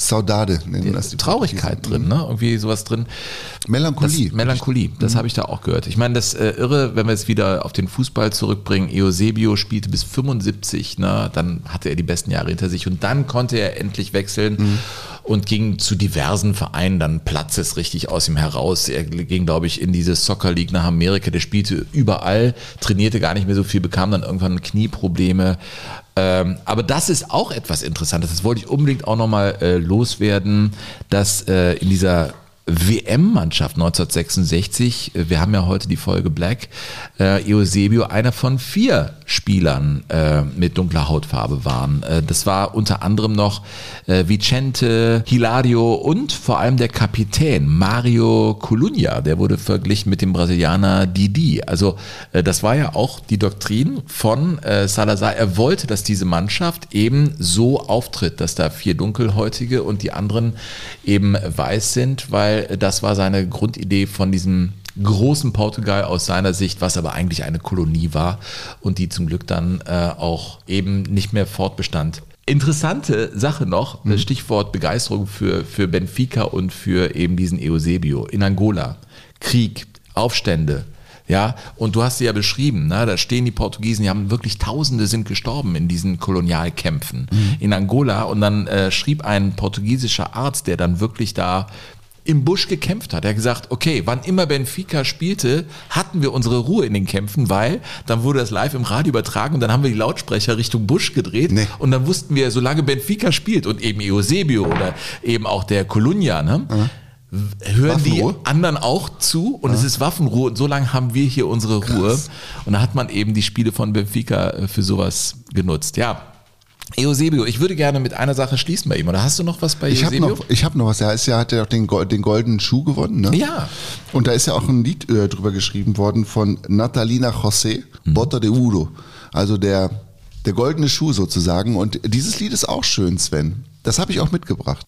[SPEAKER 3] Saudade nennen das die
[SPEAKER 2] Traurigkeit drin, ne? Irgendwie sowas drin.
[SPEAKER 3] Melancholie.
[SPEAKER 2] Das, Melancholie, das mhm. habe ich da auch gehört. Ich meine, das äh, Irre, wenn wir es wieder auf den Fußball zurückbringen, Eusebio spielte bis fünfundsiebzig, ne? Dann hatte er die besten Jahre hinter sich und dann konnte er endlich wechseln mhm. und ging zu diversen Vereinen, dann platzte es richtig aus ihm heraus. Er ging, glaube ich, in diese Soccer League nach Amerika, der spielte überall, trainierte gar nicht mehr so viel, bekam dann irgendwann Knieprobleme. Ähm, aber das ist auch etwas Interessantes, das wollte ich unbedingt auch nochmal äh, loswerden, dass äh, in dieser W M-Mannschaft neunzehnhundertsechsundsechzig, wir haben ja heute die Folge Black, äh, Eusebio einer von vier Spielern äh, mit dunkler Hautfarbe waren. Äh, das war unter anderem noch äh, Vicente, Hilario und vor allem der Kapitän Mario Colunha, der wurde verglichen mit dem Brasilianer Didi. Also äh, das war ja auch die Doktrin von äh, Salazar. Er wollte, dass diese Mannschaft eben so auftritt, dass da vier Dunkelhäutige und die anderen eben weiß sind, weil das war seine Grundidee von diesem großen Portugal aus seiner Sicht, was aber eigentlich eine Kolonie war und die zum Glück dann äh, auch eben nicht mehr fortbestand. Interessante Sache noch, mhm. Stichwort Begeisterung für, für Benfica und für eben diesen Eusebio. In Angola, Krieg, Aufstände, ja, und du hast sie ja beschrieben, ne? Da stehen die Portugiesen, die haben wirklich Tausende sind gestorben in diesen Kolonialkämpfen mhm. in Angola und dann äh, schrieb ein portugiesischer Arzt, der dann wirklich da im Busch gekämpft hat. Er hat gesagt, okay, wann immer Benfica spielte, hatten wir unsere Ruhe in den Kämpfen, weil dann wurde das live im Radio übertragen und dann haben wir die Lautsprecher Richtung Busch gedreht nee. und dann wussten wir, solange Benfica spielt und eben Eusebio oder eben auch der Colunha, ne, mhm. hören die anderen auch zu und ja. es ist Waffenruhe und so lange haben wir hier unsere Ruhe. Krass. Und da hat man eben die Spiele von Benfica für sowas genutzt. Ja, Eusebio, ich würde gerne mit einer Sache schließen bei ihm. Oder hast du noch was bei
[SPEAKER 3] ich
[SPEAKER 2] Eusebio?
[SPEAKER 3] Hab noch, ich habe noch was. Er ist ja, hat ja auch den, den goldenen Schuh gewonnen. Ne?
[SPEAKER 2] Ja.
[SPEAKER 3] Und da ist ja auch ein Lied äh, drüber geschrieben worden von Natalina José, mhm. Bota de Ouro. Also der, der goldene Schuh sozusagen. Und dieses Lied ist auch schön, Sven. Das habe ich auch mitgebracht.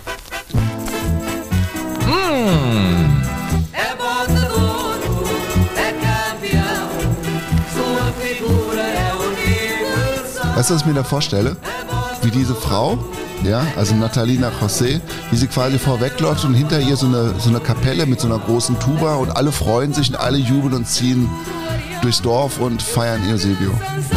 [SPEAKER 2] Mm.
[SPEAKER 3] Weißt du, was ich mir da vorstelle? Wie diese Frau, ja, also Natalina José, wie sie quasi vorwegläuft und hinter ihr so eine, so eine Kapelle mit so einer großen Tuba und alle freuen sich und alle jubeln und ziehen durchs Dorf und feiern Eusebio.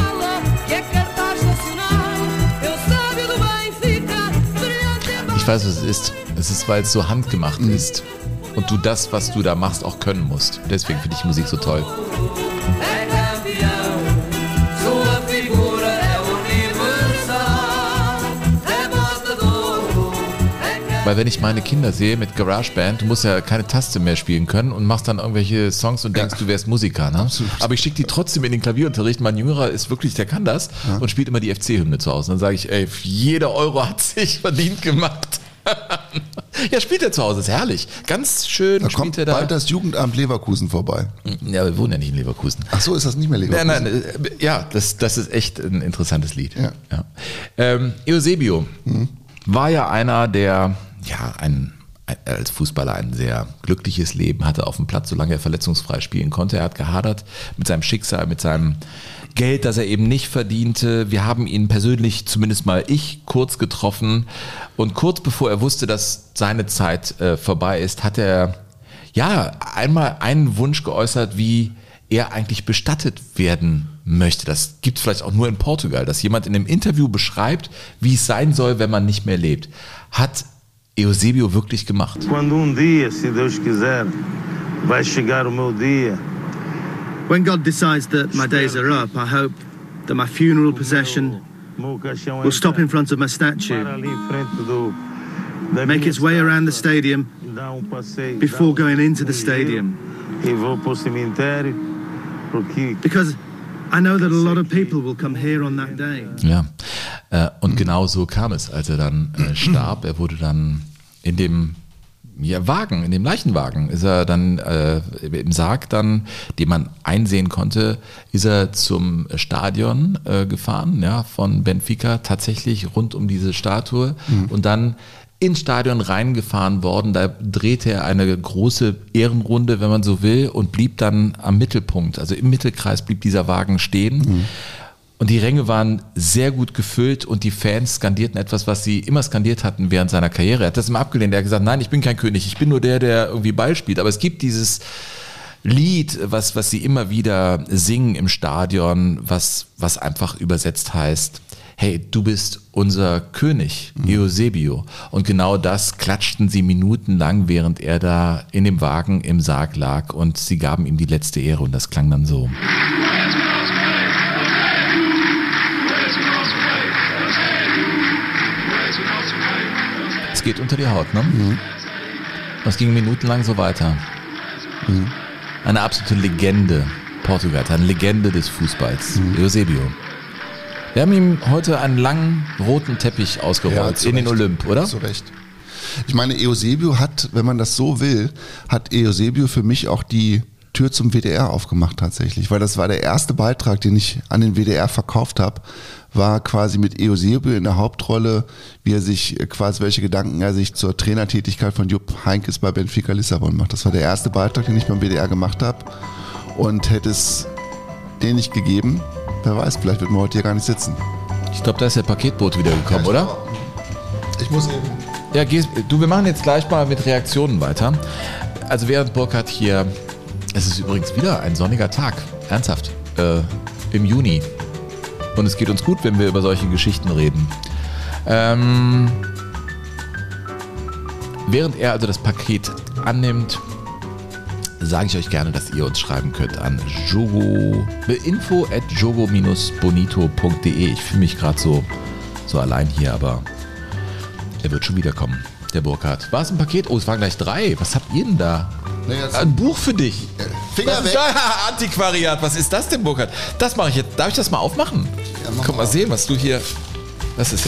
[SPEAKER 2] Ich weiß, was es ist. Es ist, weil es so handgemacht mhm. ist und du das, was du da machst, auch können musst. Deswegen finde ich Musik so toll. Weil wenn ich meine Kinder sehe mit GarageBand, du musst ja keine Taste mehr spielen können und machst dann irgendwelche Songs und denkst, ja. du wärst Musiker. Ne? Aber ich schicke die trotzdem in den Klavierunterricht. Mein Jüngerer ist wirklich, der kann das ja. und spielt immer die F C-Hymne zu Hause. Dann sage ich, ey, jeder Euro hat sich verdient gemacht. Ja, spielt er zu Hause, ist herrlich. Ganz schön
[SPEAKER 3] da
[SPEAKER 2] spielt
[SPEAKER 3] kommt
[SPEAKER 2] er da.
[SPEAKER 3] Bald das Jugendamt Leverkusen vorbei.
[SPEAKER 2] Ja, wir wohnen ja nicht in Leverkusen.
[SPEAKER 3] Ach so, ist das nicht mehr Leverkusen?
[SPEAKER 2] Nein, nein, ja, das, das ist echt ein interessantes Lied.
[SPEAKER 3] Ja.
[SPEAKER 2] Ja. Ähm, Eusebio mhm. war ja einer, der ja, ein, ein, als Fußballer ein sehr glückliches Leben hatte auf dem Platz, solange er verletzungsfrei spielen konnte. Er hat gehadert mit seinem Schicksal, mit seinem Geld, das er eben nicht verdiente. Wir haben ihn persönlich, zumindest mal ich, kurz getroffen. Und kurz bevor er wusste, dass seine Zeit äh, vorbei ist, hat er ja einmal einen Wunsch geäußert, wie er eigentlich bestattet werden möchte. Das gibt es vielleicht auch nur in Portugal, dass jemand in einem Interview beschreibt, wie es sein soll, wenn man nicht mehr lebt. Hat Eusebio wirklich gemacht.
[SPEAKER 8] Quando um dia, se Deus quiser, vai chegar o meu dia.
[SPEAKER 9] When God decides that my days are up, I hope that my funeral procession will stop in front of my statue, make its way around the stadium before going into the stadium. Because I know that a lot of people will come here on that day.
[SPEAKER 2] Ja, äh, und genau so kam es, als er dann äh, starb. Er wurde dann in dem ja, Wagen, in dem Leichenwagen, ist er dann äh, im Sarg dann, den man einsehen konnte, ist er zum Stadion äh, gefahren, ja, von Benfica, tatsächlich rund um diese Statue mhm. und dann ins Stadion reingefahren worden. Da drehte er eine große Ehrenrunde, wenn man so will, und blieb dann am Mittelpunkt. Also im Mittelkreis blieb dieser Wagen stehen. Mhm. Und die Ränge waren sehr gut gefüllt und die Fans skandierten etwas, was sie immer skandiert hatten während seiner Karriere. Er hat das immer abgelehnt. Er hat gesagt, nein, ich bin kein König, ich bin nur der, der irgendwie Ball spielt. Aber es gibt dieses Lied, was, was sie immer wieder singen im Stadion, was, was einfach übersetzt heißt, hey, du bist unser König, Eusebio. Und genau das klatschten sie minutenlang, während er da in dem Wagen im Sarg lag und sie gaben ihm die letzte Ehre und das klang dann so. Es geht unter die Haut, ne? Mhm. Das ging minutenlang so weiter. Mhm. Eine absolute Legende Portugals, eine Legende des Fußballs, mhm. Eusebio. Wir haben ihm heute einen langen roten Teppich ausgerollt ja, in den Olymp, oder?
[SPEAKER 3] Zu Recht. Ich meine, Eusebio hat, wenn man das so will, hat Eusebio für mich auch die Tür zum W D R aufgemacht tatsächlich, weil das war der erste Beitrag, den ich an den W D R verkauft habe, war quasi mit Eusebio in der Hauptrolle, wie er sich quasi, welche Gedanken er sich zur Trainertätigkeit von Jupp Heynckes bei Benfica Lissabon macht. Das war der erste Beitrag, den ich beim W D R gemacht habe und hätte es den nicht gegeben, wer weiß, vielleicht wird man heute hier gar nicht sitzen.
[SPEAKER 2] Ich glaube, da ist der Paketboot wieder gekommen, ja, oder?
[SPEAKER 3] Auch. Ich muss eben...
[SPEAKER 2] Ja, geh, du, wir machen jetzt gleich mal mit Reaktionen weiter. Also während Burkhardt hier... Es ist übrigens wieder ein sonniger Tag, ernsthaft, äh, im Juni. Und es geht uns gut, wenn wir über solche Geschichten reden. Ähm, während er also das Paket annimmt, sage ich euch gerne, dass ihr uns schreiben könnt an jogo, info at jogo bonito punkt de. Ich fühle mich gerade so, so allein hier, aber er wird schon wiederkommen, der Burkhardt. War es ein Paket? Oh, es waren gleich drei. Was habt ihr denn da?
[SPEAKER 3] Nee,
[SPEAKER 2] ein Buch für dich.
[SPEAKER 3] Finger
[SPEAKER 2] was
[SPEAKER 3] weg.
[SPEAKER 2] Ist da? Antiquariat. Was ist das denn, Burkhardt? Das mache ich jetzt. Darf ich das mal aufmachen? Ja, mach Komm mal sehen, was du hier... Das ist ja...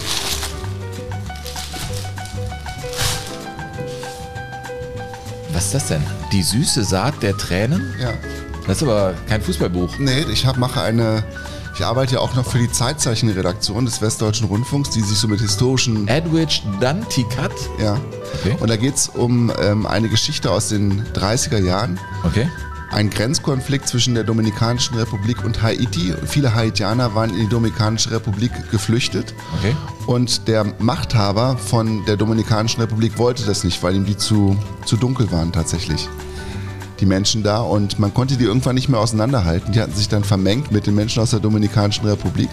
[SPEAKER 2] Was ist das denn? Die süße Saat der Tränen?
[SPEAKER 3] Ja.
[SPEAKER 2] Das ist aber kein Fußballbuch.
[SPEAKER 3] Nee, ich hab, mache eine... Ich arbeite ja auch noch für die Zeitzeichenredaktion des Westdeutschen Rundfunks, die sich so mit historischen...
[SPEAKER 2] Edwidge Danticat?
[SPEAKER 3] Ja. Okay. Und da geht es um ähm, eine Geschichte aus den dreißiger Jahren.
[SPEAKER 2] Okay.
[SPEAKER 3] Ein Grenzkonflikt zwischen der Dominikanischen Republik und Haiti. Viele Haitianer waren in die Dominikanische Republik geflüchtet.
[SPEAKER 2] Okay.
[SPEAKER 3] Und der Machthaber von der Dominikanischen Republik wollte das nicht, weil ihm die zu, zu dunkel waren tatsächlich. Die Menschen da, und man konnte die irgendwann nicht mehr auseinanderhalten. Die hatten sich dann vermengt mit den Menschen aus der Dominikanischen Republik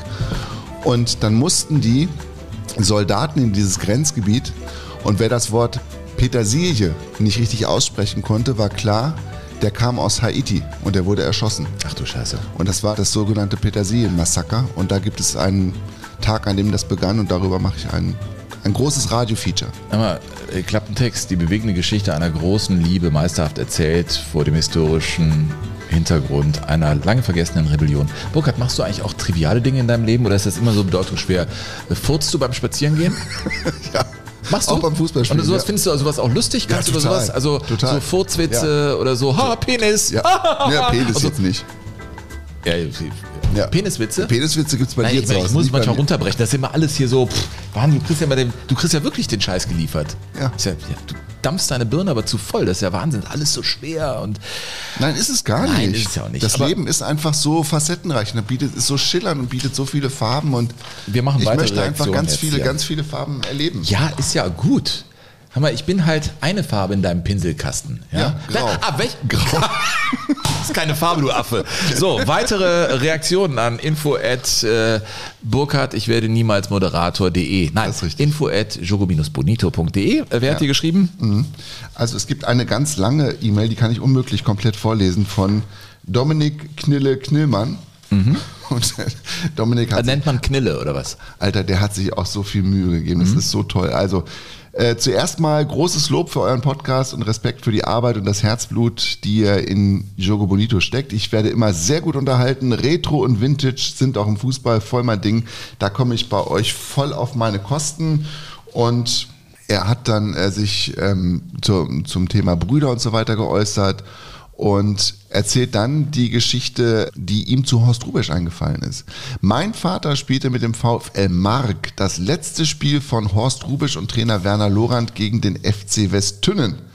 [SPEAKER 3] und dann mussten die Soldaten in dieses Grenzgebiet, und wer das Wort Petersilie nicht richtig aussprechen konnte, war klar, der kam aus Haiti und der wurde erschossen.
[SPEAKER 2] Ach du Scheiße.
[SPEAKER 3] Und das war das sogenannte Petersilien-Massaker, und da gibt es einen Tag, an dem das begann, und darüber mache ich einen Ein großes Radio-Feature.
[SPEAKER 2] Aber äh, Klappentext, die bewegende Geschichte einer großen Liebe, meisterhaft erzählt vor dem historischen Hintergrund einer lange vergessenen Rebellion. Burkhardt, machst du eigentlich auch triviale Dinge in deinem Leben oder ist das immer so bedeutungsschwer? Furzt du beim Spazierengehen?
[SPEAKER 3] Ja.
[SPEAKER 2] Machst du?
[SPEAKER 3] Auch beim Fußballspielen.
[SPEAKER 2] Und sowas
[SPEAKER 3] ja.
[SPEAKER 2] findest du sowas auch lustig? Kannst
[SPEAKER 3] ja,
[SPEAKER 2] du über sowas? Also
[SPEAKER 3] total.
[SPEAKER 2] So Furzwitze ja. oder so, ha, Penis.
[SPEAKER 3] Ja, ja Penis
[SPEAKER 2] also,
[SPEAKER 3] jetzt nicht.
[SPEAKER 2] Ja, ja. Peniswitze?
[SPEAKER 3] Peniswitze gibt es bei
[SPEAKER 2] Nein,
[SPEAKER 3] dir
[SPEAKER 2] ich,
[SPEAKER 3] zu
[SPEAKER 2] ich
[SPEAKER 3] Hause.
[SPEAKER 2] muss manchmal runterbrechen. Das ist immer alles hier so, pff, Mann, du kriegst ja, mal den, du kriegst ja wirklich den Scheiß geliefert.
[SPEAKER 3] Ja.
[SPEAKER 2] Ja, ja, du dampfst deine Birne aber zu voll. Das ist ja Wahnsinn. Alles so schwer. Und
[SPEAKER 3] Nein, ist es gar
[SPEAKER 2] Nein,
[SPEAKER 3] nicht.
[SPEAKER 2] Ist es ja auch nicht.
[SPEAKER 3] Das
[SPEAKER 2] aber
[SPEAKER 3] Leben ist einfach so facettenreich. Und bietet, ist so schillernd und bietet so viele Farben. Und
[SPEAKER 2] wir machen
[SPEAKER 3] ich
[SPEAKER 2] weitere
[SPEAKER 3] möchte einfach
[SPEAKER 2] Reaktionen
[SPEAKER 3] ganz
[SPEAKER 2] jetzt,
[SPEAKER 3] viele,
[SPEAKER 2] ja.
[SPEAKER 3] ganz viele Farben erleben.
[SPEAKER 2] Ja, ist ja gut. Hör mal, ich bin halt eine Farbe in deinem Pinselkasten. Ja,
[SPEAKER 3] ja grau.
[SPEAKER 2] Ah, welch? Grau. Das ist keine Farbe, du Affe. So, weitere Reaktionen an info at äh, Burkhardt, ich werde niemals Moderator.de. Nein, info at jogo bonito punkt de. Wer
[SPEAKER 3] ja.
[SPEAKER 2] hat die geschrieben?
[SPEAKER 3] Mhm. Also es gibt eine ganz lange E-Mail, die kann ich unmöglich komplett vorlesen, von Dominik Knille Knillmann. Mhm. Und Dominik hat
[SPEAKER 2] nennt man Knille oder was?
[SPEAKER 3] Alter, der hat sich auch so viel Mühe gegeben. Das mhm. ist so toll. Also äh, zuerst mal großes Lob für euren Podcast und Respekt für die Arbeit und das Herzblut, die ihr in Jogo Bonito steckt. Ich werde immer sehr gut unterhalten. Retro und Vintage sind auch im Fußball voll mein Ding. Da komme ich bei euch voll auf meine Kosten. Und er hat dann äh, sich ähm, zu, zum Thema Brüder und so weiter geäußert und erzählt dann die Geschichte, die ihm zu Horst Hrubesch eingefallen ist. Mein Vater spielte mit dem VfL Mark das letzte Spiel von Horst Hrubesch und Trainer Werner Lorand gegen den F C Westtünnen.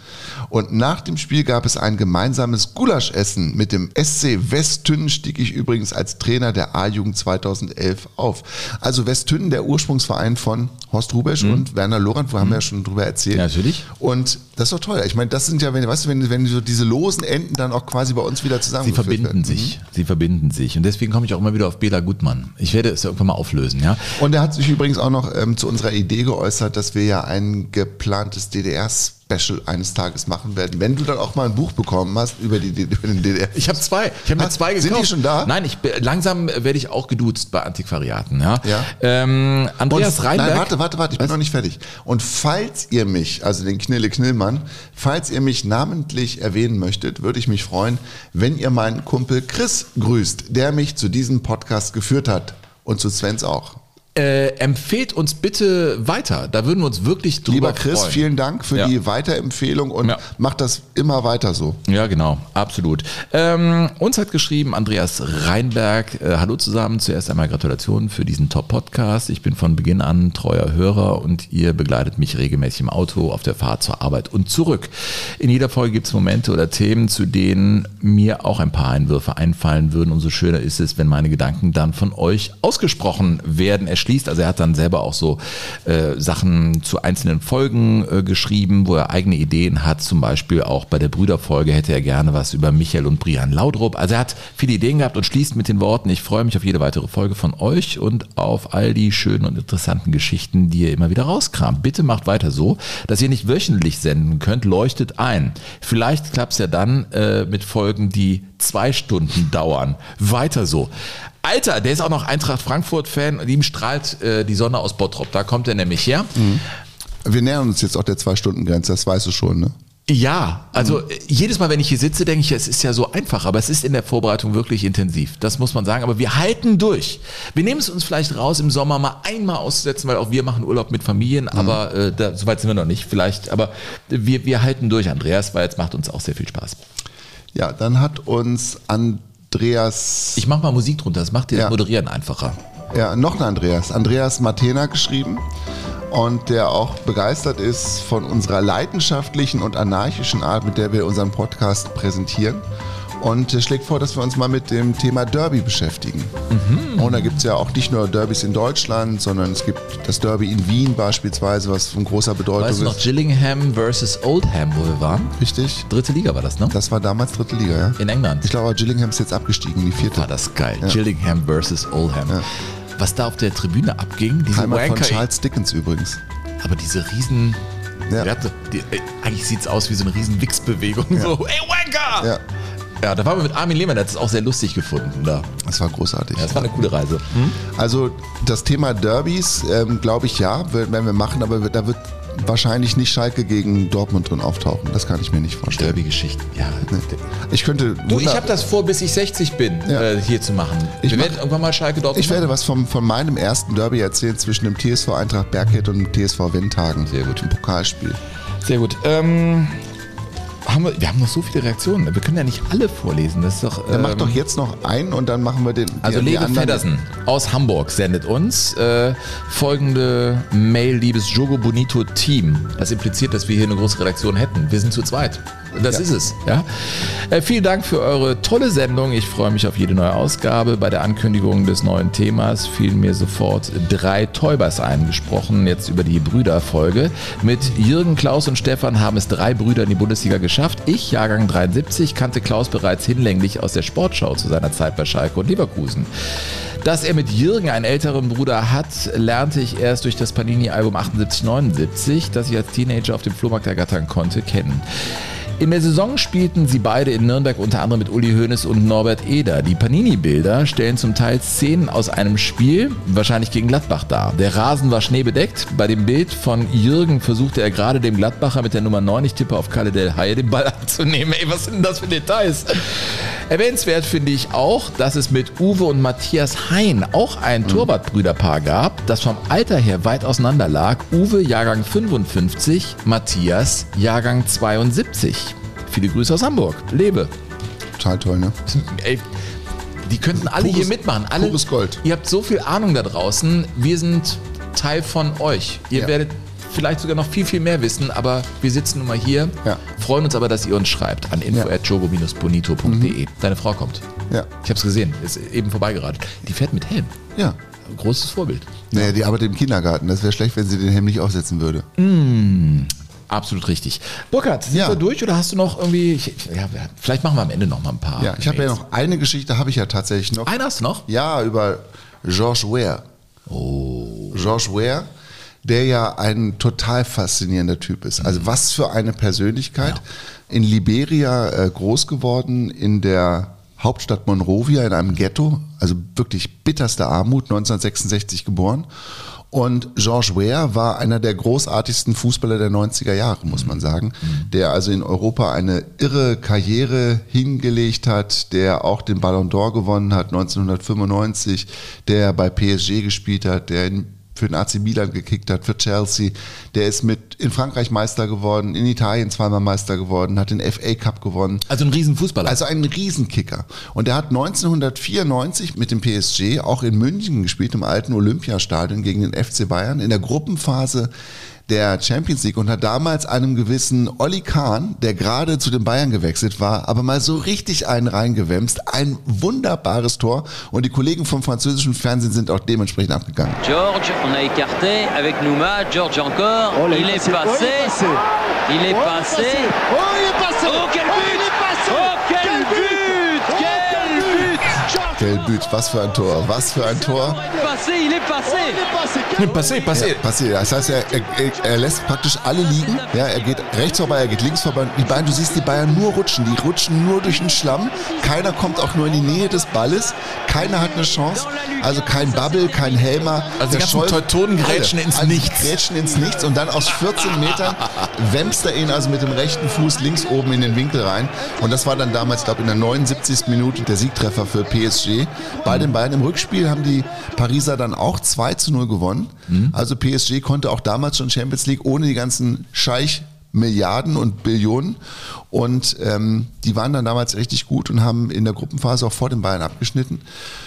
[SPEAKER 3] Und nach dem Spiel gab es ein gemeinsames Gulaschessen. Mit dem S C Westtünnen stieg ich übrigens als Trainer der A-Jugend zweitausendelf auf. Also Westtünnen, der Ursprungsverein von Horst Rubesch mhm. und Werner Lorand, wo mhm. haben wir ja schon drüber erzählt.
[SPEAKER 2] Ja, natürlich.
[SPEAKER 3] Und das ist doch toll. Ich meine, das sind ja, wenn, weißt du, wenn, wenn so diese losen Enden dann auch quasi bei uns wieder zusammengeführt werden.
[SPEAKER 2] Sie verbinden sich. Mhm. Sie verbinden sich. Und deswegen komme ich auch immer wieder auf Bela Gutmann. Ich werde es ja irgendwann mal auflösen, ja.
[SPEAKER 3] Und er hat sich übrigens auch noch ähm, zu unserer Idee geäußert, dass wir ja ein geplantes D D R-Special eines Tages machen werden, wenn du dann auch mal ein Buch bekommen hast über, die, über den D D R.
[SPEAKER 2] Ich habe zwei. Ich habe mir zwei gekauft.
[SPEAKER 3] Sind die schon da?
[SPEAKER 2] Nein, ich, langsam werde ich auch geduzt bei Antiquariaten. Ja.
[SPEAKER 3] ja.
[SPEAKER 2] Ähm, Andreas
[SPEAKER 3] Und,
[SPEAKER 2] Reinberg.
[SPEAKER 3] Nein, warte, warte, warte, ich bin Was? noch nicht fertig. Und falls ihr mich, also den Knille Knillmann, falls ihr mich namentlich erwähnen möchtet, würde ich mich freuen, wenn ihr meinen Kumpel Chris grüßt, der mich zu diesem Podcast geführt hat. Und zu Svens auch.
[SPEAKER 2] Äh, empfehlt uns bitte weiter. Da würden wir uns wirklich drüber
[SPEAKER 3] Lieber Chris,
[SPEAKER 2] freuen.
[SPEAKER 3] vielen Dank für
[SPEAKER 2] ja.
[SPEAKER 3] die Weiterempfehlung und ja. macht das immer weiter so.
[SPEAKER 2] Ja, genau, absolut. Ähm, uns hat geschrieben Andreas Reinberg, äh, hallo zusammen, zuerst einmal Gratulation für diesen Top-Podcast. Ich bin von Beginn an treuer Hörer und ihr begleitet mich regelmäßig im Auto auf der Fahrt zur Arbeit und zurück. In jeder Folge gibt es Momente oder Themen, zu denen mir auch ein paar Einwürfe einfallen würden. Umso schöner ist es, wenn meine Gedanken dann von euch ausgesprochen werden. Er schließt, also er hat dann selber auch so äh, Sachen zu einzelnen Folgen äh, geschrieben, wo er eigene Ideen hat, zum Beispiel auch bei der Brüderfolge hätte er gerne was über Michael und Brian Laudrup. Also er hat viele Ideen gehabt und schließt mit den Worten, ich freue mich auf jede weitere Folge von euch und auf all die schönen und interessanten Geschichten, die ihr immer wieder rauskramt. Bitte macht weiter so, dass ihr nicht wöchentlich senden könnt, leuchtet ein. Vielleicht klappt es ja dann äh, mit Folgen, die zwei Stunden dauern. Weiter so. Alter, der ist auch noch Eintracht Frankfurt-Fan und ihm strahlt äh, die Sonne aus Bottrop. Da kommt er nämlich her.
[SPEAKER 3] Mhm. Wir nähern uns jetzt auch der Zwei-Stunden-Grenze, das weißt du schon, ne?
[SPEAKER 2] Ja, also mhm. jedes Mal, wenn ich hier sitze, denke ich, es ist ja so einfach, aber es ist in der Vorbereitung wirklich intensiv. Das muss man sagen, aber wir halten durch. Wir nehmen es uns vielleicht raus, im Sommer mal einmal auszusetzen, weil auch wir machen Urlaub mit Familien, mhm. aber äh, da, so weit sind wir noch nicht vielleicht. Aber wir, wir halten durch, Andreas, weil es macht uns auch sehr viel Spaß.
[SPEAKER 3] Ja, dann hat uns Andreas...
[SPEAKER 2] Ich mach mal Musik drunter, das macht dir ja. das Moderieren einfacher.
[SPEAKER 3] Ja, noch ein Andreas. Andreas Matena geschrieben und der auch begeistert ist von unserer leidenschaftlichen und anarchischen Art, mit der wir unseren Podcast präsentieren. Und schlägt vor, dass wir uns mal mit dem Thema Derby beschäftigen. Mhm. Und da gibt es ja auch nicht nur Derbys in Deutschland, sondern es gibt das Derby in Wien beispielsweise, was von großer Bedeutung
[SPEAKER 2] weißt
[SPEAKER 3] ist.
[SPEAKER 2] Weißt du noch, Gillingham versus Oldham, wo wir waren?
[SPEAKER 3] Richtig.
[SPEAKER 2] Dritte Liga war das, ne?
[SPEAKER 3] Das war damals dritte Liga, ja.
[SPEAKER 2] In England.
[SPEAKER 3] Ich glaube, Gillingham ist jetzt abgestiegen in die vierte.
[SPEAKER 2] War das geil.
[SPEAKER 3] Ja.
[SPEAKER 2] Gillingham versus Oldham. Ja. Was da auf der Tribüne abging, diese
[SPEAKER 3] Heimat
[SPEAKER 2] Wanker,
[SPEAKER 3] von Charles Dickens übrigens.
[SPEAKER 2] Aber diese riesen...
[SPEAKER 3] Ja.
[SPEAKER 2] Hatte, die, eigentlich sieht es aus wie so eine riesen Wichsbewegung. Ja. So, ey Wanker!
[SPEAKER 3] Ja.
[SPEAKER 2] Ja, da waren wir mit Armin Lehmann, der hat es auch sehr lustig gefunden. Da.
[SPEAKER 3] Das war großartig.
[SPEAKER 2] Ja, das war eine coole Reise. Hm?
[SPEAKER 3] Also das Thema Derbys, ähm, glaube ich, ja, werden wir machen, aber da wird wahrscheinlich nicht Schalke gegen Dortmund drin auftauchen. Das kann ich mir nicht vorstellen.
[SPEAKER 2] Derby-Geschichten, ja.
[SPEAKER 3] Nee. Ich könnte...
[SPEAKER 2] Du, ich habe das vor, bis ich sechzig bin, ja. äh, hier zu machen.
[SPEAKER 3] Ich
[SPEAKER 2] wir
[SPEAKER 3] mach,
[SPEAKER 2] werden irgendwann mal Schalke Dortmund
[SPEAKER 3] Ich werde
[SPEAKER 2] machen.
[SPEAKER 3] was vom, von meinem ersten Derby erzählen zwischen dem T S V Eintracht Berghed und dem T S V Wendhagen.
[SPEAKER 2] Sehr gut.
[SPEAKER 3] Im Pokalspiel.
[SPEAKER 2] Sehr gut. Ähm... Haben wir, wir haben noch so viele Reaktionen. Wir können ja nicht alle vorlesen. Das ist doch,
[SPEAKER 3] dann
[SPEAKER 2] ähm,
[SPEAKER 3] mach doch jetzt noch einen und dann machen wir den.
[SPEAKER 2] Also
[SPEAKER 3] die,
[SPEAKER 2] Lebe
[SPEAKER 3] die
[SPEAKER 2] Feddersen aus Hamburg sendet uns äh, folgende Mail, liebes Jogo Bonito Team. Das impliziert, dass wir hier eine große Redaktion hätten. Wir sind zu zweit. Das ja. ist es. Ja? Äh, vielen Dank für eure tolle Sendung. Ich freue mich auf jede neue Ausgabe. Bei der Ankündigung des neuen Themas fielen mir sofort drei Täubers eingesprochen, jetzt über die Brüderfolge. Mit Jürgen, Klaus und Stefan haben es drei Brüder in die Bundesliga geschafft. Ich, Jahrgang dreiundsiebzig, kannte Klaus bereits hinlänglich aus der Sportschau zu seiner Zeit bei Schalke und Leverkusen. Dass er mit Jürgen einen älteren Bruder hat, lernte ich erst durch das Panini-Album achtundsiebzig neunundsiebzig, das ich als Teenager auf dem Flohmarkt ergattern konnte, kennen. In der Saison spielten sie beide in Nürnberg unter anderem mit Uli Hoeneß und Norbert Eder. Die Panini-Bilder stellen zum Teil Szenen aus einem Spiel, wahrscheinlich gegen Gladbach, dar. Der Rasen war schneebedeckt. Bei dem Bild von Jürgen versuchte er gerade dem Gladbacher mit der Nummer neun, ich tippe auf Kalle Del Haie, den Ball abzunehmen. Ey, was sind denn das für Details? Erwähnenswert finde ich auch, dass es mit Uwe und Matthias Hein auch ein mhm. Torwartbrüderpaar gab, das vom Alter her weit auseinander lag. Uwe Jahrgang fünfundfünfzig, Matthias Jahrgang zweiundsiebzig. Viele Grüße aus Hamburg. Lebe.
[SPEAKER 3] Total toll, ne?
[SPEAKER 2] Ey, die könnten alle
[SPEAKER 3] pures,
[SPEAKER 2] hier mitmachen. Alle,
[SPEAKER 3] pures Gold.
[SPEAKER 2] Ihr habt so viel Ahnung da draußen. Wir sind Teil von euch. Ihr
[SPEAKER 3] ja.
[SPEAKER 2] werdet vielleicht sogar noch viel, viel mehr wissen, aber wir sitzen nun mal hier,
[SPEAKER 3] Ja.
[SPEAKER 2] freuen uns aber, dass ihr uns schreibt an info at jogo dash bonito punkt de. Deine Frau kommt.
[SPEAKER 3] Ja.
[SPEAKER 2] Ich habe es gesehen, ist eben vorbeigeradet. Die fährt mit Helm.
[SPEAKER 3] Ja.
[SPEAKER 2] Großes Vorbild.
[SPEAKER 3] Naja, die arbeitet im Kindergarten. Das wäre schlecht, wenn sie den Helm nicht aufsetzen würde.
[SPEAKER 2] Mm, absolut richtig. Burkhard, sind
[SPEAKER 3] Ja.
[SPEAKER 2] wir durch oder hast du noch irgendwie, ich, ja, vielleicht machen wir am Ende noch mal ein paar.
[SPEAKER 3] Ja, ich habe ja
[SPEAKER 2] Mails.
[SPEAKER 3] noch eine Geschichte, habe ich ja tatsächlich noch.
[SPEAKER 2] Eine hast du noch?
[SPEAKER 3] Ja, über George Weah.
[SPEAKER 2] Oh.
[SPEAKER 3] George Weah, der ja ein total faszinierender Typ ist. Also was für eine Persönlichkeit. In Liberia äh, groß geworden, in der Hauptstadt Monrovia, in einem Ghetto, also wirklich bitterste Armut, neunzehnhundertsechsundsechzig geboren. Und George Weah war einer der großartigsten Fußballer der neunziger Jahre, muss man sagen, der also in Europa eine irre Karriere hingelegt hat, der auch den Ballon d'Or gewonnen hat neunzehnhundertfünfundneunzig, der bei P S G gespielt hat, der in für den A C Milan gekickt hat, für Chelsea. Der ist mit in Frankreich Meister geworden, in Italien zweimal Meister geworden, hat den F A Cup gewonnen.
[SPEAKER 2] Also ein Riesenfußballer.
[SPEAKER 3] Also ein Riesenkicker. Und er hat neunzehnhundertvierundneunzig mit dem P S G auch in München gespielt, im alten Olympiastadion gegen den F C Bayern, in der Gruppenphase der Champions League und hat damals einem gewissen Olli Kahn, der gerade zu den Bayern gewechselt war, aber mal so richtig einen reingewämst. Ein wunderbares Tor und die Kollegen vom französischen Fernsehen sind auch dementsprechend abgegangen.
[SPEAKER 10] George, on a écarté avec Nouma, George encore,
[SPEAKER 5] Oh,
[SPEAKER 10] il est passé, il est passé,
[SPEAKER 5] Oh, il est passé.
[SPEAKER 10] oh quel but, oh quel but, quel but,
[SPEAKER 3] Gelbüt, was für ein Tor, was für ein Tor.
[SPEAKER 10] passé, il est passé.
[SPEAKER 2] Passé, passé.
[SPEAKER 3] Ja, passiert. Das heißt, er, er, er lässt praktisch alle liegen. Ja, er geht rechts vorbei, er geht links vorbei. Die Bayern, du siehst die Bayern nur rutschen. Die rutschen nur durch den Schlamm. Keiner kommt auch nur in die Nähe des Balles. Keiner hat eine Chance. Also kein Bubble, kein Helmer.
[SPEAKER 2] Also die
[SPEAKER 3] Der
[SPEAKER 2] ganzen
[SPEAKER 3] Scholl-
[SPEAKER 2] Teutonen grätschen
[SPEAKER 3] alle.
[SPEAKER 2] ins
[SPEAKER 3] Also
[SPEAKER 2] Nichts.
[SPEAKER 3] Grätschen ins Nichts und dann aus vierzehn Metern wämst er ihn also mit dem rechten Fuß links oben in den Winkel rein. Und das war dann damals, ich glaube, in der neunundsiebzigsten Minute der Siegtreffer für P S G. Bei den Bayern im Rückspiel haben die Pariser dann auch zwei zu null gewonnen. Also P S G konnte auch damals schon Champions League ohne die ganzen Scheich Milliarden und Billionen und ähm, die waren dann damals richtig gut und haben in der Gruppenphase auch vor den Bayern abgeschnitten.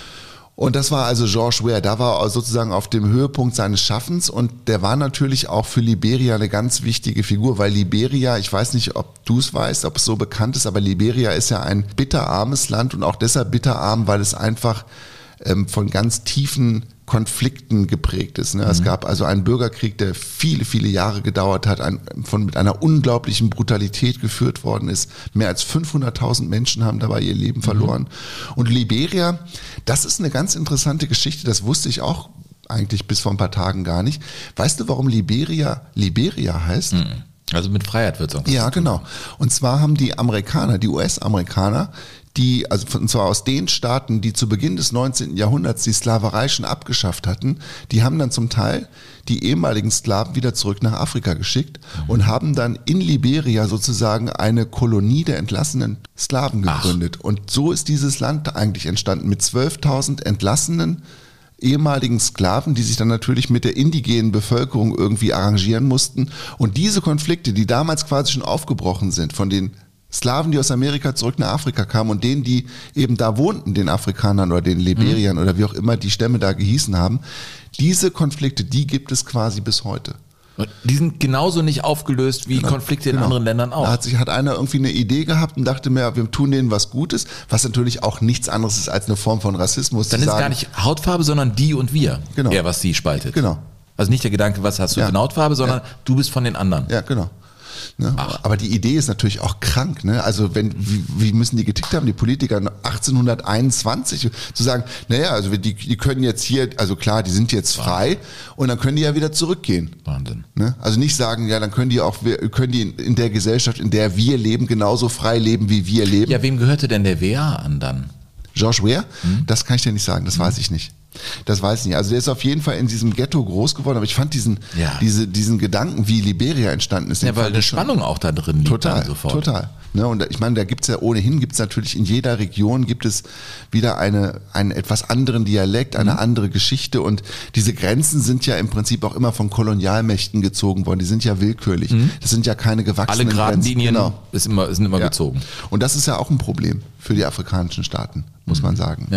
[SPEAKER 3] Und das war also George Weah, da war er sozusagen auf dem Höhepunkt seines Schaffens und der war natürlich auch für Liberia eine ganz wichtige Figur, weil Liberia, ich weiß nicht, ob du es weißt, ob es so bekannt ist, aber Liberia ist ja ein bitterarmes Land und auch deshalb bitterarm, weil es einfach ähm, von ganz tiefen Konflikten geprägt ist. Ne? Mhm. Es gab also einen Bürgerkrieg, der viele, viele Jahre gedauert hat, ein, von, mit einer unglaublichen Brutalität geführt worden ist. Mehr als fünfhunderttausend Menschen haben dabei ihr Leben verloren. Mhm. Und Liberia, das ist eine ganz interessante Geschichte, das wusste ich auch eigentlich bis vor ein paar Tagen gar nicht. Weißt du, warum Liberia Liberia heißt?
[SPEAKER 2] Mhm. Also mit Freiheit wird es irgendwas.
[SPEAKER 3] Ja, genau. Und zwar haben die Amerikaner, die U S-Amerikaner, die, also und zwar aus den Staaten, die zu Beginn des neunzehnten Jahrhunderts die Sklaverei schon abgeschafft hatten, die haben dann zum Teil die ehemaligen Sklaven wieder zurück nach Afrika geschickt mhm. und haben dann in Liberia sozusagen eine Kolonie der entlassenen Sklaven gegründet. Ach. Und so ist dieses Land eigentlich entstanden mit zwölftausend entlassenen ehemaligen Sklaven, die sich dann natürlich mit der indigenen Bevölkerung irgendwie arrangieren mussten. Und diese Konflikte, die damals quasi schon aufgebrochen sind von den Sklaven, die aus Amerika zurück nach Afrika kamen und denen, die eben da wohnten, den Afrikanern oder den Liberiern mhm. oder wie auch immer die Stämme da gehießen haben, diese Konflikte, die gibt es quasi bis heute.
[SPEAKER 2] Und die sind genauso nicht aufgelöst wie
[SPEAKER 3] genau,
[SPEAKER 2] Konflikte in
[SPEAKER 3] genau.
[SPEAKER 2] anderen Ländern auch.
[SPEAKER 3] Da hat sich hat einer irgendwie eine Idee gehabt und dachte mir, wir tun denen was Gutes, was natürlich auch nichts anderes ist als eine Form von Rassismus.
[SPEAKER 2] Dann ist es gar nicht Hautfarbe, sondern die und wir,
[SPEAKER 3] genau.
[SPEAKER 2] eher was sie spaltet.
[SPEAKER 3] Genau.
[SPEAKER 2] Also nicht der Gedanke, was hast du
[SPEAKER 3] ja.
[SPEAKER 2] für eine Hautfarbe, sondern
[SPEAKER 3] ja.
[SPEAKER 2] du bist von den anderen.
[SPEAKER 3] Ja, genau. Ne? Aber die Idee ist natürlich auch krank. Ne? Also wenn, wie, wie müssen die getickt haben, die Politiker achtzehnhunderteinundzwanzig, zu sagen, naja, also die, die können jetzt hier, also klar, die sind jetzt frei und dann können die ja wieder zurückgehen.
[SPEAKER 2] Wahnsinn.
[SPEAKER 3] Ne? Also nicht sagen, ja, dann können die auch, können die in der Gesellschaft, in der wir leben, genauso frei leben, wie wir leben.
[SPEAKER 2] Ja, wem gehörte denn der W A an dann?
[SPEAKER 3] George Weah?
[SPEAKER 2] Hm?
[SPEAKER 3] Das kann ich dir nicht sagen, das hm. weiß ich nicht. Das weiß ich nicht. Also der ist auf jeden Fall in diesem Ghetto groß geworden, aber ich fand diesen,
[SPEAKER 2] ja.
[SPEAKER 3] diese, diesen Gedanken, wie Liberia entstanden ist.
[SPEAKER 2] Ja, weil eine Spannung auch da drin liegt.
[SPEAKER 3] Total,
[SPEAKER 2] dann sofort.
[SPEAKER 3] total. Ne, und ich meine, da gibt's ja ohnehin, gibt's natürlich in jeder Region gibt es wieder eine, einen etwas anderen Dialekt, eine mhm. andere Geschichte und diese Grenzen sind ja im Prinzip auch immer von Kolonialmächten gezogen worden. Die sind ja willkürlich. Mhm. Das sind ja keine gewachsenen
[SPEAKER 2] Alle geraden Linien
[SPEAKER 3] genau.
[SPEAKER 2] ist immer, sind immer
[SPEAKER 3] ja.
[SPEAKER 2] gezogen.
[SPEAKER 3] Und das ist ja auch ein Problem für die afrikanischen Staaten, muss mhm. man sagen.
[SPEAKER 2] Ja.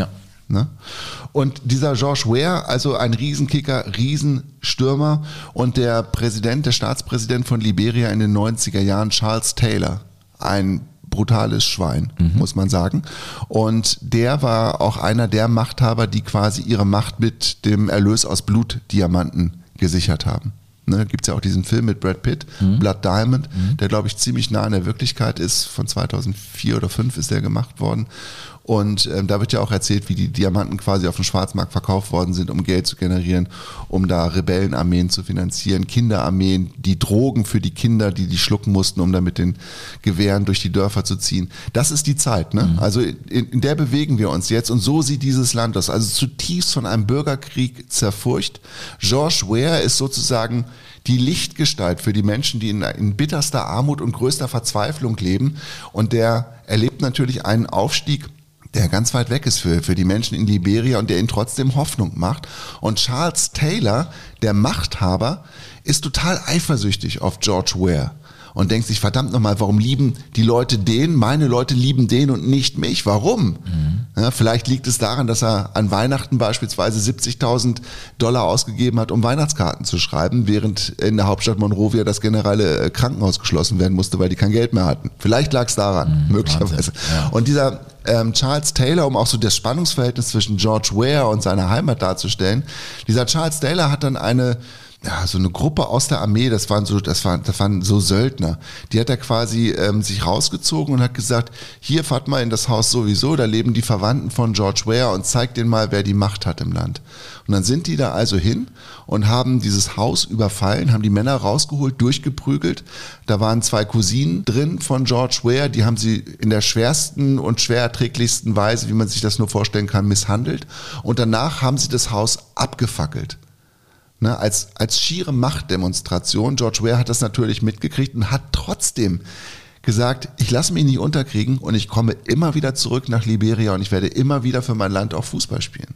[SPEAKER 3] Ne? Und dieser George Weah, also ein Riesenkicker, Riesenstürmer und der Präsident, der Staatspräsident von Liberia in den neunziger Jahren, Charles Taylor, ein brutales Schwein, mhm. muss man sagen. Und der war auch einer der Machthaber, die quasi ihre Macht mit dem Erlös aus Blutdiamanten gesichert haben. Ne, gibt es ja auch diesen Film mit Brad Pitt, mhm. Blood Diamond, mhm. der, glaube ich, ziemlich nah an der Wirklichkeit ist. Von zweitausendvier oder zweitausendfünf ist der gemacht worden. Und ähm, da wird ja auch erzählt, wie die Diamanten quasi auf dem Schwarzmarkt verkauft worden sind, um Geld zu generieren, um da Rebellenarmeen zu finanzieren, Kinderarmeen, die Drogen für die Kinder, die die schlucken mussten, um dann mit den Gewehren durch die Dörfer zu ziehen. Das ist die Zeit, ne? Mhm. Also in, in der bewegen wir uns jetzt und so sieht dieses Land aus. Also zutiefst von einem Bürgerkrieg zerfurcht. George Weah ist sozusagen die Lichtgestalt für die Menschen, die in, in bitterster Armut und größter Verzweiflung leben. Und der erlebt natürlich einen Aufstieg, der ganz weit weg ist für, für die Menschen in Liberia und der ihnen trotzdem Hoffnung macht. Und Charles Taylor, der Machthaber, ist total eifersüchtig auf George Weah und denkt sich, verdammt nochmal, warum lieben die Leute den, meine Leute lieben den und nicht mich, warum? Mhm. Ja, vielleicht liegt es daran, dass er an Weihnachten beispielsweise siebzigtausend Dollar ausgegeben hat, um Weihnachtskarten zu schreiben, während in der Hauptstadt Monrovia das generelle Krankenhaus geschlossen werden musste, weil die kein Geld mehr hatten. Vielleicht lag es daran, mhm, möglicherweise. Ja. Und dieser ähm, Charles Taylor, um auch so das Spannungsverhältnis zwischen George Weah und seiner Heimat darzustellen, dieser Charles Taylor hat dann eine ja, so eine Gruppe aus der Armee, das waren so, das waren, das waren so Söldner. Die hat er quasi ähm, sich rausgezogen und hat gesagt, hier fahrt mal in das Haus sowieso, da leben die Verwandten von George Weah und zeigt denen mal, wer die Macht hat im Land. Und dann sind die da also hin und haben dieses Haus überfallen, haben die Männer rausgeholt, durchgeprügelt. Da waren zwei Cousinen drin von George Weah, die haben sie in der schwersten und schwer erträglichsten Weise, wie man sich das nur vorstellen kann, misshandelt. Und danach haben sie das Haus abgefackelt. Ne, als, als schiere Machtdemonstration. George Weah hat das natürlich mitgekriegt und hat trotzdem gesagt, ich lasse mich nicht unterkriegen und ich komme immer wieder zurück nach Liberia und ich werde immer wieder für mein Land auch Fußball spielen.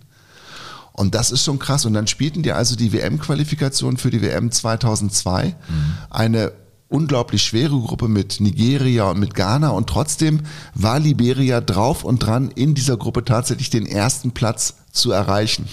[SPEAKER 3] Und das ist schon krass. Und dann spielten die also die W M-Qualifikation für die W M zweitausendzwei. Mhm. Eine unglaublich schwere Gruppe mit Nigeria und mit Ghana und trotzdem war Liberia drauf und dran, in dieser Gruppe tatsächlich den ersten Platz zu erreichen.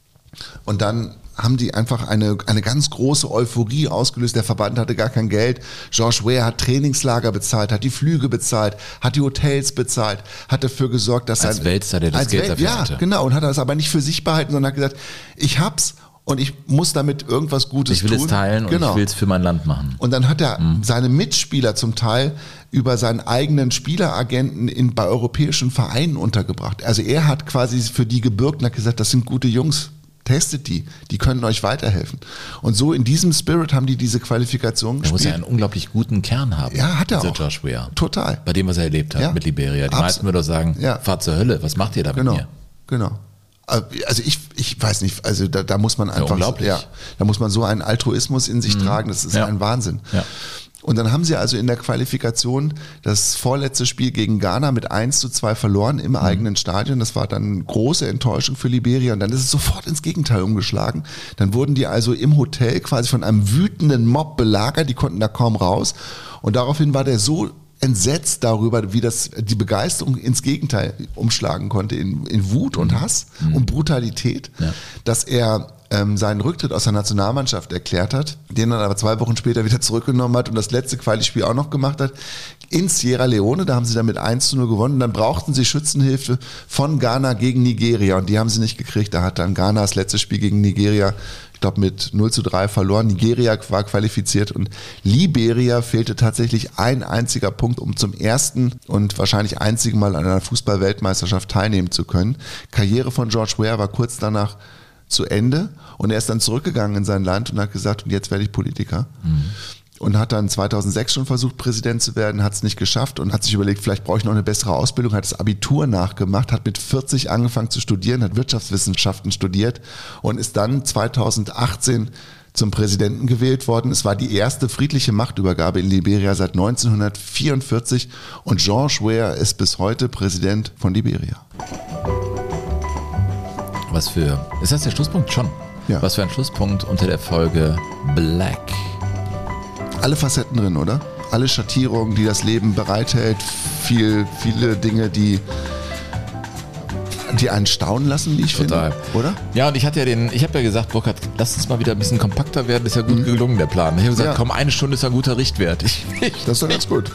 [SPEAKER 3] Und dann haben die einfach eine, eine ganz große Euphorie ausgelöst. Der Verband hatte gar kein Geld. George Weah hat Trainingslager bezahlt, hat die Flüge bezahlt, hat die Hotels bezahlt, hat dafür gesorgt, dass
[SPEAKER 2] als
[SPEAKER 3] sein...
[SPEAKER 2] Weltstar, der das
[SPEAKER 3] als
[SPEAKER 2] Geld
[SPEAKER 3] Welt,
[SPEAKER 2] dafür
[SPEAKER 3] ja,
[SPEAKER 2] hatte.
[SPEAKER 3] Ja, genau. Und hat das aber nicht für sich behalten, sondern hat gesagt, ich hab's und ich muss damit irgendwas Gutes tun.
[SPEAKER 2] Ich will tun. es teilen
[SPEAKER 3] genau.
[SPEAKER 2] und ich will es für mein Land machen.
[SPEAKER 3] Und dann hat er
[SPEAKER 2] mhm.
[SPEAKER 3] seine Mitspieler zum Teil über seinen eigenen Spieleragenten in, bei europäischen Vereinen untergebracht. Also er hat quasi für die gebürgt und hat gesagt, das sind gute Jungs. Testet die, die können euch weiterhelfen. Und so in diesem Spirit haben die diese Qualifikation gespielt.
[SPEAKER 2] Er muss ja einen unglaublich guten Kern haben.
[SPEAKER 3] Ja, hat er auch.
[SPEAKER 2] George Weah.
[SPEAKER 3] Total.
[SPEAKER 2] Bei dem, was er erlebt hat
[SPEAKER 3] ja.
[SPEAKER 2] mit Liberia. Die
[SPEAKER 3] Abs-
[SPEAKER 2] meisten würden doch sagen,
[SPEAKER 3] ja.
[SPEAKER 2] fahrt zur Hölle, was macht ihr da
[SPEAKER 3] genau.
[SPEAKER 2] mit mir?
[SPEAKER 3] Genau. Also ich, ich weiß nicht, also da, da muss man einfach,
[SPEAKER 2] ja, unglaublich.
[SPEAKER 3] Ja, da muss man so einen Altruismus in sich mhm. tragen, das ist
[SPEAKER 2] ja.
[SPEAKER 3] ein Wahnsinn.
[SPEAKER 2] Ja.
[SPEAKER 3] Und dann haben sie also in der Qualifikation das vorletzte Spiel gegen Ghana mit eins zu zwei verloren im mhm. eigenen Stadion. Das war dann große Enttäuschung für Liberia und dann ist es sofort ins Gegenteil umgeschlagen. Dann wurden die also im Hotel quasi von einem wütenden Mob belagert, die konnten da kaum raus und daraufhin war der so entsetzt darüber, wie das die Begeisterung ins Gegenteil umschlagen konnte in, in Wut und Hass mhm. und Brutalität, ja. dass er ähm, seinen Rücktritt aus der Nationalmannschaft erklärt hat, den dann aber zwei Wochen später wieder zurückgenommen hat und das letzte Quali-Spiel auch noch gemacht hat in Sierra Leone, da haben sie dann mit eins zu null gewonnen, dann brauchten sie Schützenhilfe von Ghana gegen Nigeria und die haben sie nicht gekriegt, da hat dann Ghana das letzte Spiel gegen Nigeria ich glaube mit null zu drei verloren. Nigeria war qualifiziert und Liberia fehlte tatsächlich ein einziger Punkt, um zum ersten und wahrscheinlich einzigen Mal an einer Fußball-Weltmeisterschaft teilnehmen zu können. Karriere von George Weah war kurz danach zu Ende und er ist dann zurückgegangen in sein Land und hat gesagt, und jetzt werde ich Politiker. Mhm. Und hat dann zweitausendsechs schon versucht, Präsident zu werden, hat es nicht geschafft und hat sich überlegt, vielleicht brauche ich noch eine bessere Ausbildung, hat das Abitur nachgemacht, hat mit vierzig angefangen zu studieren, hat Wirtschaftswissenschaften studiert und ist dann zweitausendachtzehn zum Präsidenten gewählt worden. Es war die erste friedliche Machtübergabe in Liberia seit neunzehnhundertvierundvierzig und George Weah ist bis heute Präsident von Liberia.
[SPEAKER 2] Was für, ist das der Schlusspunkt? Schon.
[SPEAKER 3] Ja.
[SPEAKER 2] Was für ein Schlusspunkt unter der Folge Black.
[SPEAKER 3] Alle Facetten drin, oder? Alle Schattierungen, die das Leben bereithält, viel, viele Dinge, die die einen staunen lassen, wie ich
[SPEAKER 2] Total.
[SPEAKER 3] finde. Oder?
[SPEAKER 2] Ja, und ich hatte ja den, ich habe ja gesagt, Burkhard, lass uns mal wieder ein bisschen kompakter werden, ist ja gut mhm. gelungen, der Plan. Ich habe gesagt, ja. komm, eine Stunde ist ein guter Richtwert. Ich, ich,
[SPEAKER 3] das ist doch ganz gut.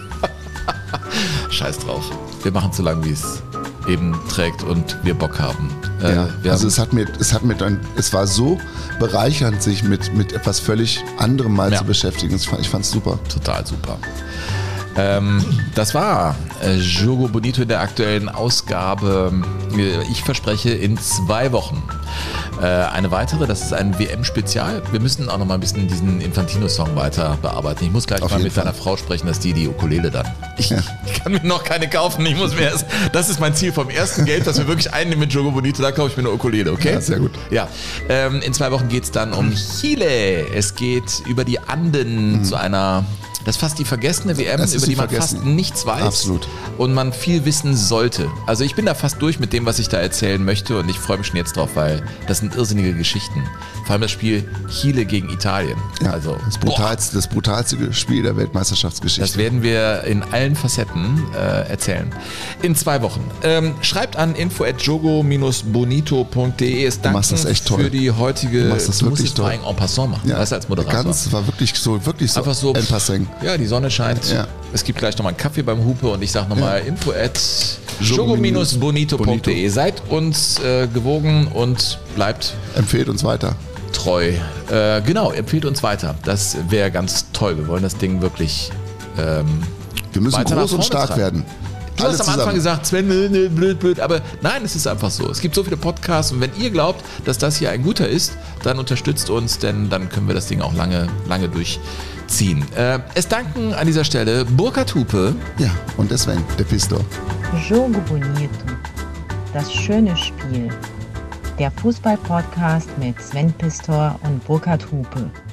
[SPEAKER 2] Scheiß drauf. Wir machen so lange, wie es eben trägt und wir Bock haben.
[SPEAKER 3] Ja,
[SPEAKER 2] äh, wir
[SPEAKER 3] also
[SPEAKER 2] haben
[SPEAKER 3] es hat mir, es hat mir dann, es war so bereichernd, sich mit, mit etwas völlig anderem mal ja. zu beschäftigen. Ich fand es super.
[SPEAKER 2] Total super. Ähm, das war äh, Jogo Bonito in der aktuellen Ausgabe. Ich verspreche in zwei Wochen äh, eine weitere. Das ist ein W M-Spezial. Wir müssen auch noch mal ein bisschen diesen Infantino-Song weiter bearbeiten. Ich muss gleich Auf mal mit Fall. deiner Frau sprechen, dass die die Ukulele dann. Ich, ja. ich kann mir noch keine kaufen. Ich muss mir erst. Das ist mein Ziel vom ersten Geld, dass wir wirklich einnehmen mit Jogo Bonito. Da kaufe ich mir eine Ukulele, okay?
[SPEAKER 3] Ja, sehr gut.
[SPEAKER 2] Ja. Ähm, in zwei Wochen geht es dann um Chile. Es geht über die Anden mhm. zu einer. Das ist fast die vergessene W M, über die, die man fast nichts weiß.
[SPEAKER 3] Absolut.
[SPEAKER 2] Und man viel wissen sollte. Also ich bin da fast durch mit dem, was ich da erzählen möchte und ich freue mich schon jetzt drauf, weil das sind irrsinnige Geschichten. Vor allem das Spiel Chile gegen Italien.
[SPEAKER 3] Ja,
[SPEAKER 2] also,
[SPEAKER 3] das, brutalste, das brutalste Spiel der Weltmeisterschaftsgeschichte.
[SPEAKER 2] Das werden wir in allen Facetten äh, erzählen. In zwei Wochen. Ähm, schreibt an info at jogo bonito punkt de. Es danken
[SPEAKER 3] du machst das echt toll.
[SPEAKER 2] Für die heutige...
[SPEAKER 3] Du machst das
[SPEAKER 2] du
[SPEAKER 3] wirklich toll.
[SPEAKER 2] En passant machen.
[SPEAKER 3] Ja,
[SPEAKER 2] weißt du, als Moderator.
[SPEAKER 3] Ganz, war wirklich so, wirklich so,
[SPEAKER 2] einfach so
[SPEAKER 3] en passant.
[SPEAKER 2] Ja, die Sonne scheint.
[SPEAKER 3] Ja.
[SPEAKER 2] Es gibt gleich nochmal einen Kaffee beim Hupe und ich sage nochmal ja. info at jogo bonito punkt de. Seid uns äh, gewogen und bleibt...
[SPEAKER 3] Empfehlt uns weiter.
[SPEAKER 2] Treu. Äh, genau, empfiehlt uns weiter. Das wäre ganz toll. Wir wollen das Ding wirklich ähm,
[SPEAKER 3] Wir müssen groß und stark
[SPEAKER 2] treiben.
[SPEAKER 3] werden.
[SPEAKER 2] Du
[SPEAKER 3] Alles
[SPEAKER 2] hast am
[SPEAKER 3] zusammen.
[SPEAKER 2] Anfang gesagt, Sven, blöd, blöd, blöd, aber nein, es ist einfach so. Es gibt so viele Podcasts und wenn ihr glaubt, dass das hier ein guter ist, dann unterstützt uns, denn dann können wir das Ding auch lange, lange durchziehen. Äh, es danken an dieser Stelle Burkhard Hupe.
[SPEAKER 3] Ja, und der Sven, der Pistor.
[SPEAKER 1] Jogo Bonito. Das schöne Spiel. Der Fußball-Podcast mit Sven Pistor und Burkhard Hupe.